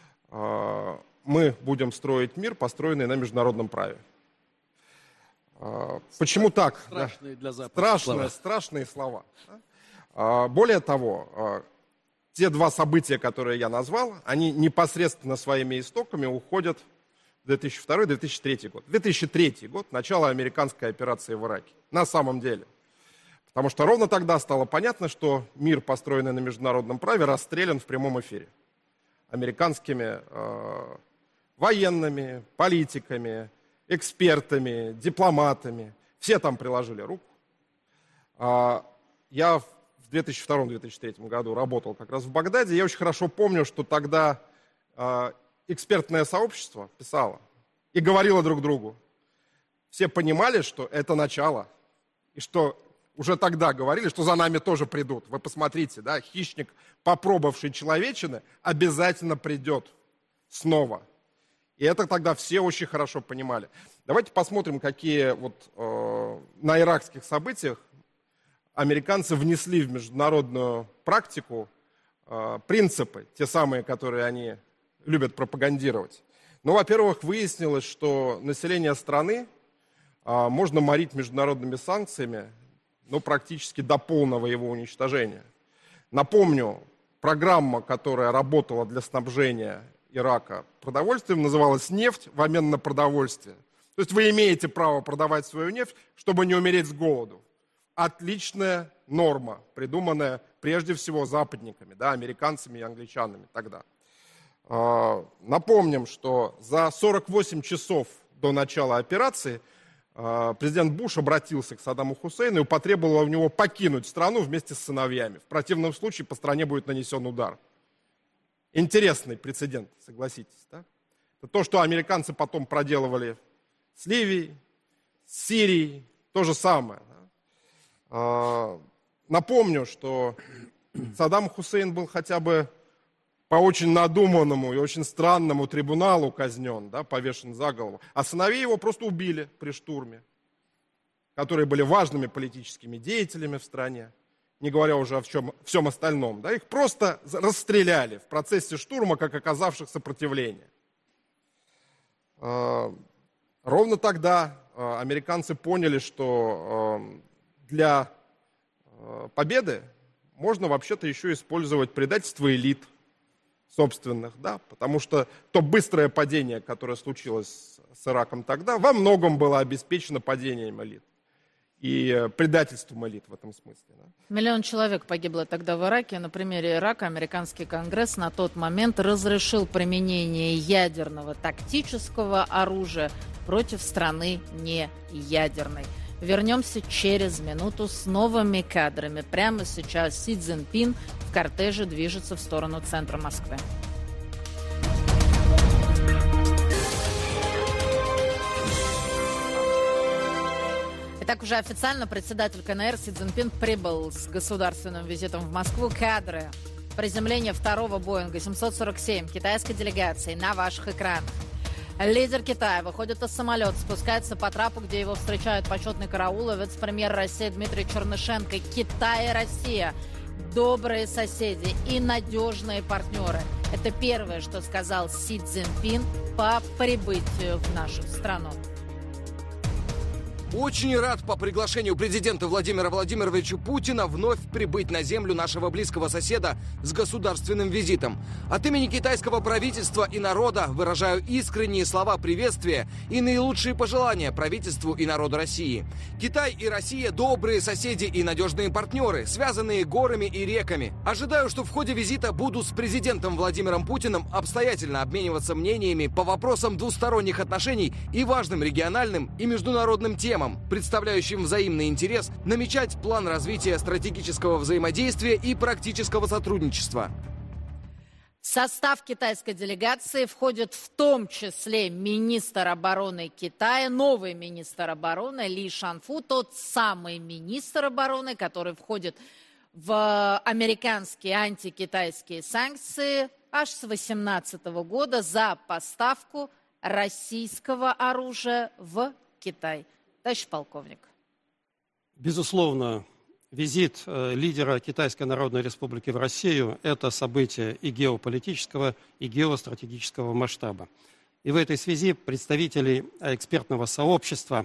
Мы будем строить мир, построенный на международном праве. Почему так? Страшные для Запада страшные, слова. страшные слова. Более того, те два события, которые я назвал, они непосредственно своими истоками уходят в две тысячи второй — две тысячи третий год. две тысячи третий год, начало американской операции в Ираке. На самом деле. Потому что ровно тогда стало понятно, что мир, построенный на международном праве, расстрелян в прямом эфире. Американскими э, военными, политиками, экспертами, дипломатами. Все там приложили руку. А, я в две тысячи втором — две тысячи третьем году работал как раз в Багдаде. Я очень хорошо помню, что тогда а, экспертное сообщество писало и говорило друг другу. Все понимали, что это начало. И что уже тогда говорили, что за нами тоже придут. Вы посмотрите, да, хищник, попробовавший человечины, обязательно придет снова. И это тогда все очень хорошо понимали. Давайте посмотрим, какие вот э, на иракских событиях американцы внесли в международную практику э, принципы, те самые, которые они любят пропагандировать. Ну, во-первых, выяснилось, что население страны э, можно морить международными санкциями, ну, практически до полного его уничтожения. Напомню, программа, которая работала для снабжения Ирака продовольствием, называлась «Нефть в обмен на продовольствие». То есть вы имеете право продавать свою нефть, чтобы не умереть с голоду. Отличная норма, придуманная прежде всего западниками, да, американцами и англичанами тогда. Напомним, что за сорок восемь часов до начала операции президент Буш обратился к Саддаму Хусейну и потребовал у него покинуть страну вместе с сыновьями. В противном случае по стране будет нанесен удар. Интересный прецедент, согласитесь. Да? Это то, что американцы потом проделывали с Ливией, с Сирией, то же самое. Да? Напомню, что Саддам Хусейн был хотя бы по очень надуманному и очень странному трибуналу казнен, да, повешен за голову, а сыновей его просто убили при штурме, которые были важными политическими деятелями в стране, не говоря уже о чем, всем остальном. Да, их просто расстреляли в процессе штурма, как оказавших сопротивление. Ровно тогда американцы поняли, что для победы можно вообще-то еще использовать предательство элит собственных, да, потому что то быстрое падение, которое случилось с Ираком тогда, во многом было обеспечено падением элит и предательством элит в этом смысле. Да. Миллион человек погибло тогда в Ираке. На примере Ирака американский конгресс на тот момент разрешил применение ядерного тактического оружия против страны не ядерной. Вернемся через минуту с новыми кадрами. Прямо сейчас Си Цзиньпин в кортеже движется в сторону центра Москвы. Итак, уже официально председатель КНР Си Цзиньпин прибыл с государственным визитом в Москву. Кадры приземления второго Боинга семьсот сорок семь китайской делегации на ваших экранах. Лидер Китая выходит из самолета, спускается по трапу, где его встречают почетный караул и вице-премьер России Дмитрий Чернышенко. Китай и Россия – добрые соседи и надежные партнеры. Это первое, что сказал Си Цзиньпин по прибытию в нашу страну. Очень рад по приглашению президента Владимира Владимировича Путина вновь прибыть на землю нашего близкого соседа с государственным визитом. От имени китайского правительства и народа выражаю искренние слова приветствия и наилучшие пожелания правительству и народу России. Китай и Россия – добрые соседи и надежные партнеры, связанные горами и реками. Ожидаю, что в ходе визита буду с президентом Владимиром Путиным обстоятельно обмениваться мнениями по вопросам двусторонних отношений и важным региональным и международным темам, представляющим взаимный интерес, намечать план развития стратегического взаимодействия и практического сотрудничества. В состав китайской делегации входит в том числе министр обороны Китая, новый министр обороны Ли Шанфу, тот самый министр обороны, который входит в американские антикитайские санкции аж с две тысячи восемнадцатого года за поставку российского оружия в Китай. Товарищ полковник. Безусловно, визит э, лидера Китайской Народной Республики в Россию – это событие и геополитического, и геостратегического масштаба. И в этой связи представители экспертного сообщества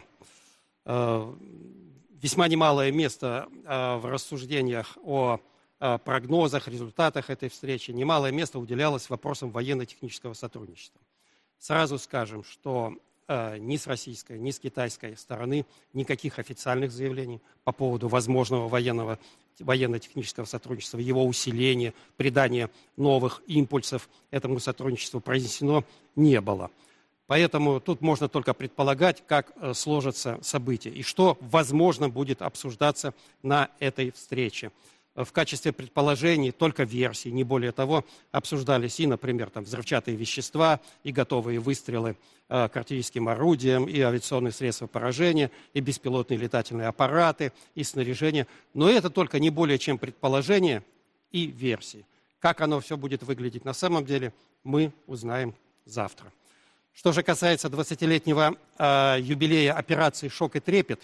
э, весьма немалое место э, в рассуждениях о э, прогнозах, результатах этой встречи, немалое место уделялось вопросам военно-технического сотрудничества. Сразу скажем, что э, ни с российской, ни с китайской стороны никаких официальных заявлений по поводу возможного военного, военно-технического сотрудничества, его усиления, придания новых импульсов этому сотрудничеству произнесено не было. Поэтому тут можно только предполагать, как э, сложатся события и что, возможно, будет обсуждаться на этой встрече. В качестве предположений, только версий, не более того, обсуждались и, например, там, взрывчатые вещества, и готовые выстрелы э, к артиллерийским орудиям, и авиационные средства поражения, и беспилотные летательные аппараты, и снаряжение. Но это только не более чем предположения и версии. Как оно все будет выглядеть на самом деле, мы узнаем завтра. Что же касается двадцатилетнего э, юбилея операции «Шок и трепет»,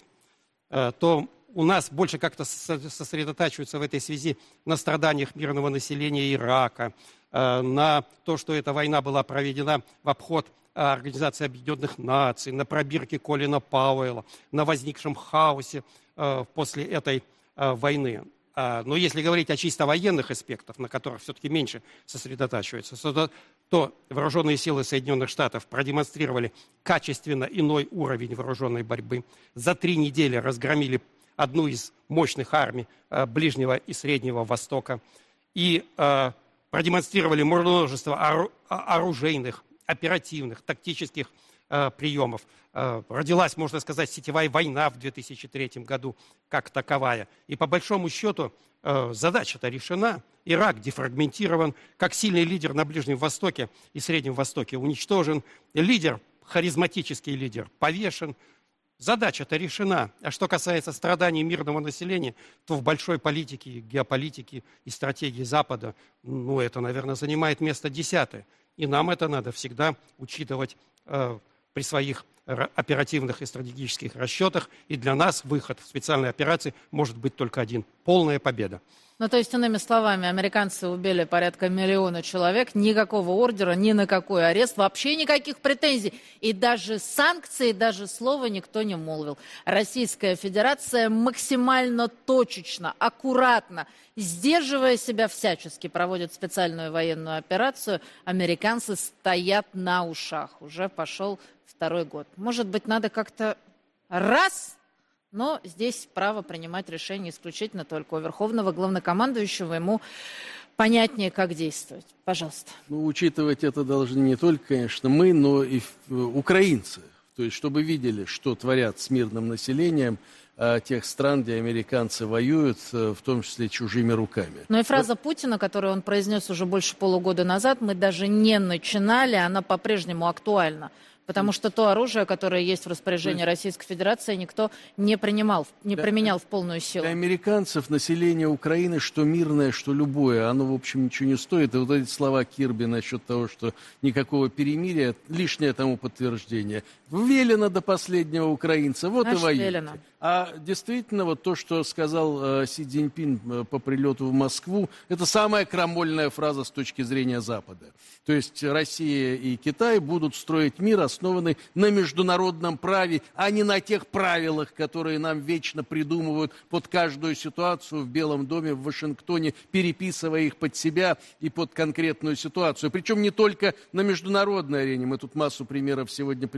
э, то у нас больше как-то сосредотачиваются в этой связи на страданиях мирного населения Ирака, э, на то, что эта война была проведена в обход э, Организации Объединенных Наций, на пробирке Колина Пауэлла, на возникшем хаосе э, после этой э, войны. Но если говорить о чисто военных аспектах, на которых все-таки меньше сосредотачивается, то, то вооруженные силы Соединенных Штатов продемонстрировали качественно иной уровень вооруженной борьбы. За три недели разгромили одну из мощных армий Ближнего и Среднего Востока и э, продемонстрировали множество оружейных, оперативных, тактических э, приемов. Э, родилась, можно сказать, сетевая война в две тысячи третьем году как таковая. И по большому счету э, задача-то решена. Ирак дефрагментирован, как сильный лидер на Ближнем Востоке и Среднем Востоке уничтожен. Лидер, харизматический лидер, повешен. Задача-то решена. А что касается страданий мирного населения, то в большой политике, геополитике и стратегии Запада, ну, это, наверное, занимает место десятое. И нам это надо всегда учитывать э, при своих оперативных и стратегических расчетах. И для нас выход в специальной операции может быть только один – полная победа. Ну, то есть, иными словами, американцы убили порядка миллиона человек, никакого ордера, ни на какой арест, вообще никаких претензий. И даже санкции, даже слова никто не молвил. Российская Федерация максимально точечно, аккуратно, сдерживая себя всячески, проводит специальную военную операцию. Американцы стоят на ушах. Уже пошел второй год. Может быть, надо как-то раз... Но здесь право принимать решения исключительно только у верховного главнокомандующего. Ему понятнее, как действовать. Пожалуйста. Ну, учитывать это должны не только, конечно, мы, но и украинцы. То есть, чтобы видели, что творят с мирным населением тех стран, где американцы воюют, в том числе чужими руками. Ну и фраза Путина, которую он произнес уже больше полугода назад, мы даже не начинали, она по-прежнему актуальна. Потому что то оружие, которое есть в распоряжении Российской Федерации, никто не принимал, не для, применял в полную силу. Для американцев население Украины, что мирное, что любое, оно, в общем, ничего не стоит. И вот эти слова Кирби насчет того, что никакого перемирия, лишнее тому подтверждение. Велено до последнего украинца, вот Наш и воюйте. Велено. А действительно, вот то, что сказал э, Си Цзиньпин э, по прилету в Москву, это самая крамольная фраза с точки зрения Запада. То есть Россия и Китай будут строить мир, основанный на международном праве, а не на тех правилах, которые нам вечно придумывают под каждую ситуацию в Белом доме, в Вашингтоне, переписывая их под себя и под конкретную ситуацию. Причем не только на международной арене. Мы тут массу примеров сегодня привели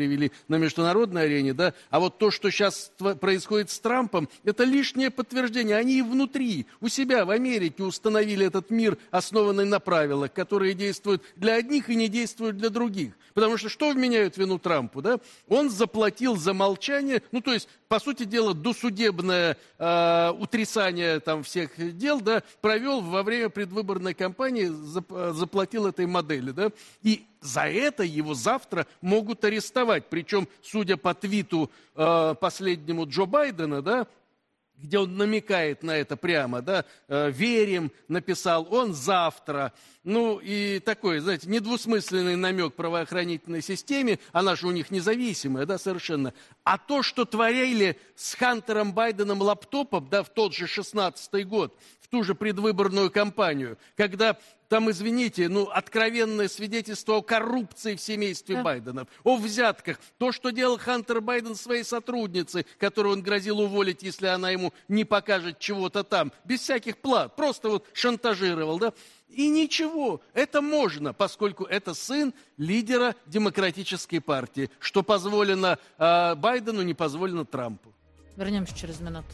на международной арене, да, а вот то, что сейчас происходит с Трампом, это лишнее подтверждение. Они и внутри, у себя в Америке установили этот мир, основанный на правилах, которые действуют для одних и не действуют для других. Потому что что вменяют вину Трампу, да? Он заплатил за молчание, ну, то есть, по сути дела, досудебное э, утрясание там всех дел, да, провел во время предвыборной кампании, зап, заплатил этой модели, да, и за это его завтра могут арестовать. Причем, судя по твиту э, последнему Джо Байдена, да, где он намекает на это прямо, да, э, верим, написал он завтра. Ну, и такой, знаете, недвусмысленный намек правоохранительной системе, она же у них независимая, да, совершенно. А то, что творили с Хантером Байденом лаптопом, да, в тот же шестнадцатый год, в ту же предвыборную кампанию, когда там, извините, ну, откровенное свидетельство о коррупции в семействе да. Байденов, о взятках. То, что делал Хантер Байден своей сотруднице, которую он грозил уволить, если она ему не покажет чего-то там, без всяких плат, просто вот шантажировал, да. И ничего, это можно, поскольку это сын лидера Демократической партии, что позволено э, Байдену, не позволено Трампу. Вернемся через минуту.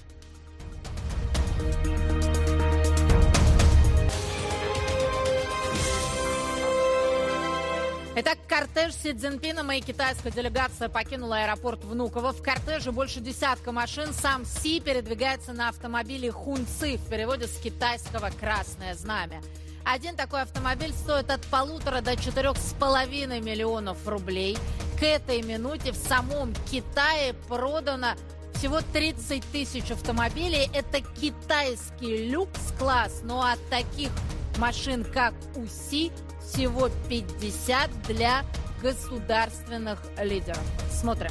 Итак, кортеж Си Цзиньпина и китайская делегация покинула аэропорт Внуково. В кортеже больше десятка машин. Сам Си передвигается на автомобиле Хунци, в переводе с китайского «Красное знамя». Один такой автомобиль стоит от полутора до четырех с половиной миллионов рублей. К этой минуте в самом Китае продано всего тридцать тысяч автомобилей. Это китайский люкс-класс, но от таких машин, как у Си, всего пятьдесят для государственных лидеров. Смотрим.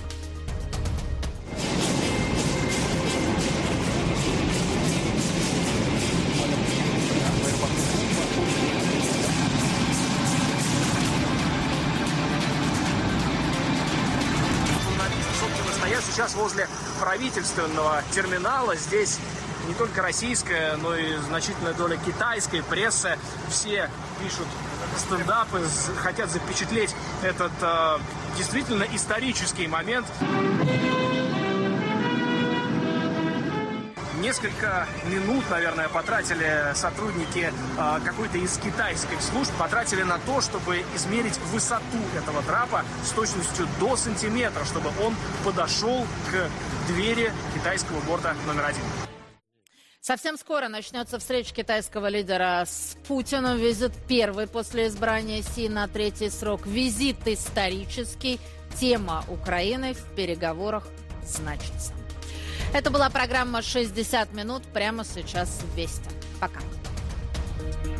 Я сейчас возле правительственного терминала. Здесь не только российская, но и значительная доля китайской прессы. Все пишут стендапы, хотят запечатлеть этот э, действительно исторический момент. Несколько минут, наверное, потратили сотрудники э, какой-то из китайских служб, потратили на то, чтобы измерить высоту этого трапа с точностью до сантиметра, чтобы он подошел к двери китайского борта номер один. Совсем скоро начнется встреча китайского лидера с Путиным. Визит первый после избрания Си на третий срок. Визит исторический. Тема Украины в переговорах значится. Это была программа «шестьдесят минут». Прямо сейчас в Вести. Пока.